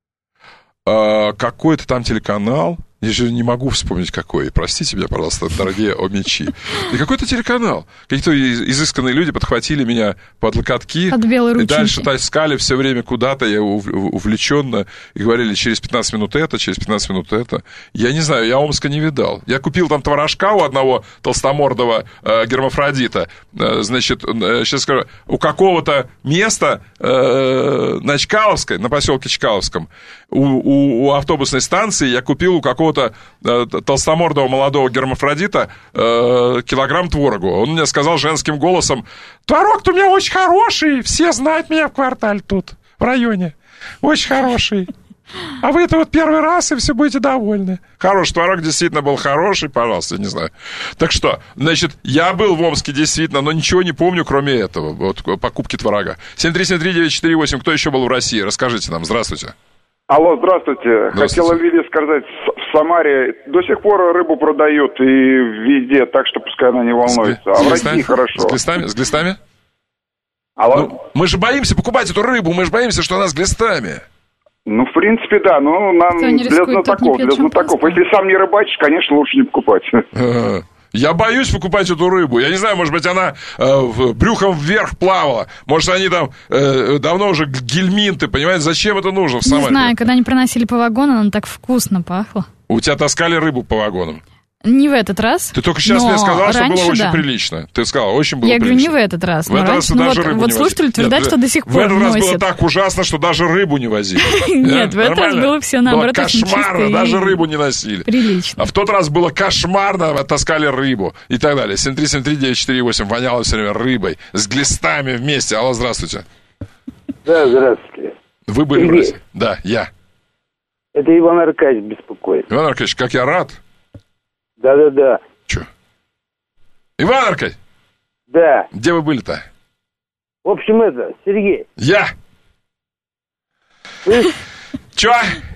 Э, какой-то там телеканал. Я же не могу вспомнить, какой. Простите меня, пожалуйста, дорогие омичи. И какой-то телеканал. Какие-то изысканные люди подхватили меня под локотки. Под белые рученьки. И дальше таскали все время куда-то, я увлеченно. И говорили, через пятнадцать минут это, через пятнадцать минут это. Я не знаю, я Омска не видал. Я купил там творожка у одного толстомордого э, гермафродита. Э, значит, э, сейчас скажу, у какого-то места э, на Чкаловской, на поселке Чкаловском, у, у, у автобусной станции я купил у какого-то толстомордого молодого гермафродита э, килограмм творогу. Он мне сказал женским голосом: творог-то у меня очень хороший, все знают меня в квартале тут, в районе. Очень хороший. А вы это вот первый раз, и все будете довольны. Хороший творог действительно был хороший, пожалуйста, не знаю. Так что, значит, я был в Омске действительно, но ничего не помню, кроме этого, вот покупки творога. семь три семь три девять четыре восемь. Кто еще был в России? Расскажите нам. Здравствуйте. Алло, здравствуйте. здравствуйте. Хотела Лиле сказать, в Самаре до сих пор рыбу продают и везде, так что пускай она не волнуется. С, а в России хорошо. С глистами? С глистами? Алло? Ну, мы же боимся покупать эту рыбу, мы же боимся, что она с глистами. Ну, в принципе, да, но нам для знатоков, для знатоков. Если сам не рыбачишь, конечно, лучше не покупать. Я боюсь покупать эту рыбу. Я не знаю, может быть, она э, брюхом вверх плавала. Может, они там э, давно уже гельминты, понимаете? Зачем это нужно в Самаре? Не знаю, когда они проносили по вагону, она так вкусно пахла. У тебя таскали рыбу по вагонам? Не в этот раз. Ты только сейчас мне сказала, что было очень да. прилично. Ты сказала, очень было Я прилично. Я говорю, не в этот раз. В этот раз ну, даже вот, рыбу вот не слушатели возили. утверждают, что до сих пор В этот раз носит. было так ужасно, что даже рыбу не возили. Нет, в этот раз было все наоборот очень чисто. Кошмарно, даже рыбу не носили. Прилично. А в тот раз было кошмарно, таскали рыбу и так далее. семь три семь три девять четыре восемь. Воняло все время рыбой. С глистами вместе. Алло, здравствуйте. Да, здравствуйте. Вы были в России? Да, я. Это Иван Аркадьевич беспокоит. Иван Аркадьевич, как я рад. Да-да-да. Че? Иван Аркадьевич? Да. Где вы были-то? В общем, это, Сергей. Я. Ты... Че?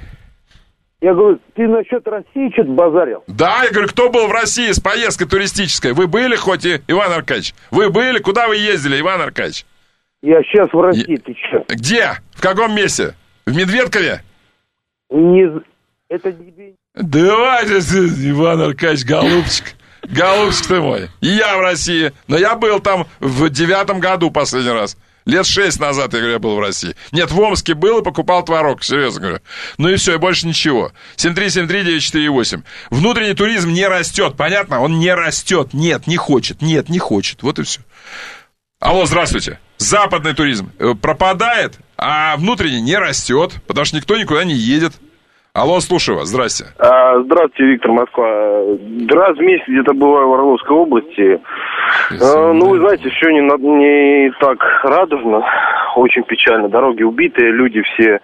Я говорю, ты насчет России что-то базарил? Да, я говорю, кто был в России с поездкой туристической? Вы были хоть и, Иван Аркадьевич? Вы были? Куда вы ездили, Иван Аркадьевич? Я сейчас в России, я... ты че? Где? В каком месте? В Медведкове? Не... Это не... Давайте, Иван Аркадьевич, голубчик. Голубчик ты мой. И я в России. Но я был там в девятом году последний раз. Лет шесть назад, я говорю, я был в России. Нет, в Омске был и покупал творог, серьезно говорю. Ну и все, и больше ничего. семь три семь три девять четыре восемь. Внутренний туризм не растет, понятно? Он не растет. Нет, не хочет. Нет, не хочет. Вот и все. Алло, здравствуйте. Западный туризм пропадает, а внутренний не растет, потому что никто никуда не едет. Алло, слушаю вас, здрасте. А, здравствуйте, Виктор, Москва. Раз в месяц где-то бываю в Орловской области. А, ну, вы знаете, все не, не так радужно, очень печально. Дороги убитые, люди все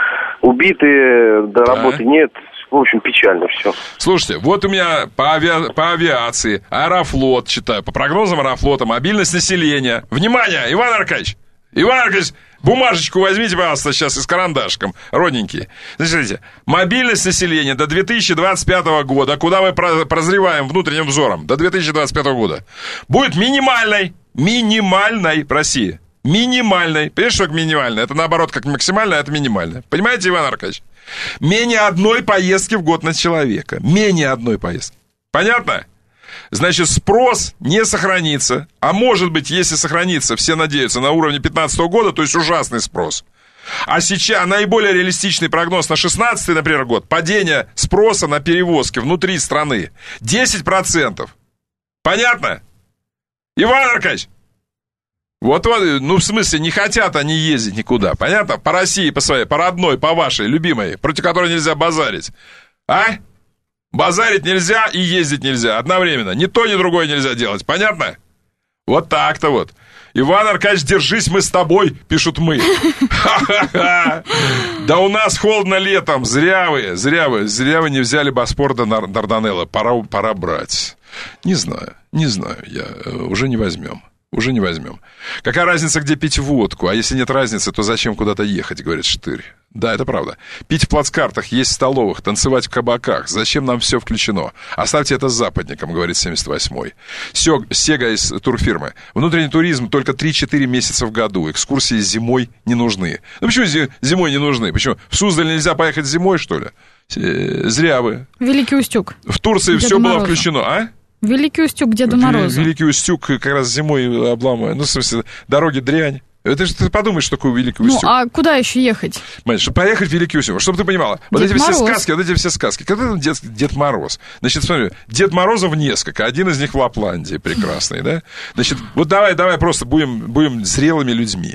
убитые, до да. работы нет. В общем, печально все. Слушайте, вот у меня по, ави... по авиации, Аэрофлот, читаю, по прогнозам Аэрофлота, мобильность населения. Внимание, Иван Аркадьевич! Иван Аркадьевич, бумажечку возьмите, пожалуйста, сейчас и с карандашиком, родненькие. Значит, смотрите, мобильность населения до две тысячи двадцать пятого года, куда мы прозреваем внутренним взором, до две тысячи двадцать пятого года, будет минимальной, минимальной в России. Минимальной. Понимаете, что такое минимальная? Это наоборот, как максимальная, а это минимальная. Понимаете, Иван Аркадьевич? Менее одной поездки в год на человека. Менее одной поездки. Понятно? Значит, спрос не сохранится. А может быть, если сохранится, все надеются, на уровне пятнадцатого года, то есть ужасный спрос. А сейчас наиболее реалистичный прогноз на шестнадцатый, например, год, падение спроса на перевозки внутри страны десять процентов. Понятно? Иван Аркадьевич? Вот, вот, ну, в смысле, не хотят они ездить никуда, понятно? По России, по своей, по родной, по вашей, любимой, против которой нельзя базарить. А? Базарить нельзя и ездить нельзя одновременно. Ни то, ни другое нельзя делать, понятно? Вот так-то вот. Иван Аркадьевич, держись, мы с тобой, пишут мы. Да у нас холодно летом, зря вы, зря вы, зря вы не взяли Боспор до Дарданелла, пора, пора брать. Не знаю, не знаю, я уже не возьмем. Уже не возьмем. Какая разница, где пить водку? А если нет разницы, то зачем куда-то ехать, говорит Штырь. Да, это правда. Пить в плацкартах, есть в столовых, танцевать в кабаках. Зачем нам все включено? Оставьте это западникам, говорит семьдесят восьмой. Сега из турфирмы. Внутренний туризм только три-четыре месяца в году. Экскурсии зимой не нужны. Ну почему зимой не нужны? Почему? В Суздаль нельзя поехать зимой, что ли? Зря вы. Великий Устюг. В Турции все было включено, а? Великий Устюг Деда Мороза. Великий Устюг как раз зимой обламывает. Ну, в смысле, дороги дрянь. Это же ты подумаешь, что такое Великий Устюг. Ну, а куда еще ехать? Понимаешь, чтобы поехать в Великий Устюг, чтобы ты понимала. Вот Дед эти Мороз. Все сказки, вот эти все сказки. Когда там Дед, Дед Мороз? Значит, смотри, Дед Морозов несколько. Один из них в Лапландии прекрасный, да? Значит, вот давай, давай просто будем, будем зрелыми людьми.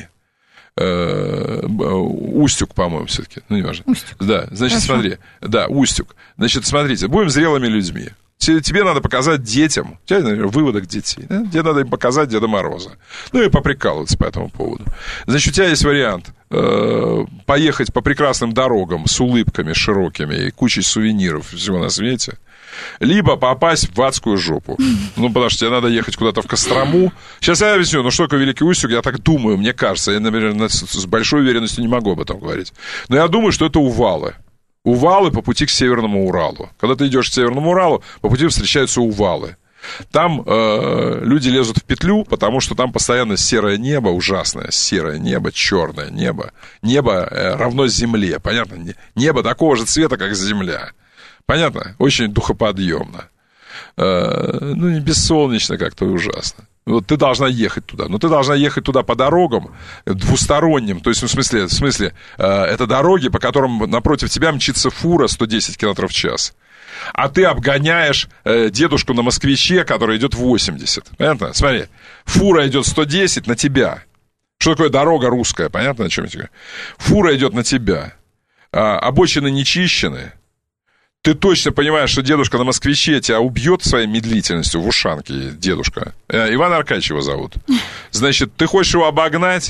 Устюг, по-моему, все-таки. Ну, неважно. Устюг. Да, значит, Хорошо. Смотри. Да, Устюг. Значит, смотрите, будем зрелыми людьми. Тебе надо показать детям, у тебя, наверное, выводок детей, да? Тебе надо им показать Деда Мороза. Ну и поприкалываться по этому поводу. Значит, у тебя есть вариант э, поехать по прекрасным дорогам с улыбками широкими и кучей сувениров всего на свете. Либо попасть в адскую жопу. Ну, потому что тебе надо ехать куда-то в Кострому. Сейчас я объясню, ну что такое Великий Устюг, я так думаю, мне кажется. Я, наверное, с большой уверенностью не могу об этом говорить. Но я думаю, что это Увалы. Увалы по пути к Северному Уралу. Когда ты идешь к Северному Уралу, по пути встречаются Увалы. Там э, люди лезут в петлю, потому что там постоянно серое небо, ужасное серое небо, черное небо. Небо э, равно земле, понятно? Небо такого же цвета, как земля. Понятно? Очень духоподъемно. Э, ну, не бессолнечно как-то ужасно. Вот ты должна ехать туда. Но ты должна ехать туда по дорогам двусторонним. То есть, ну, в смысле, в смысле э, это дороги, по которым напротив тебя мчится фура сто десять километров в час. А ты обгоняешь э, дедушку на москвиче, который идет восемьдесят. Понятно? Смотри, фура идет сто десять на тебя. Что такое дорога русская? Понятно, о чем я тебе говорю? Фура идет на тебя. А, обочины не чищены. Ты точно понимаешь, что дедушка на москвиче тебя убьет своей медлительностью в ушанке, дедушка. Иван Аркадьевич его зовут. Значит, ты хочешь его обогнать,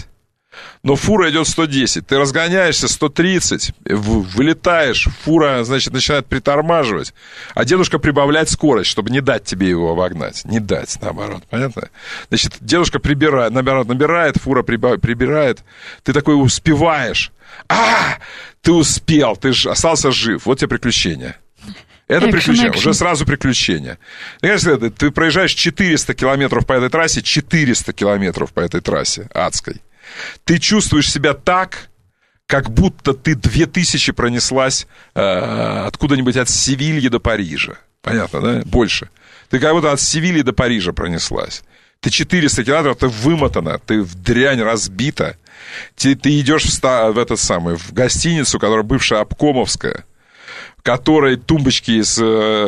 Но фура идет сто десять. Ты разгоняешься сто тридцать, вылетаешь, фура, значит, начинает притормаживать, а дедушка прибавляет скорость, чтобы не дать тебе его обогнать. Не дать, наоборот, понятно? Значит, дедушка прибирает, наоборот, набирает, фура прибирает. Ты такой успеваешь. А, ты успел, ты ж остался жив. Вот тебе приключение. Это приключение, уже сразу приключение. Ты, ты проезжаешь четыреста километров по этой трассе, четыреста километров по этой трассе адской. Ты чувствуешь себя так, как будто ты две тысячи пронеслась э, откуда-нибудь от Севильи до Парижа. Понятно, да? Больше. Ты как будто от Севильи до Парижа пронеслась. Ты четыреста километров, ты вымотана, ты в дрянь разбита. Ты, ты идешь в, ста, в этот самый, в гостиницу, которая бывшая обкомовская, в которой тумбочки из,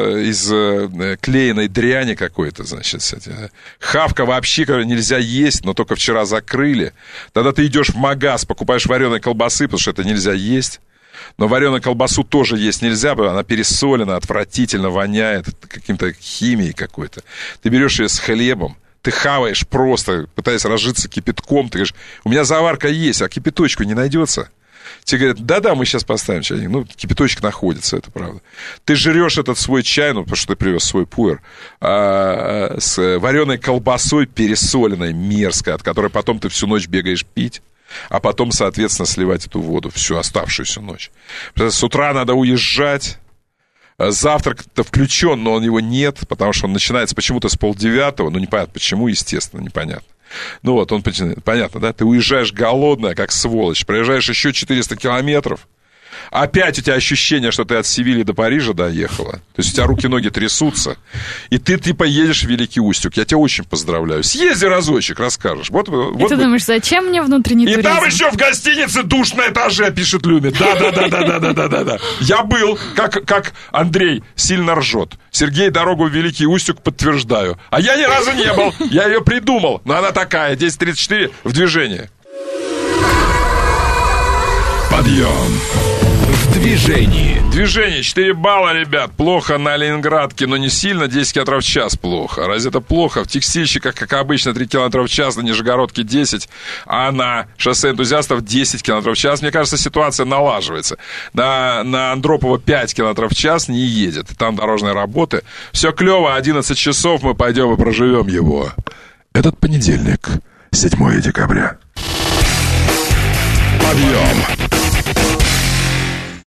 из клееной дряни какой-то, значит. Хавка вообще, которую нельзя есть, но только вчера закрыли. Тогда ты идешь в магаз, покупаешь вареные колбасы, потому что это нельзя есть. Но вареную колбасу тоже есть нельзя, она пересолена, отвратительно воняет каким-то химией какой-то. Ты берешь ее с хлебом, ты хаваешь просто, пытаясь разжиться кипятком. Ты говоришь, у меня заварка есть, а кипяточку не найдется. Тебе говорят, да-да, мы сейчас поставим чайник. Ну, кипяточек находится, это правда. Ты жрешь этот свой чай, ну, потому что ты привез свой пуэр, а, с вареной колбасой пересоленной, мерзкой, от которой потом ты всю ночь бегаешь пить, а потом, соответственно, сливать эту воду всю оставшуюся ночь. С утра надо уезжать. Завтрак-то включен, но он его нет, потому что он начинается почему-то с полдевятого. Ну, непонятно почему, естественно, непонятно. Ну вот, он, понятно, да? Ты уезжаешь голодная, как сволочь, проезжаешь еще четыреста километров. Опять у тебя ощущение, что ты от Севильи до Парижа доехала. То есть у тебя руки-ноги трясутся. И ты типа едешь в Великий Устюг. Я тебя очень поздравляю. Съезди разочек, расскажешь. Вот, и вот ты бы... думаешь, зачем мне внутренний и туризм? И там еще в гостинице душ на этаже, пишет Люми. Да-да-да-да-да-да-да-да. Я был, как, как Андрей сильно ржет. Сергей, дорогу в Великий Устюг подтверждаю. А я ни разу не был. Я ее придумал. Но она такая, десять тридцать четыре в движении. Подъем. В движении. Движение. четыре балла, ребят. Плохо на Ленинградке, но не сильно. десять километров в час плохо. Разве это плохо? В текстильщиках, как обычно, три километра в час. На Нижегородке десять. А на шоссе энтузиастов десять километров в час. Мне кажется, ситуация налаживается. На, на Андропова пять километров в час не едет. Там дорожные работы. Все клево. одиннадцать часов мы пойдем и проживем его. Этот понедельник, седьмое декабря. Подъем.